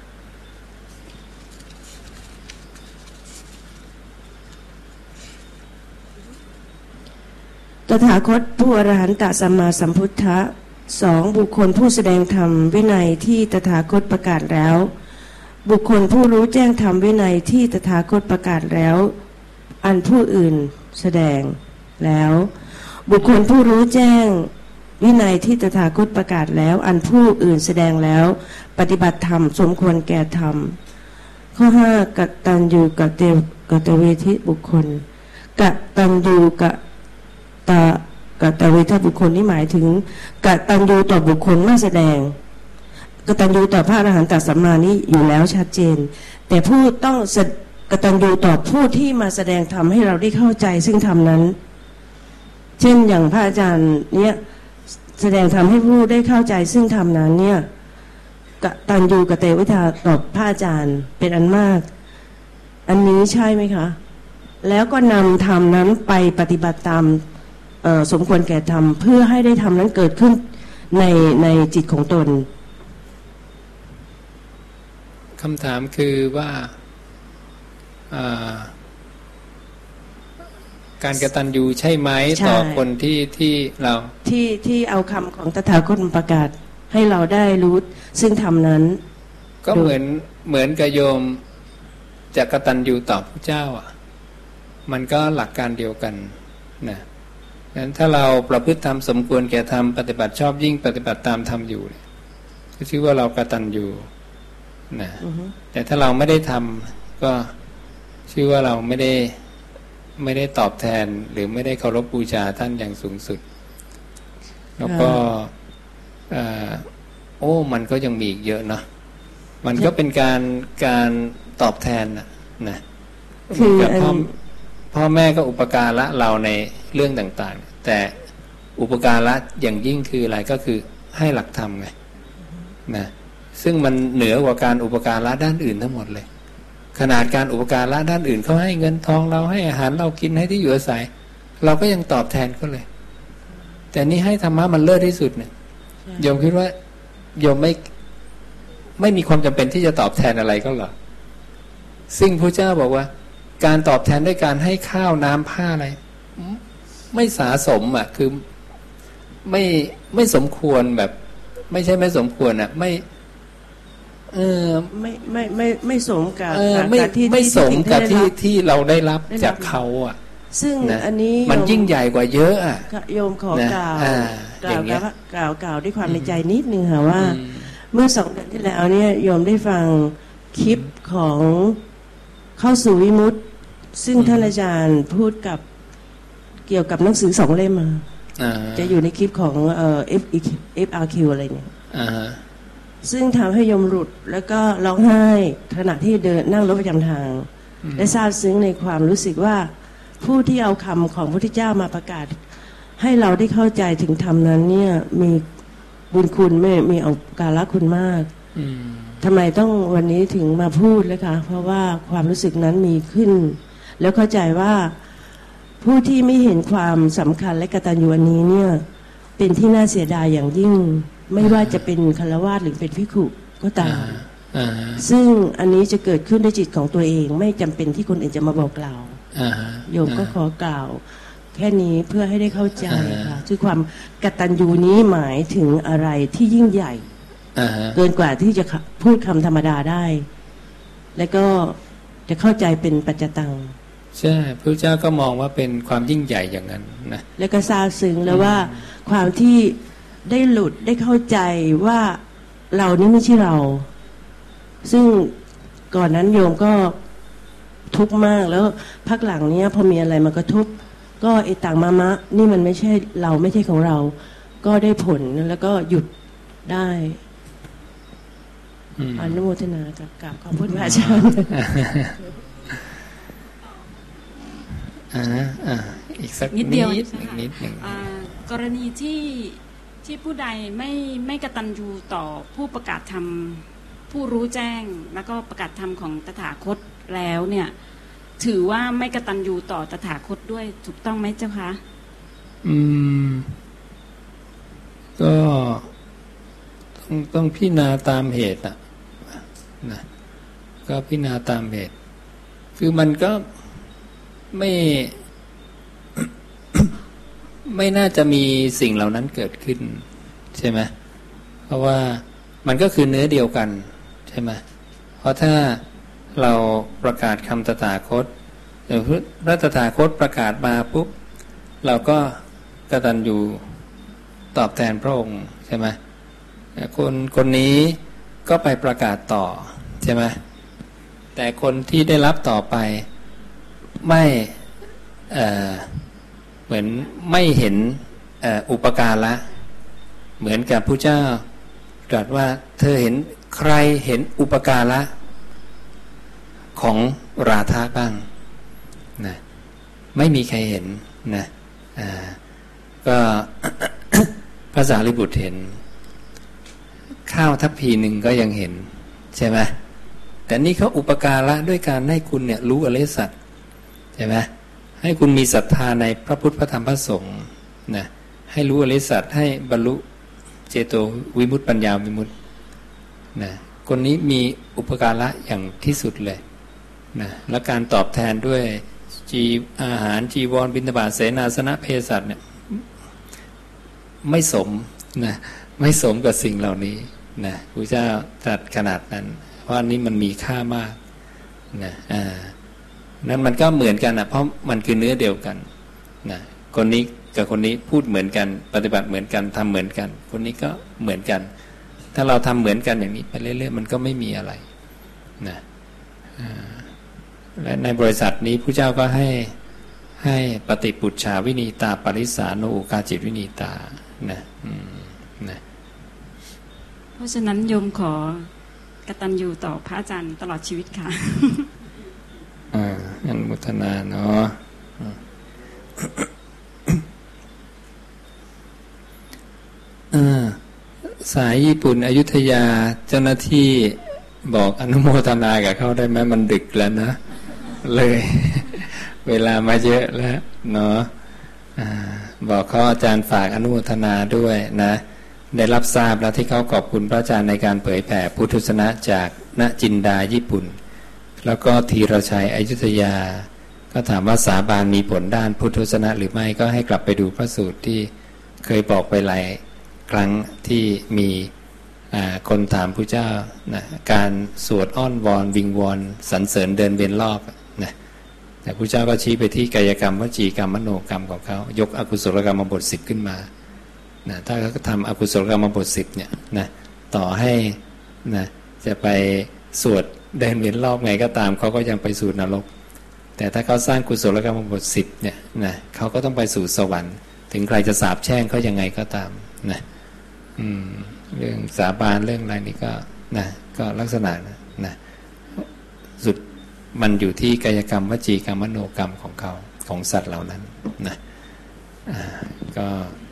ตถาคตผู้อรหันตสัมมาสัมพุทธะ2บุคคลผู้แสดงธรรมวินัยที่ตถาคตประกาศแล้วบุคคลผู้รู้แจ้งธรรมวินัยที่ตถาคตประกาศแล้วอันผู้อื่นแสดงแล้วบุคคลผู้รู้แจ้งวินัยที่ตถาคตประกาศแล้วอันผู้อื่นแสดงแล้วปฏิบัติธรรมสมควรแก่ธรรมข้อ5กตัญญูกตเวทิบุคคลกตัญญูกตเวทิบุคคลนี่หมายถึงกตัญญูต่อบุคคลไม่แสดงกตัญญูต่อพระอรหันตสัมมานี้อยู่แล้วชัดเจนแต่ผู้ต้องกตัญญูต่อผู้ที่มาแสดงธรรมให้เราได้เข้าใจซึ่งธรรมนั้นเช่นอย่างพระอาจารย์เนี่ยแสดงธรรมให้ผู้ได้เข้าใจซึ่งธรรมนั้นเนี่ยกตัญญูกตเวทิต่อพระอาจารย์เป็นอันมากอันนี้ใช่ไหมคะแล้วก็นำธรรมนั้นไปปฏิบัติตามสมควรแก่ธรรมเพื่อให้ได้ธรรมนั้นเกิดขึ้นในจิตของตนคำถามคือว่าการกตัญญูใช่ไหมต่อคนที่เราที่เอาคำของตถาคตประกาศให้เราได้รู้ซึ่งธรรมนั้นก็เหมือนกับโยมจะกตัญญูต่อพระเจ้าอ่ะมันก็หลักการเดียวกันนะงั้นถ้าเราประพฤติธรรมสมควรแก่ธรรมปฏิบัติชอบยิ่งปฏิบัติตามธรรมอยู่ก็ชื่อว่าเรากตัญญูนะแต่ถ้าเราไม่ได้ทำก็ชื่อว่าเราไม่ได้ตอบแทนหรือไม่ได้เคารพบูชาท่านอย่างสูงสุดแล้วก็มันก็ยังมีอีกเยอะเนาะมันก็เป็นการตอบแทนนะคือพ่อแม่ก็อุปการะเราในเรื่องต่างๆแต่อุปการะอย่างยิ่งคืออะไรก็คือให้หลักธรรมไงนะซึ่งมันเหนือกว่าการอุปการะด้านอื่นทั้งหมดเลยขนาดการอุปการะด้านอื่นเขาให้เงินทองเราให้อาหารเรากินให้ที่อยู่อาศัยเราก็ยังตอบแทนเขาเลยแต่นี่ให้ธรรมะมันเลิศที่สุดเนี่ยโยมคิดว่าโยมไม่มีความจำเป็นที่จะตอบแทนอะไรก็หรอซึ่งพระเจ้าบอกว่าการตอบแทนด้วยการให้ข้าวน้ำผ้าอะไรไม่สาสมอ่ะคือไม่สมควรแบบไม่ใช่ไม่สมควรอ่ะไม่สมกับไม่สมกับที่เราได้รับจากเขาอ่ะซึ่งอันนี้มันยิ่งใหญ่กว่าเยอะอ่ะโยมขอกล่าวด้วยความในใจนิดนึงค่ะว่าเมื่อ2 เดือนที่แล้วเนี่ยโยมได้ฟังคลิปของเข้าสู่วิมุตติซึ่งท่านอาจารย์พูดกับเกี่ยวกับหนังสือ2 เล่มจะอยู่ในคลิปของFRQ อะไรเนี่ยซึ่งทำให้โยมหลุดแล้วก็ร้องไห้ขณะที่เดินนั่งรถประจำทางและซาบซึ้งในความรู้สึกว่าผู้ที่เอาคำของพระพุทธเจ้ามาประกาศให้เราได้เข้าใจถึงธรรมนั้นเนี่ยมีบุญคุณไม่มีอุปการะคุณมากทำไมต้องวันนี้ถึงมาพูดเลยคะเพราะว่าความรู้สึกนั้นมีขึ้นแล้วเข้าใจว่าผู้ที่ไม่เห็นความสำคัญและกตัญญูอันนี้เนี่ยเป็นที่น่าเสียดายอย่างยิ่งไม่ว่าจะเป็นฆราวาสหรือเป็นภิกขุก็ตามซึ่งอันนี้จะเกิดขึ้นด้วยจิตของตัวเองไม่จำเป็นที่คนอื่นจะมาบอกกล่าวโยมก็ขอกล่าวแค่นี้เพื่อให้ได้เข้าใจค่ะคือความกตัญญูนี้หมายถึงอะไรที่ยิ่งใหญ่เกินกว่าที่จะพูดคำธรรมดาได้แล้วก็จะเข้าใจเป็นปัจจตังใช่พระเจ้าก็มองว่าเป็นความยิ่งใหญ่อย่างนั้นนะแล้วก็ซาบซึ้งแล้วว่าความที่ได้หลุดได้เข้าใจว่าเรานี่ไม่ใช่เราซึ่งก่อนนั้นโยมก็ทุกข์มากแล้วพักหลังเนี้ยพอมีอะไรมากระทบก็ไอ้ต่างมามะนี่มันไม่ใช่เราไม่ใช่ของเราก็ได้ผลแล้วก็หยุดได้อนุโมทนากับขอบคุณพระอาจารย์อีกสักนิดเดียวนิดหนึ่งกรณีที่ผู้ใดไม่กตัญญูต่อผู้ประกาศธรรมผู้รู้แจ้งแล้วก็ประกาศธรรมของตถาคตแล้วเนี่ยถือว่าไม่กตัญญูต่อตถาคตด้วยถูกต้องไหมเจ้าคะก็ต้องพิจารณาตามเหตุนะก็พิจารณาตามเหตุคือมันก็ไม่น่าจะมีสิ่งเหล่านั้นเกิดขึ้นใช่ไหมเพราะว่ามันก็คือเนื้อเดียวกันใช่ไหมเพราะถ้าเราประกาศคำตถาคตพระตถาคตประกาศมาปุ๊บเราก็กตัญญูตอบแทนพระองค์ใช่ไหมคนนี้ก็ไปประกาศต่อใช่ไหมแต่คนที่ได้รับต่อไปไม่เหมือนไม่เห็นอุปการะเหมือนกับพระเจ้าตรัสว่าเธอเห็นใครเห็นอุปการะของราธะบ้างนะไม่มีใครเห็นนะก็ พระสารีบุตรเห็นข้าวทัพพีหนึ่งก็ยังเห็นใช่ไหมแต่นี่เขาอุปการะด้วยการให้คุณเนี่ยรู้อริยสัจใช่ไหมให้คุณมีศรัทธาในพระพุทธพระธรรมพระสงฆ์นะให้รู้อริยสัจให้บรรลุเจโตวิมุตติปัญญาวิมุตตินะคนนี้มีอุปการะอย่างที่สุดเลยนะและการตอบแทนด้วยอาหารจีวรบิณฑบาตเสนาสนะเภสัชเนี่ยไม่สมนะไม่สมกับสิ่งเหล่านี้นะพระเจ้าตรัสขนาดนั้นเพราะอันนี้มันมีค่ามากนะนั้นมันก็เหมือนกันนะเพราะมันคือเนื้อเดียวกันนะคนนี้กับคนนี้พูดเหมือนกันปฏิบัติเหมือนกันทำเหมือนกันคนนี้ก็เหมือนกันถ้าเราทำเหมือนกันอย่างนี้ไปเรื่อยๆมันก็ไม่มีอะไรนะและในบริษัทนี้พระเจ้าก็ให้ปฏิปุจฉาวินีตาปริสาโนอุกาจิตวินีตานะนะเพราะฉะนั้นโยมขอกตัญญูต่อพระอาจารย์ตลอดชีวิตค่ะอนุโมทนาเนาะสายญี่ปุ่นอยุธยาเจ้าหน้าที่บอกอนุโมทนากับเขาได้ไหมมันดึกแล้วนะเลยเวลามาเยอะแล้วเนาะบอกเขาอาจารย์ฝากอนุโมทนาด้วยนะได้รับทราบแล้วที่เขาขอบคุณพระอาจารย์ในการเผยแผ่พุทธศาสนาจากณจินดาญี่ปุ่นแล้วก็ธีรชัยอยุธยาก็ถามว่าสาบานมีผลด้านพุทธศาสนาหรือไม่ก็ให้กลับไปดูพระสูตรที่เคยบอกไปหลายครั้งที่มีคนถามพระเจ้านะการสวดอ้อนวอนวิงวอนสรรเสริญเดินเวียนรอบนะแต่พระเจ้าก็ชี้ไปที่กายกรรมวจีกรรมมโนกรรมของเขายกอกุศลกรรมบท10ขึ้นมานะถ้าเขาทำอกุศลกรรมบท10เนี่ยนะต่อให้นะจะไปสวดเดินเวียนรอบไงก็ตามเขาก็ยังไปสู่นรกแต่ถ้าเขาสร้างกุศลกรรมบท10เนี่ยนะเขาก็ต้องไปสู่สวรรค์ถึงใครจะสาปแช่งเขายังไงก็ตามนะเรื่องสาบานเรื่องอะไรนี่ก็นะก็ลักษณะนะสุดมันอยู่ที่กายกรรมวจีกรรมมโนกรรมของเขาของสัตว์เหล่านั้นนะก็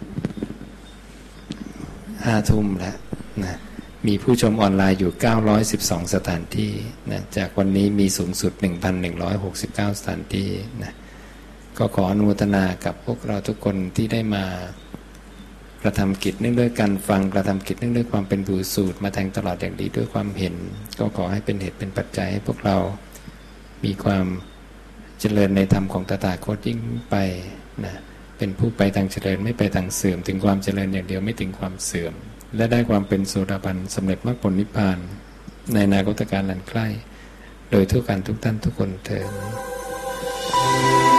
5 ทุ่มแล้วนะมีผู้ชมออนไลน์อยู่912สถานที่นะจากวันนี้มีสูงสุด 1,169 สถานที่นะก็ขออนุโมทนากับพวกเราทุกคนที่ได้มากระทำกิจเนื่องด้วยการฟังกระทำกิจเนื่องด้วยความเป็นบุญสูตรมาแทงตลอดอย่างดีด้วยความเห็นก็ขอให้เป็นเหตุเป็นปัจจัยให้พวกเรามีความเจริญในธรรมของตถาคตยิ่งไปนะเป็นผู้ไปทางเจริญไม่ไปทางเสื่อมถึงความเจริญอย่างเดียวไม่ถึงความเสื่อมและได้ความเป็นโสดาบันสำเร็จมรรคผลนิพพานในอนาคตการอันใกล้โดยทุกการทุกท่านทุกคนเถิด